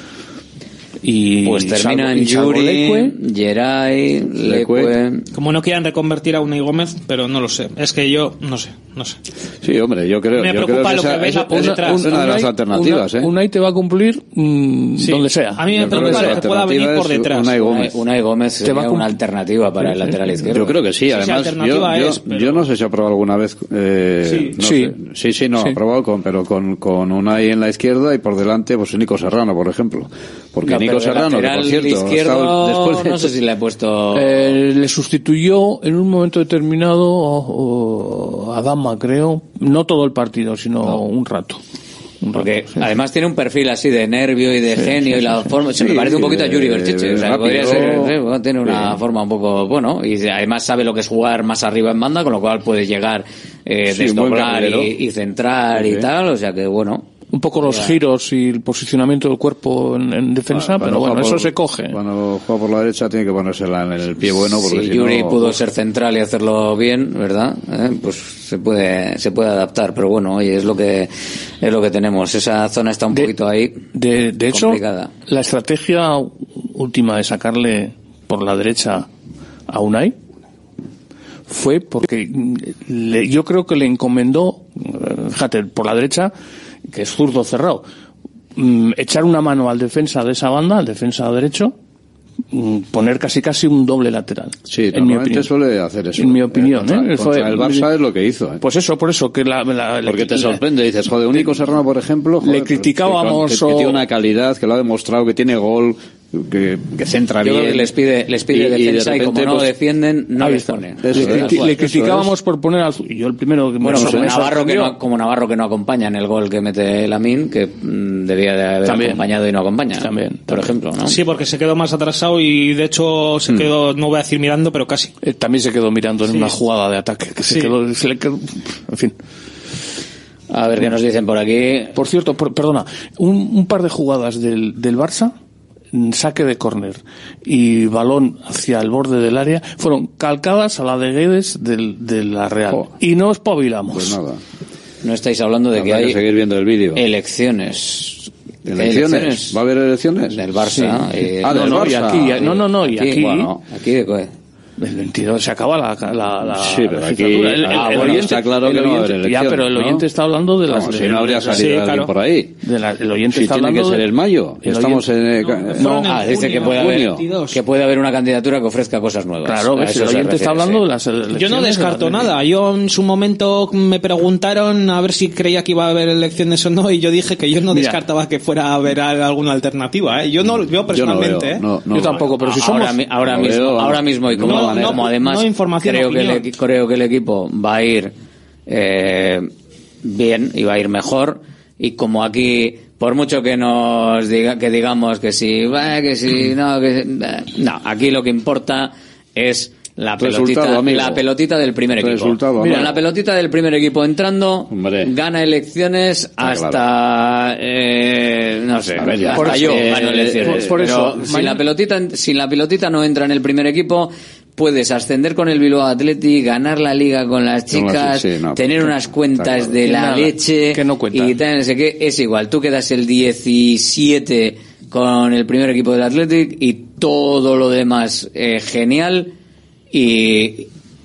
S: Y
B: Pues terminan
S: salvo- y salvo
B: Yuri,
S: Lecue,
B: Geray, Lecue.
E: Como no quieran reconvertir a Unai Gómez, pero no lo sé. Es que yo no sé, no sé.
I: Sí, hombre, yo creo,
E: Me
I: yo
E: preocupa
I: creo que
E: lo que
I: esa,
E: venga
I: esa-
E: por
I: esa
E: detrás.
I: es una de las
S: Unai-
I: alternativas,
S: Unai-
I: ¿eh?
S: Unai te va a cumplir mm,
B: Sí.
S: donde sea.
E: A mí me
I: Yo creo
E: preocupa
I: que
E: lo
I: la
E: que pueda venir
I: alternativa
E: por
I: es
E: detrás.
I: Unai Gómez.
B: Unai, Unai Gómez
S: Te va
B: sería
S: con-
B: una alternativa para el lateral izquierdo.
I: Yo creo que sí,
E: Sí, sí,
I: además, yo,
E: alternativa
I: yo,
E: es, pero-
I: yo no sé si ha probado alguna vez, eh,
E: Sí.
I: no
S: Sí.
I: sé. sí, sí, no,
S: Sí.
I: ha probado, con, pero con, con Unai en la izquierda y por delante, pues Nico Serrano, por ejemplo. Porque
B: No,
I: Nico
B: pero de
I: Serrano, que
B: lateral
I: por cierto, ha
B: izquierdo,
I: estado después de
B: no sé si le he puesto...
S: Eh, le sustituyó en un momento determinado o- o a Dama, creo. No todo el partido, sino un rato. Un
B: Porque
S: rato, sí.
B: además tiene un perfil así de nervio y de
S: Sí,
B: genio
S: sí,
B: y la
S: sí.
B: forma, se me
I: Sí,
B: parece un poquito a Yuri
I: eh,
B: Berchiche, o sea, que
I: rápido.
B: podría ser, eh, bueno, tiene una
I: Sí.
B: forma un poco, bueno, y además sabe lo que es jugar más arriba en banda, con lo cual puede llegar, eh,
I: Sí, un buen
B: desdoblar
I: carrilero.
B: y, y centrar
I: Sí.
B: y tal, o sea que bueno.
S: Un poco los
B: Ya.
S: giros y el posicionamiento del cuerpo en, en defensa,
I: Cuando
S: pero bueno,
I: juega
S: eso
I: por-
S: se coge.
I: Cuando juega por la derecha tiene que ponérsela en el pie bueno, porque
B: Si
I: si
B: Yuri
I: no,
B: pudo
I: pues,
B: ser central y hacerlo bien, ¿verdad? Eh, pues se puede, se puede adaptar, pero bueno, oye, es lo que, es lo que tenemos. Esa zona está un
S: De-
B: poquito ahí.
S: De, de hecho,
B: complicada.
S: la estrategia última de sacarle por la derecha a Unai fue porque mm, le- yo creo que le encomendó, eh, fíjate, por la derecha, que es zurdo cerrado, mm, echar una mano al defensa de esa banda, al defensa derecho, mm, poner casi casi un doble lateral.
I: sí,
S: en mi
I: normalmente
S: opinión.
I: suele hacer eso.
S: En mi opinión,
I: contra,
S: ¿eh?
I: contra
S: Fue-
I: el Barça es lo que hizo, ¿eh?
S: Pues eso, por eso, que la... la-
I: Porque te
S: la-
I: sorprende, dices, joder, un Nico Serrano, por ejemplo, joder,
S: Le criticábamos
I: que, que, que
S: o-
I: tiene una calidad, que lo ha demostrado, que tiene gol, que, que centra
B: Yo
I: bien.
B: creo que les pide, les pide
I: Y- y de
B: defensa y, como
I: repente,
B: no
I: pues,
B: defienden, no
S: ahí
B: les
S: está.
B: ponen.
I: Eso
S: le,
I: es,
S: criti-
I: eso
S: le
I: es.
S: criticábamos por poner al... y yo el primero que me-
B: Bueno,
S: me
B: como Navarro, que
S: sorprendió.
B: no, como Navarro que no acompaña en el gol que mete Lamine, que mm, debía de haber
S: También.
B: acompañado y no acompaña.
S: También,
B: por
S: también.
B: ejemplo, ¿no?
E: Sí, porque se quedó más atrasado y de hecho se quedó, no voy a decir mirando, pero casi.
S: Eh, también se quedó mirando en
E: Sí.
S: una jugada de ataque. Que se
E: Sí.
S: quedó, se le quedó- en fin.
B: A ver qué nos dicen por aquí.
S: Por cierto, por- perdona, un, un par de jugadas del, del Barça, mm, saque de córner y balón hacia el borde del área, fueron calcadas a la de Guedes del, de la Real.
I: Oh.
S: Y no espabilamos.
I: Pues nada.
B: No estáis hablando de que
I: Habrá
B: hay
I: seguir viendo el vídeo.
B: elecciones.
I: ¿Elecciones? ¿Va a haber elecciones?
B: Del Barça.
S: Sí.
B: eh,
I: Ah,
S: no,
I: del
S: no, y
I: Barça.
S: aquí, no, no, no, y aquí,
B: Bueno, aquí de qué?
S: El veintidós se acaba la, la, la
I: sí, pero aquí
S: legislatura. El, el,
I: ah,
S: el
I: bueno,
S: oyente,
I: está claro
S: el
I: que no va a haber
S: oyente,
I: elección,
S: ya, pero el
I: ¿no?
S: oyente está hablando de las...
I: Vamos, si no habría salido
S: sí,
I: alguien
S: claro.
I: por ahí.
S: De la, el oyente
I: si
S: está
I: tiene
S: hablando
I: que ser
S: de,
I: el mayo.
S: el
I: Estamos
S: oyente,
I: en... Eh,
B: No,
I: no,
B: ah, dice que puede, haber, que puede haber una candidatura que ofrezca cosas nuevas.
S: Claro, ves, el oyente está hablando
B: sí.
S: de las elecciones.
E: Yo no descarto
S: de la...
E: nada. Yo en su momento me preguntaron a ver si creía que iba a haber elecciones o no, y yo dije que yo no
S: Mira.
E: descartaba que fuera a haber alguna alternativa. ¿eh? Yo no, yo personalmente.
I: Yo, no veo,
E: ¿eh?
I: no, no,
S: yo tampoco, pero si somos...
B: Ahora, ahora
I: no
B: mismo,
I: veo,
B: ahora mismo y como,
E: no, no,
B: como además
E: no información,
B: creo, que
E: opinión.
B: el, creo que el equipo va a ir eh, bien y va a ir mejor, y como aquí por mucho que nos diga que digamos que sí, bah, que sí, no, que bah, no, aquí lo que importa es la pelotita, la pelotita del primer equipo.
I: Resultado,
B: Mira, la pelotita del primer equipo entrando, Hombre. gana elecciones Está hasta claro. eh, no sé, ver, hasta por yo eh, gano elecciones. Por, por eso, pero si la pelotita si la pelotita no entra en el primer equipo, puedes ascender con el Bilbao Athletic, ganar la liga con las chicas, sí, no, tener unas cuentas claro. de la nada, leche que no y tal, no sé qué, es igual, tú quedas el diecisiete con el primer equipo del Athletic y todo lo demás eh, genial. Y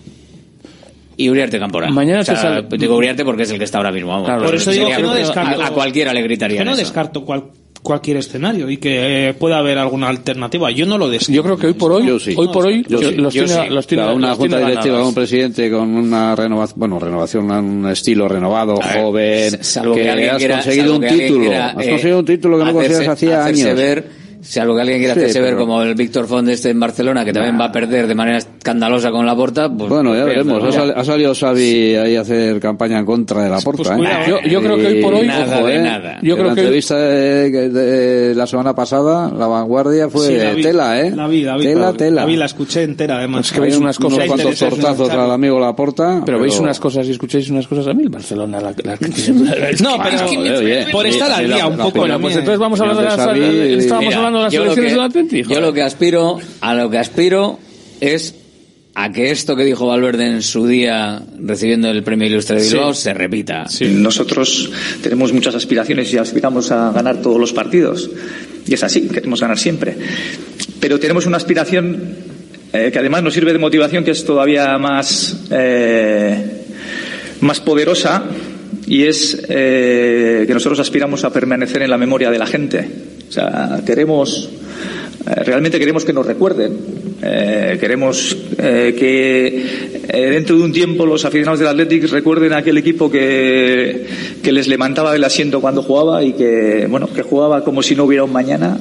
B: y Uriarte Campora.
S: Mañana
B: o sea,
S: te sale...
B: digo Uriarte porque es el que está ahora mismo. Vamos.
E: Claro, por eso digo que no descarto,
B: a, a cualquiera le gritaría.
E: Que no
B: eso.
E: descarto cual, cualquier escenario y que eh, pueda haber alguna alternativa. Yo no lo descarto.
S: Yo creo que hoy por hoy,
I: yo sí.
S: hoy por hoy,
I: yo sí.
S: los
I: yo
S: tiene,
I: sí.
S: los tiene,
I: claro, una
S: los
I: junta
S: tiene
I: directiva
S: ganadas.
I: con un presidente con una renovación, bueno, renovación, un estilo renovado, ver, joven,
B: salvo
I: que,
B: que alguien
I: has
B: quiera,
I: conseguido un título,
B: quiera,
I: has
B: eh,
I: conseguido un título que no conseguías hacía años.
B: Ver, salvo que alguien quiera
I: sí,
B: hacerse
I: pero...
B: ver como el Víctor Font este en Barcelona, que también va a perder de manera escandalosa con la Porta, pues,
I: bueno, ya
B: pues,
I: veremos.
B: no,
I: ha, sal, ha salido Xavi ahí a hacer campaña en contra de la Porta.
S: Pues,
I: ¿eh?
S: yo, yo creo que hoy por hoy,
B: nada,
I: ojo,
B: de
I: ¿eh?
B: nada.
S: Yo creo
I: la
S: que
I: entrevista de, de, de la semana pasada, La Vanguardia, fue
E: sí, la vi,
I: tela, ¿eh?
E: La vi, la vi,
I: tela,
E: la,
I: tela.
E: La vi, la escuché entera, además.
S: Es que veis unas cosas,
I: unos cuantos tortazos al amigo Laporta.
S: Pero, pero veis unas cosas y escucháis unas cosas a mí, el Barcelona. La, la...
E: no, pero
I: joder, oye,
E: por estar al día un poco.
S: Bueno, pues entonces vamos a hablar de las, estábamos hablando de las elecciones del Atlético.
B: Yo lo que aspiro, a lo que aspiro es a que esto que dijo Valverde en su día recibiendo el premio Ilustre de Bilbao sí. se repita.
J: Sí. Nosotros tenemos muchas aspiraciones y aspiramos a ganar todos los partidos. Y es así, queremos ganar siempre. Pero tenemos una aspiración eh, que además nos sirve de motivación, que es todavía más, eh, más poderosa, y es eh, que nosotros aspiramos a permanecer en la memoria de la gente. O sea, queremos... Realmente queremos que nos recuerden, eh, queremos eh, que eh, dentro de un tiempo los aficionados del Athletic recuerden a aquel equipo que, que les levantaba del asiento cuando jugaba y que, bueno, que jugaba como si no hubiera un mañana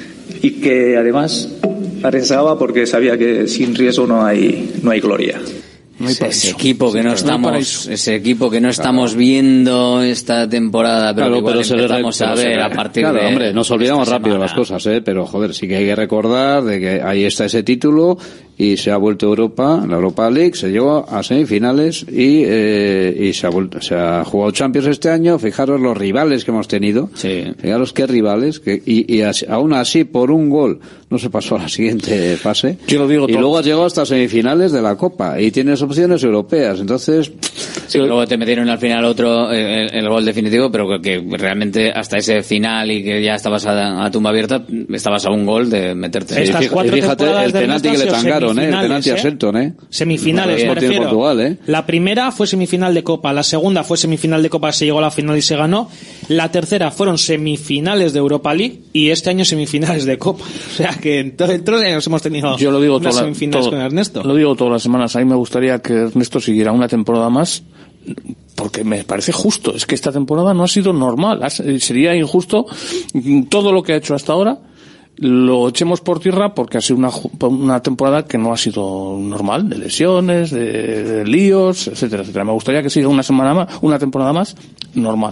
J: y que además arriesgaba porque sabía que sin riesgo no hay, no hay gloria.
B: No ese, ese equipo que no estamos, ese equipo que no estamos claro. viendo esta temporada, pero
I: claro,
B: que igual
I: pero
B: empezamos
I: se le,
B: a ver se a partir
I: claro,
B: de.
I: Hombre, nos olvidamos rápido de las cosas, eh, pero joder, sí que hay que recordar de que ahí está ese título y se ha vuelto Europa, la Europa League, se llegó a semifinales y eh, y se ha vuelto, se ha jugado Champions este año. Fijaros los rivales que hemos tenido,
B: sí.
I: Fijaros qué rivales, que y, y así, aún así por un gol no se pasó a la siguiente fase.
S: Yo lo digo
I: y
S: todo.
I: luego has llegado hasta semifinales de la Copa y tienes opciones europeas, entonces.
B: Sí, luego te metieron al final otro el, el gol definitivo, pero que, que realmente hasta ese final y que ya estabas a, a tumba abierta, estabas a un gol de meterte.
E: Sí, estas cuatro
I: y fíjate el penalti que le tangaron, ¿eh? El penalti
E: ¿eh?
I: a Shelton, ¿eh?
E: Semifinales, me refiero.
I: Portugal, ¿eh?
E: La primera fue semifinal de Copa, la segunda fue semifinal de Copa, se llegó a la final y se ganó. La tercera fueron semifinales de Europa League y este año semifinales de Copa. O sea que en todos los años hemos tenido
S: Yo lo digo
E: unas
S: toda,
E: semifinales
S: todo,
E: con Ernesto.
S: Lo digo todas las semanas. A mí me gustaría que Ernesto siguiera una temporada más, porque me parece justo. Es que esta temporada no ha sido normal. Sería injusto todo lo que ha hecho hasta ahora. Lo echemos por tierra porque ha sido una, una temporada que no ha sido normal, de lesiones, de, de líos, etcétera, etcétera. Me gustaría que siga una semana más, una temporada más normal.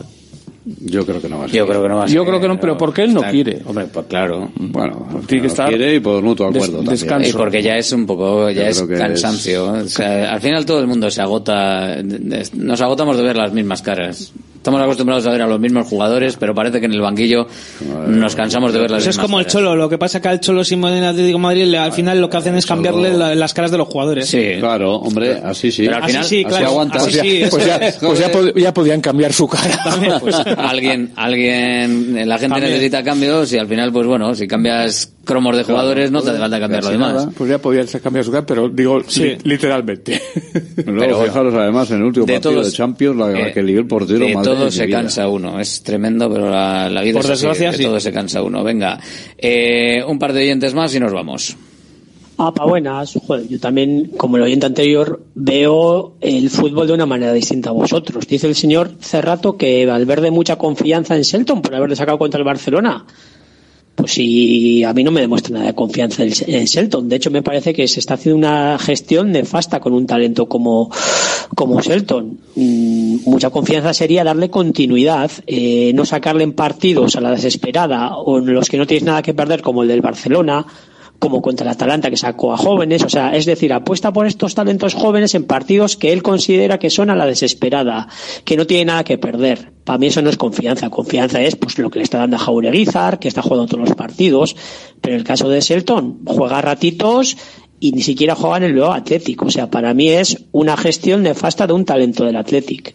I: Yo creo que no va a ser.
B: Yo creo que no va a ser.
S: Yo creo que no, pero porque él no
B: está,
S: quiere.
B: Hombre, pues claro.
I: Bueno,
S: tiene que estar.
I: Quiere y por mutuo acuerdo
S: des,
I: también.
S: Descanso.
B: Y porque ya es un poco, ya
I: Yo
B: es cansancio. Es... O sea, al final todo el mundo se agota, nos agotamos de ver las mismas caras. Estamos acostumbrados a ver a los mismos jugadores, pero parece que en el banquillo nos cansamos de ver las
E: Eso
B: mismas
E: es como
B: caras.
E: el Cholo, lo que pasa que al Cholo Simeone en Atlético de Madrid al final lo que hacen es cambiarle la, las caras de los jugadores.
B: Sí,
I: claro, hombre, así sí.
B: Pero al final,
E: así sí, claro,
I: así aguanta.
E: así sí,
S: pues ya, pues ya, pues ya, pod- ya podían cambiar su cara.
E: También, pues.
B: alguien, alguien, la gente
E: También.
B: necesita cambios y al final, pues bueno, si cambias cromos de jugadores, claro, no te hace falta cambiar lo demás.
S: Pues ya podía ser cambiado su cara, pero digo sí. li- literalmente.
I: Luego,
B: pero
I: fijaros además en el último partido todos, de Champions, la, la que lió el portero.
B: De todo se vida. cansa uno, es tremendo, pero la, la vida
E: Por
B: es así, de
E: sí.
B: todo se cansa uno. Venga, eh, un par de oyentes más y nos vamos.
T: Ah, pa' buenas. Joder, yo también, como el oyente anterior, veo el fútbol de una manera distinta a vosotros. Dice el señor Cerrato que Valverde mucha confianza en Shelton por haberle sacado contra el Barcelona. Pues sí, a mí no me demuestra nada de confianza en Shelton. De hecho, me parece que se está haciendo una gestión nefasta con un talento como, como Shelton. Mm, mucha confianza sería darle continuidad, eh, no sacarle en partidos a la desesperada o en los que no tienes nada que perder, como el del Barcelona, como contra el Atalanta, que sacó a jóvenes. O sea, es decir, apuesta por estos talentos jóvenes en partidos que él considera que son a la desesperada, que no tiene nada que perder. Para mí eso no es confianza. Confianza es pues lo que le está dando a Jaureguizar, que está jugando todos los partidos. Pero en el caso de Shelton, juega ratitos y ni siquiera juega en el Bilbao Athletic. O sea, para mí es una gestión nefasta de un talento del Athletic.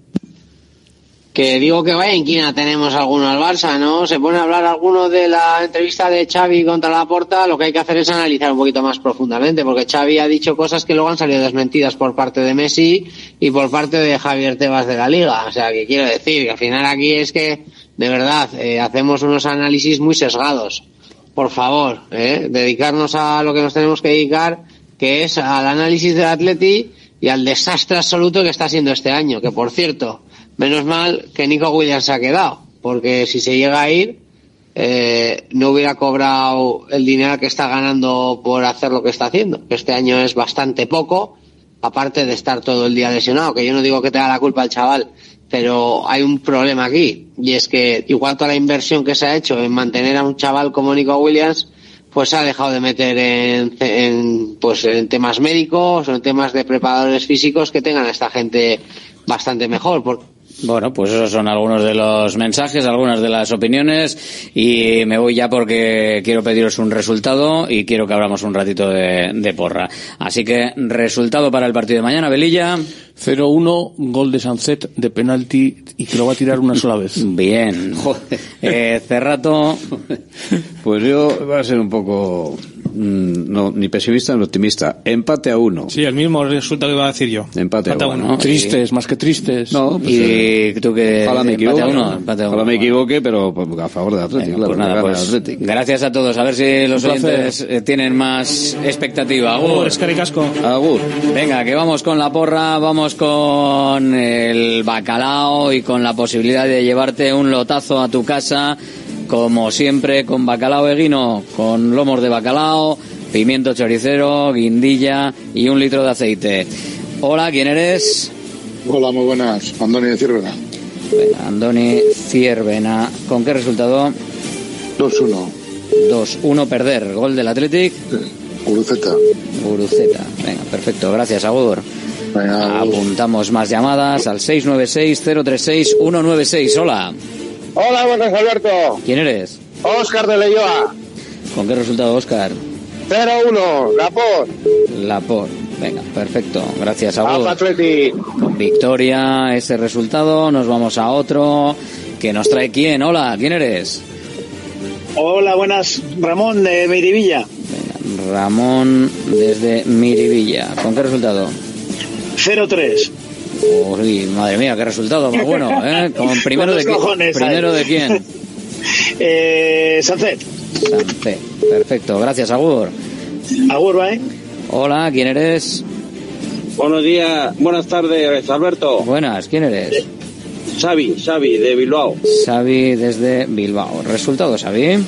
L: Que digo que vaya inquina tenemos alguno al Barça, ¿no? Se pone a hablar alguno de la entrevista de Xavi contra Laporta, lo que hay que hacer es analizar un poquito más profundamente, porque Xavi ha dicho cosas que luego han salido desmentidas por parte de Messi y por parte de Javier Tebas de la Liga. O sea, que quiero decir que al final aquí es que, de verdad, eh, hacemos unos análisis muy sesgados. Por favor, eh, dedicarnos a lo que nos tenemos que dedicar, que es al análisis del Atleti y al desastre absoluto que está siendo este año, que por cierto, menos mal que Nico Williams se ha quedado, porque si se llega a ir, eh, no hubiera cobrado el dinero que está ganando por hacer lo que está haciendo, que este año es bastante poco, aparte de estar todo el día lesionado, que yo no digo que tenga la culpa el chaval, pero hay un problema aquí, y es que igual toda la inversión que se ha hecho en mantener a un chaval como Nico Williams, pues se ha dejado de meter en, en, pues en temas médicos o en temas de preparadores físicos que tengan a esta gente bastante mejor, porque
B: bueno, pues esos son algunos de los mensajes, algunas de las opiniones y me voy ya porque quiero pediros un resultado y quiero que abramos un ratito de, de porra. Así que, resultado para el partido de mañana, Velilla.
S: cero uno, gol de Sancet de penalti y que lo va a tirar una sola vez.
B: Bien. Joder. Eh, Cerrato.
I: Pues yo va a ser un poco... No, ni pesimista ni optimista. Empate a uno.
E: Sí, el mismo resultado que iba a decir yo.
I: Empate, Empate a uno. uno.
S: Tristes, y... más que tristes.
I: No, pues,
B: y eh, tú que
I: ojalá me equivoque.
B: Empate a uno. Empate a uno.
I: Ojalá me equivoque, pero pues, a favor de Atlético.
B: Venga, pues nada, pues Atlético. Gracias a todos. A ver si los oyentes eh, tienen más expectativa. Agur.
E: Es caricasco.
I: Agur.
B: Venga, que vamos con la porra, vamos con el bacalao y con la posibilidad de llevarte un lotazo a tu casa, como siempre, con bacalao eguino, con lomos de bacalao, pimiento choricero, guindilla y un litro de aceite. Hola, ¿quién eres?
O: Hola, muy buenas. Andoni de Ciervena.
B: Venga, Andoni Ciervena. ¿Con qué resultado?
O: dos uno.
B: dos uno perder. ¿Gol del Athletic?
O: Sí. Guruceta.
B: Guruceta. Venga, perfecto. Gracias, Agur.
O: Venga,
B: apuntamos más llamadas al seis nueve seis, cero tres seis, uno nueve seis. Hola.
V: Hola, buenas, Alberto.
B: ¿Quién eres?
V: Óscar de Leyoa.
B: ¿Con qué resultado, Óscar?
V: cero uno, Laport.
B: Laport. Venga, perfecto. Gracias, Agur.
V: Atleti.
B: Con victoria ese resultado, nos vamos a otro. ¿Que nos trae quién? Hola, ¿quién eres?
R: Hola, buenas. Ramón de Miribilla.
B: Venga, Ramón desde Miribilla. ¿Con qué resultado?
R: cero tres.
B: Uy, madre mía, qué resultado más bueno, ¿eh? Con primero de quién? Primero de quién?
R: eh, Sancet.
B: Sancet. Perfecto, gracias, Agur.
R: Agur, ¿eh?
B: Hola, ¿quién eres?
R: Buenos días, buenas tardes, Alberto.
B: Buenas, ¿quién eres?
R: Xavi, Xavi, de Bilbao.
B: Xavi desde Bilbao. ¿Resultado, Xavi?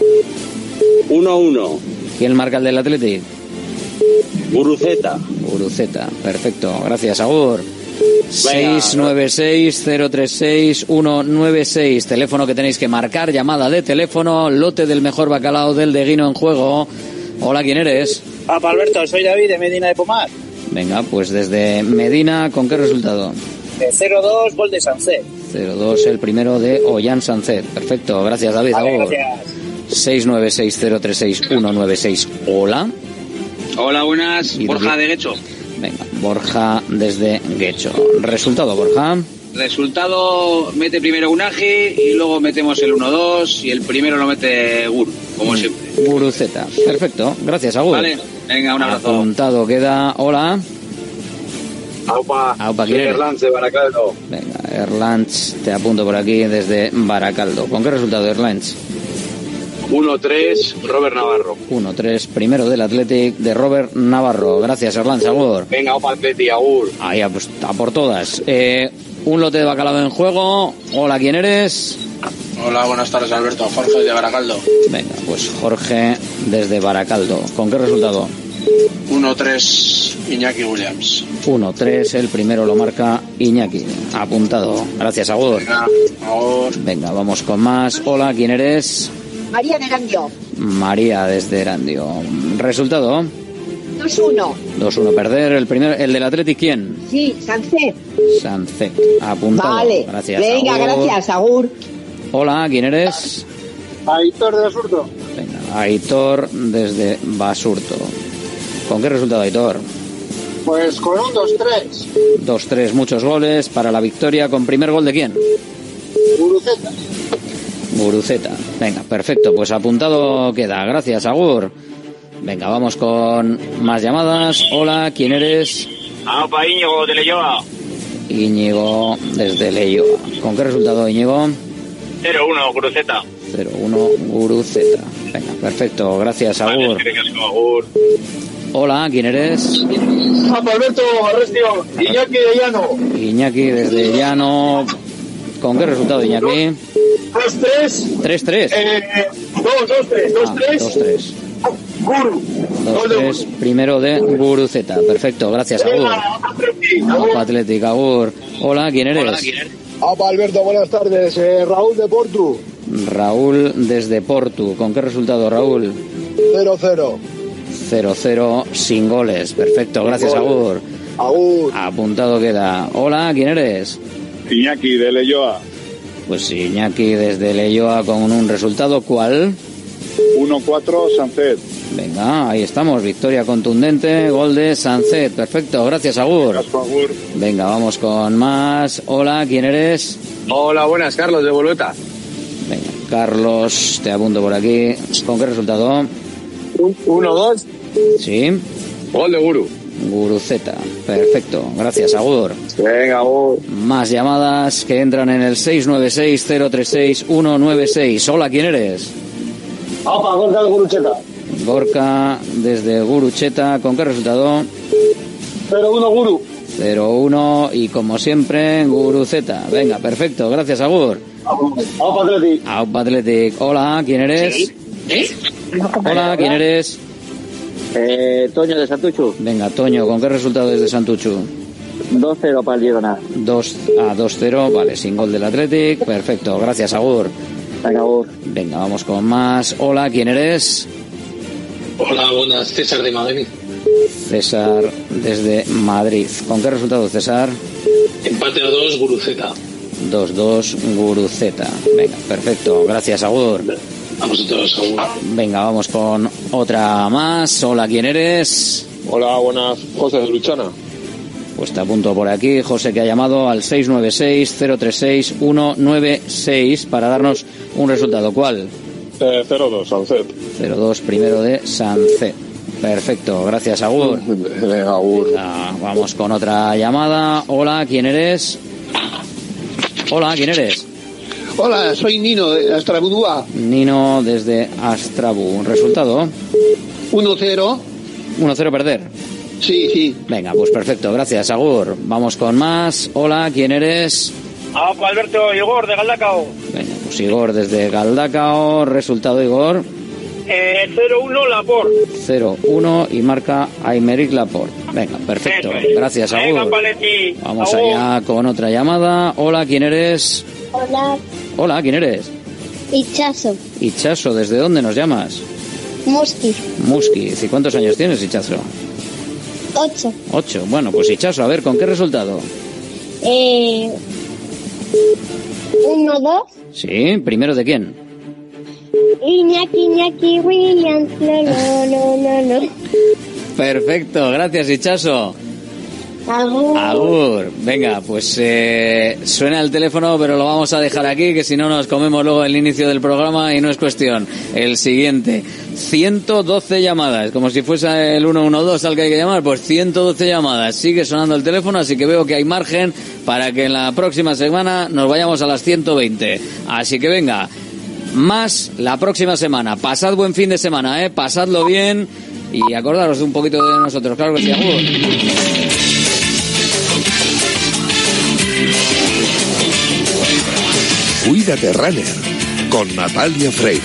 R: uno uno.
B: ¿Quién marca el del Athletic?
R: Guruceta.
B: Guruceta, perfecto, gracias, Agur. seis nueve seis, cero tres seis, uno nueve seis, teléfono que tenéis que marcar, llamada de teléfono, lote del mejor bacalao del Deguino en juego. Hola, ¿quién eres?
R: Papa Alberto, soy David de Medina de Pomar.
B: Venga, pues desde Medina, ¿con qué resultado?
R: cero dos, gol de Sancet.
B: cero dos, el primero de Ollán Sancet. Perfecto, gracias, David.
R: Vale, gracias.
B: seis nueve seis, cero tres seis, uno nueve seis. Hola.
M: Hola, buenas.
B: Y
M: Borja
B: desde...
M: de Guecho.
B: Venga, Borja desde Guecho. ¿Resultado, Borja?
M: resultado mete primero Unagi y luego metemos el uno dos y el primero lo mete Guru, como siempre.
B: Guru Z. Perfecto. Gracias, Agur.
M: Vale, venga, un abrazo.
B: Apuntado queda. Hola.
W: Aupa,
B: Aupa,
W: soy
B: ¿quién eres?
W: Erlans de Baracaldo.
B: Venga, Erlands, te apunto por aquí desde Baracaldo. ¿Con qué resultado, Erlands?
W: uno tres, Robert Navarro.
B: uno tres, primero del Athletic de Robert Navarro. Gracias, Erlands, Agur.
W: Venga, Aupa Atleti, Agur.
B: Ahí, a, pues, a por todas. Eh, un lote de bacalao en juego. Hola, ¿quién eres?
W: Hola, buenas tardes, Alberto. Jorge de Baracaldo.
B: Venga, pues Jorge desde Baracaldo. ¿Con qué resultado?
W: uno tres, Iñaki Williams.
B: uno tres, el primero lo marca Iñaki. Apuntado. Gracias, Agur.
W: Venga, Agur.
B: Venga, vamos con más. Hola, ¿quién eres?
P: María de Erandio.
B: María desde Erandio. ¿Resultado?
P: dos uno.
B: dos uno perder. El primero, el del Athletic, ¿quién?
P: Sí, Sánchez.
B: Sánchez. Apuntado.
P: Vale.
B: Gracias.
P: Venga,
B: Agur.
P: gracias, Agur.
B: Hola, ¿quién eres?
W: Aitor de Basurto.
B: Venga, Aitor desde Basurto. ¿Con qué resultado, Aitor?
W: Pues con un dos tres.
B: dos tres, muchos goles para la victoria. ¿Con primer gol de quién?
W: Guruceta.
B: Guruceta. Venga, perfecto. Pues apuntado queda. Gracias, Agur. Venga, vamos con más llamadas. Hola, ¿quién eres?
W: Aupa, Íñigo de Leyoa.
B: Íñigo desde Leyoa. ¿Con qué resultado, Íñigo?
W: cero uno, Guruceta.
B: cero uno, Guruceta. Venga, perfecto. Gracias, Agur.
W: Agur.
B: Hola, ¿quién eres?
W: Aupa, Alberto, Arrestio. Iñaki de Llano.
B: Iñaki desde Llano. ¿Con qué resultado, Iñaki?
W: dos tres.
B: tres tres.
W: Eh, dos dos tres. dos tres.
B: dos tres.
W: Guru.
B: dos tres, primero de Guruceta. Perfecto, gracias, Agur. Aupa Athletic, Agur. Hola, ¿quién eres?
W: Aupa, Alberto, buenas tardes. Eh, Raúl de Portu.
B: Raúl desde Portu. ¿Con qué resultado, Raúl?
W: cero cero.
B: cero cero, sin goles. Perfecto, gracias, Agur.
W: Agur.
B: Apuntado queda. Hola, ¿quién eres?
W: Iñaki de Leyoa.
B: Pues Iñaki desde Leyoa con un resultado, ¿cuál?
W: uno cuatro, Sánchez.
B: Venga, ahí estamos, victoria contundente, gol de Sánchez. Perfecto, gracias, Agur.
W: Agur.
B: Venga, vamos con más. Hola, ¿quién eres?
W: Hola, buenas, Carlos de Bolueta.
B: Venga, Carlos, te apunto por aquí. ¿Con qué resultado?
W: uno dos.
B: Sí.
W: Gol de Guru.
B: Guruceta. Perfecto, gracias, Agur.
W: Venga, Agur.
B: Más llamadas que entran en el seis nueve seis, cero tres seis, uno nueve seis. Hola, ¿quién eres?
W: Aupa, Gorka de Gurucheta.
B: Gorka desde Gurucheta. ¿Con qué resultado?
W: cero uno, Guru.
B: cero uno y como siempre, Guruceta. Venga, perfecto, gracias, Agur.
W: Aupa Athletic.
B: Aupa Athletic. Hola, ¿quién eres?
W: ¿Sí? ¿Eh?
B: Hola, ¿quién eres?
U: Eh, Toño de Santuchu.
B: Venga, Toño, ¿con qué resultado desde Santuchu?
U: dos cero para el Girona.
B: dos a dos cero, vale, sin gol del Athletic. Perfecto, gracias, Agur.
U: Venga, Agur.
B: Venga, vamos con más. Hola, ¿quién eres?
W: Hola, buenas, César de Madrid.
B: César desde Madrid. ¿Con qué resultado, César?
W: Empate a dos, Guruceta.
B: dos dos, Guruceta. Venga, perfecto, gracias, Agur.
W: A vosotros, Agur.
B: Venga, vamos con otra más. Hola, ¿quién eres?
W: Hola, buenas, José de Luchana.
B: Pues te apunto por aquí, José, que ha llamado al seis nueve seis, cero tres seis, uno nueve seis para darnos un resultado. ¿Cuál?
W: Eh, cero dos, Sánchez.
B: cero dos, primero de Sánchez. Perfecto, gracias, Agur.
W: Agur.
B: Venga, vamos con otra llamada. Hola, ¿quién eres? Hola, ¿quién eres?
W: Hola, soy Nino de Astrabudúa.
B: Nino desde Astrabu. ¿Resultado?
W: uno cero.
B: uno cero perder.
W: Sí, sí.
B: Venga, pues perfecto, gracias, Agur. Vamos con más. Hola, ¿quién eres?
W: Ah, pues Alberto, Igor de Galdacao.
B: Venga, pues Igor desde Galdacao. ¿Resultado, Igor?
W: Eh, cero uno, Laporte.
B: cero uno y marca Aymeric Laporte. Venga, perfecto. Gracias, Agur.
W: Venga, Paleti.
B: Vamos
W: Agur.
B: allá con otra llamada. Hola, ¿quién eres?
X: Hola,
B: Hola, ¿quién eres?
X: Ichazo,
B: Ichazo, ¿desde dónde nos llamas?
X: Muski,
B: Muski. ¿Y cuántos años tienes, Ichazo?
X: ocho.
B: Ocho. Bueno, pues Ichazo, a ver, ¿con qué resultado?
X: Eh, uno, dos.
B: Sí, primero de quién?
X: Iñaki, Iñaki, Williams, no, no, no, no, no.
B: Perfecto, gracias, Ichazo.
X: Agur.
B: Agur. Venga, pues eh, suena el teléfono, pero lo vamos a dejar aquí, que si no nos comemos luego el inicio del programa y no es cuestión. El siguiente, ciento doce llamadas, como si fuese el ciento doce al que hay que llamar, pues ciento doce llamadas. Sigue sonando el teléfono, así que veo que hay margen para que en la próxima semana nos vayamos a las ciento veinte. Así que venga, más la próxima semana. Pasad buen fin de semana, ¿eh? Pasadlo bien y acordaros un poquito de nosotros. Claro que sí, agur.
A: Cuídate Runner con Natalia Freire.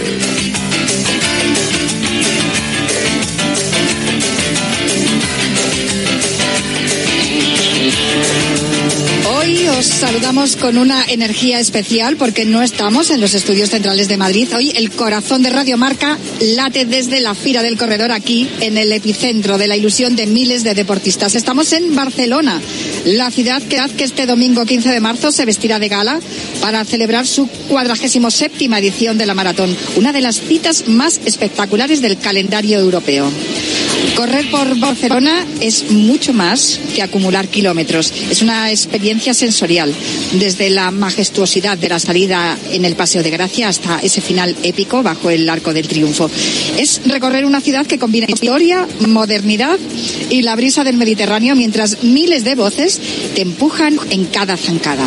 D: Hoy os saludamos con una energía especial porque no estamos en los estudios centrales de Madrid. Hoy el corazón de Radio Marca late desde la Fira del Corredor, aquí en el epicentro de la ilusión de miles de deportistas. Estamos en Barcelona, la ciudad que, que este domingo quince de marzo se vestirá de gala para celebrar su cuadragésimo séptima edición de la maratón, una de las citas más espectaculares del calendario europeo. Correr por Barcelona es mucho más que acumular kilómetros. Es una experiencia sensorial, desde la majestuosidad de la salida en el Paseo de Gracia hasta ese final épico bajo el Arco del Triunfo. Es recorrer una ciudad que combina historia, modernidad y la brisa del Mediterráneo, mientras miles de voces te empujan en cada zancada.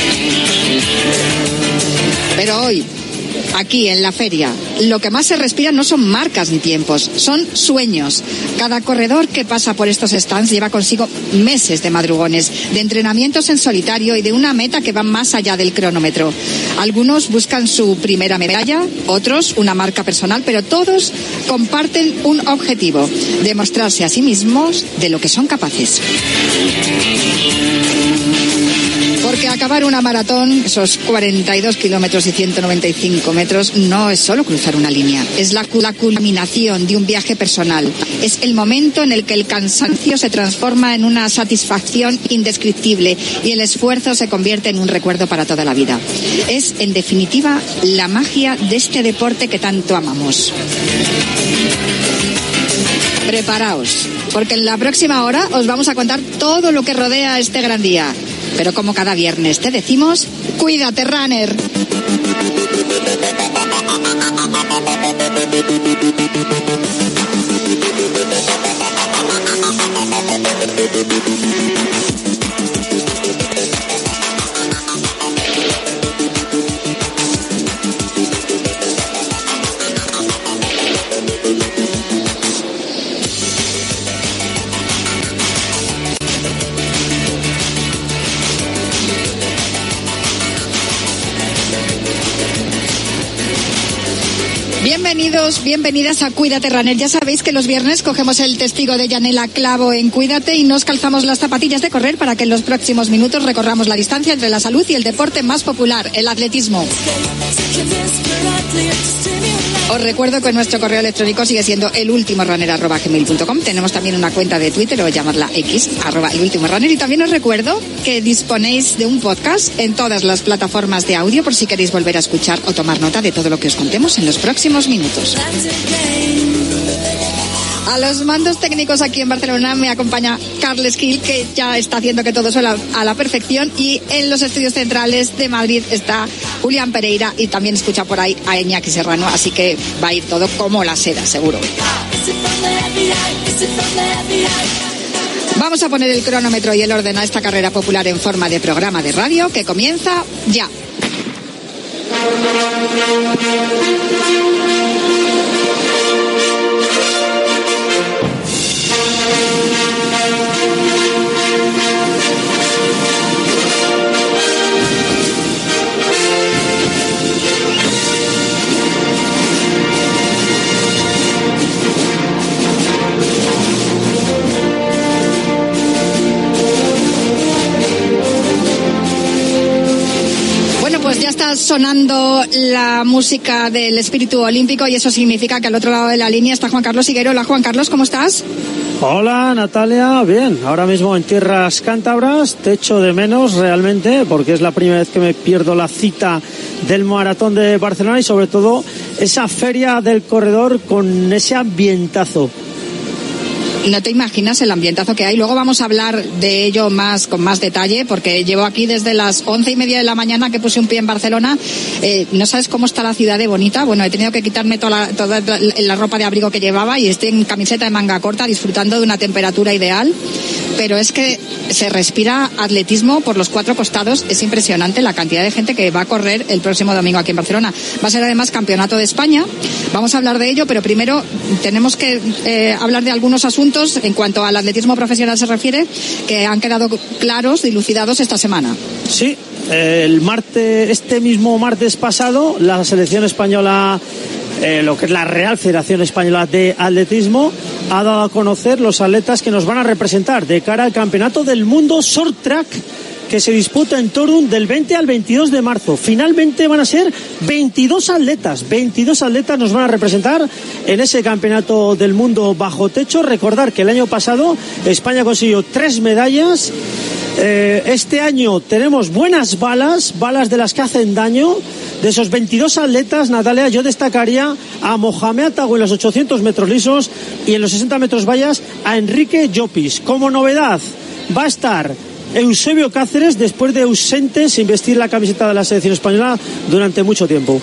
D: Pero hoy, aquí en la feria, lo que más se respira no son marcas ni tiempos, son sueños. Cada corredor que pasa por estos stands lleva consigo meses de madrugones, de entrenamientos en solitario y de una meta que va más allá del cronómetro. Algunos buscan su primera medalla, otros una marca personal, pero todos comparten un objetivo: demostrarse a sí mismos de lo que son capaces. Porque acabar una maratón, esos cuarenta y dos kilómetros y ciento noventa y cinco metros, no es solo cruzar una línea. Es la, la culminación de un viaje personal. Es el momento en el que el cansancio se transforma en una satisfacción indescriptible y el esfuerzo se convierte en un recuerdo para toda la vida. Es, en definitiva, la magia de este deporte que tanto amamos. Preparaos, porque en la próxima hora os vamos a contar todo lo que rodea este gran día. Pero como cada viernes te decimos, cuídate, runner. Bienvenidos, bienvenidas a Cuídate Runner. Ya sabéis que los viernes cogemos el testigo de Yanela Clavo en Cuídate y nos calzamos las zapatillas de correr para que en los próximos minutos recorramos la distancia entre la salud y el deporte más popular, el atletismo. Os recuerdo que nuestro correo electrónico sigue siendo elultimorunner arroba gmail punto com. Tenemos también una cuenta de Twitter, o llamarla X, arroba elultimorunner. Y también os recuerdo que disponéis de un podcast en todas las plataformas de audio por si queréis volver a escuchar o tomar nota de todo lo que os contemos en los próximos minutos. A los mandos técnicos aquí en Barcelona me acompaña Carles Gil, que ya está haciendo que todo suene a la perfección, y en los estudios centrales de Madrid está Julián Pereira y también escucha por ahí a Iñaki Serrano, así que va a ir todo como la seda, seguro. Vamos a poner el cronómetro y el orden a esta carrera popular en forma de programa de radio que comienza ya. Pues ya está sonando la música del espíritu olímpico y eso significa que al otro lado de la línea está Juan Carlos Higuero. Hola, Juan Carlos, ¿cómo estás?
K: Hola, Natalia, bien. Ahora mismo en tierras cántabras, te echo de menos realmente porque es la primera vez que me pierdo la cita del maratón de Barcelona y sobre todo esa feria del corredor con ese ambientazo.
D: No te imaginas el ambientazo que hay. Luego vamos a hablar de ello más con más detalle, porque llevo aquí desde las once y media de la mañana que puse un pie en Barcelona. Eh, no sabes cómo está la ciudad de bonita. Bueno, he tenido que quitarme toda la, toda la ropa de abrigo que llevaba y estoy en camiseta de manga corta disfrutando de una temperatura ideal. Pero es que se respira atletismo por los cuatro costados. Es impresionante la cantidad de gente que va a correr el próximo domingo aquí en Barcelona. Va a ser además campeonato de España. Vamos a hablar de ello, pero primero tenemos que eh, hablar de algunos asuntos en cuanto al atletismo profesional se refiere, que han quedado claros, dilucidados esta semana.
K: Sí, el martes, este mismo martes pasado, la selección española, eh, lo que es la Real Federación Española de Atletismo, ha dado a conocer los atletas que nos van a representar de cara al Campeonato del Mundo Short Track, que se disputa en Torun del veinte al veintidós de marzo. Finalmente van a ser veintidós atletas, veintidós atletas nos van a representar en ese Campeonato del Mundo bajo techo. Recordar que el año pasado España consiguió tres medallas. Eh, este año tenemos buenas balas, balas de las que hacen daño. De esos veintidós atletas, Natalia, yo destacaría a Mohamed Atagüe en los ochocientos metros lisos y en los sesenta metros vallas a Enrique Llopis. Como novedad va a estar Eusebio Cáceres, después de ausente sin vestir la camiseta de la selección española durante mucho tiempo.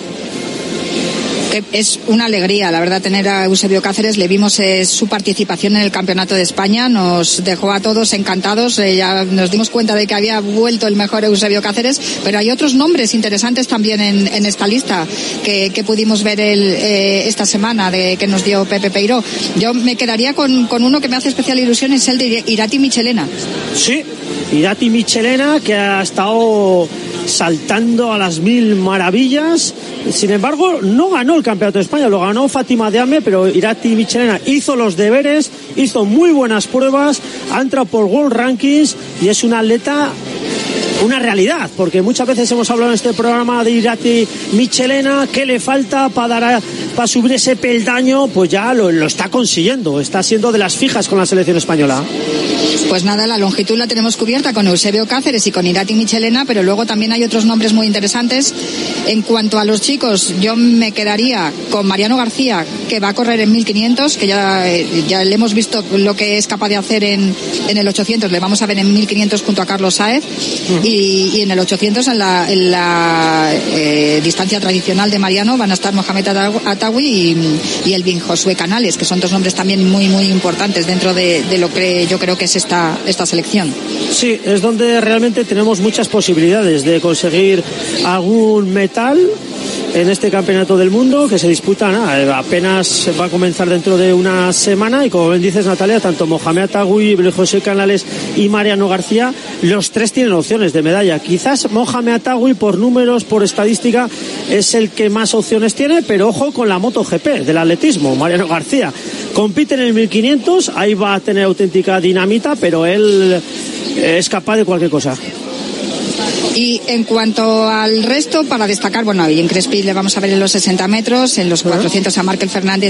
D: Es una alegría, la verdad, tener a Eusebio Cáceres. Le vimos eh, su participación en el Campeonato de España, nos dejó a todos encantados. Eh, ya nos dimos cuenta de que había vuelto el mejor Eusebio Cáceres, pero hay otros nombres interesantes también en, en esta lista que, que pudimos ver el, eh, esta semana de que nos dio Pepe Peiró. Yo me quedaría con, con uno que me hace especial ilusión, es el de Irati Michelena.
K: Sí, Irati Michelena, que ha estado saltando a las mil maravillas. Sin embargo, no ganó el Campeonato de España, lo ganó Fátima Diame, pero Irati Michelena hizo los deberes, hizo muy buenas pruebas, ha entrado por World Rankings y es una atleta, una realidad, porque muchas veces hemos hablado en este programa de Irati Michelena, ¿qué le falta para dar para subir ese peldaño? Pues ya lo, lo está consiguiendo, está siendo de las fijas con la selección española.
D: Pues nada, la longitud la tenemos cubierta con Eusebio Cáceres y con Irati Michelena, pero luego también hay otros nombres muy interesantes. En cuanto a los chicos, yo me quedaría con Mariano García, que va a correr en mil quinientos, que ya, ya le hemos visto lo que es capaz de hacer en, en el ochocientos, le vamos a ver en mil quinientos junto a Carlos Sáez, uh-huh. y, y en el ochocientos, en la, en la eh, distancia tradicional de Mariano, van a estar Mohamed Atagüe y, y Elvin Josué Canales, que son dos nombres también muy, muy importantes dentro de, de lo que yo creo que es esta esta selección.
K: Sí, es donde realmente tenemos muchas posibilidades de conseguir algún metal en este Campeonato del Mundo que se disputa, nada, apenas va a comenzar dentro de una semana, y como bien dices, Natalia, tanto Mohamed Atagüe, José Canales y Mariano García, los tres tienen opciones de medalla. Quizás Mohamed Atagüe, por números, por estadística, es el que más opciones tiene, pero ojo con la MotoGP del atletismo. Mariano García compite en el mil quinientos, ahí va a tener auténtica dinamita, pero él es capaz de cualquier cosa.
D: Y en cuanto al resto, para destacar, bueno, y en Crespi le vamos a ver en los sesenta metros, en los cuatrocientos a Márquez Fernández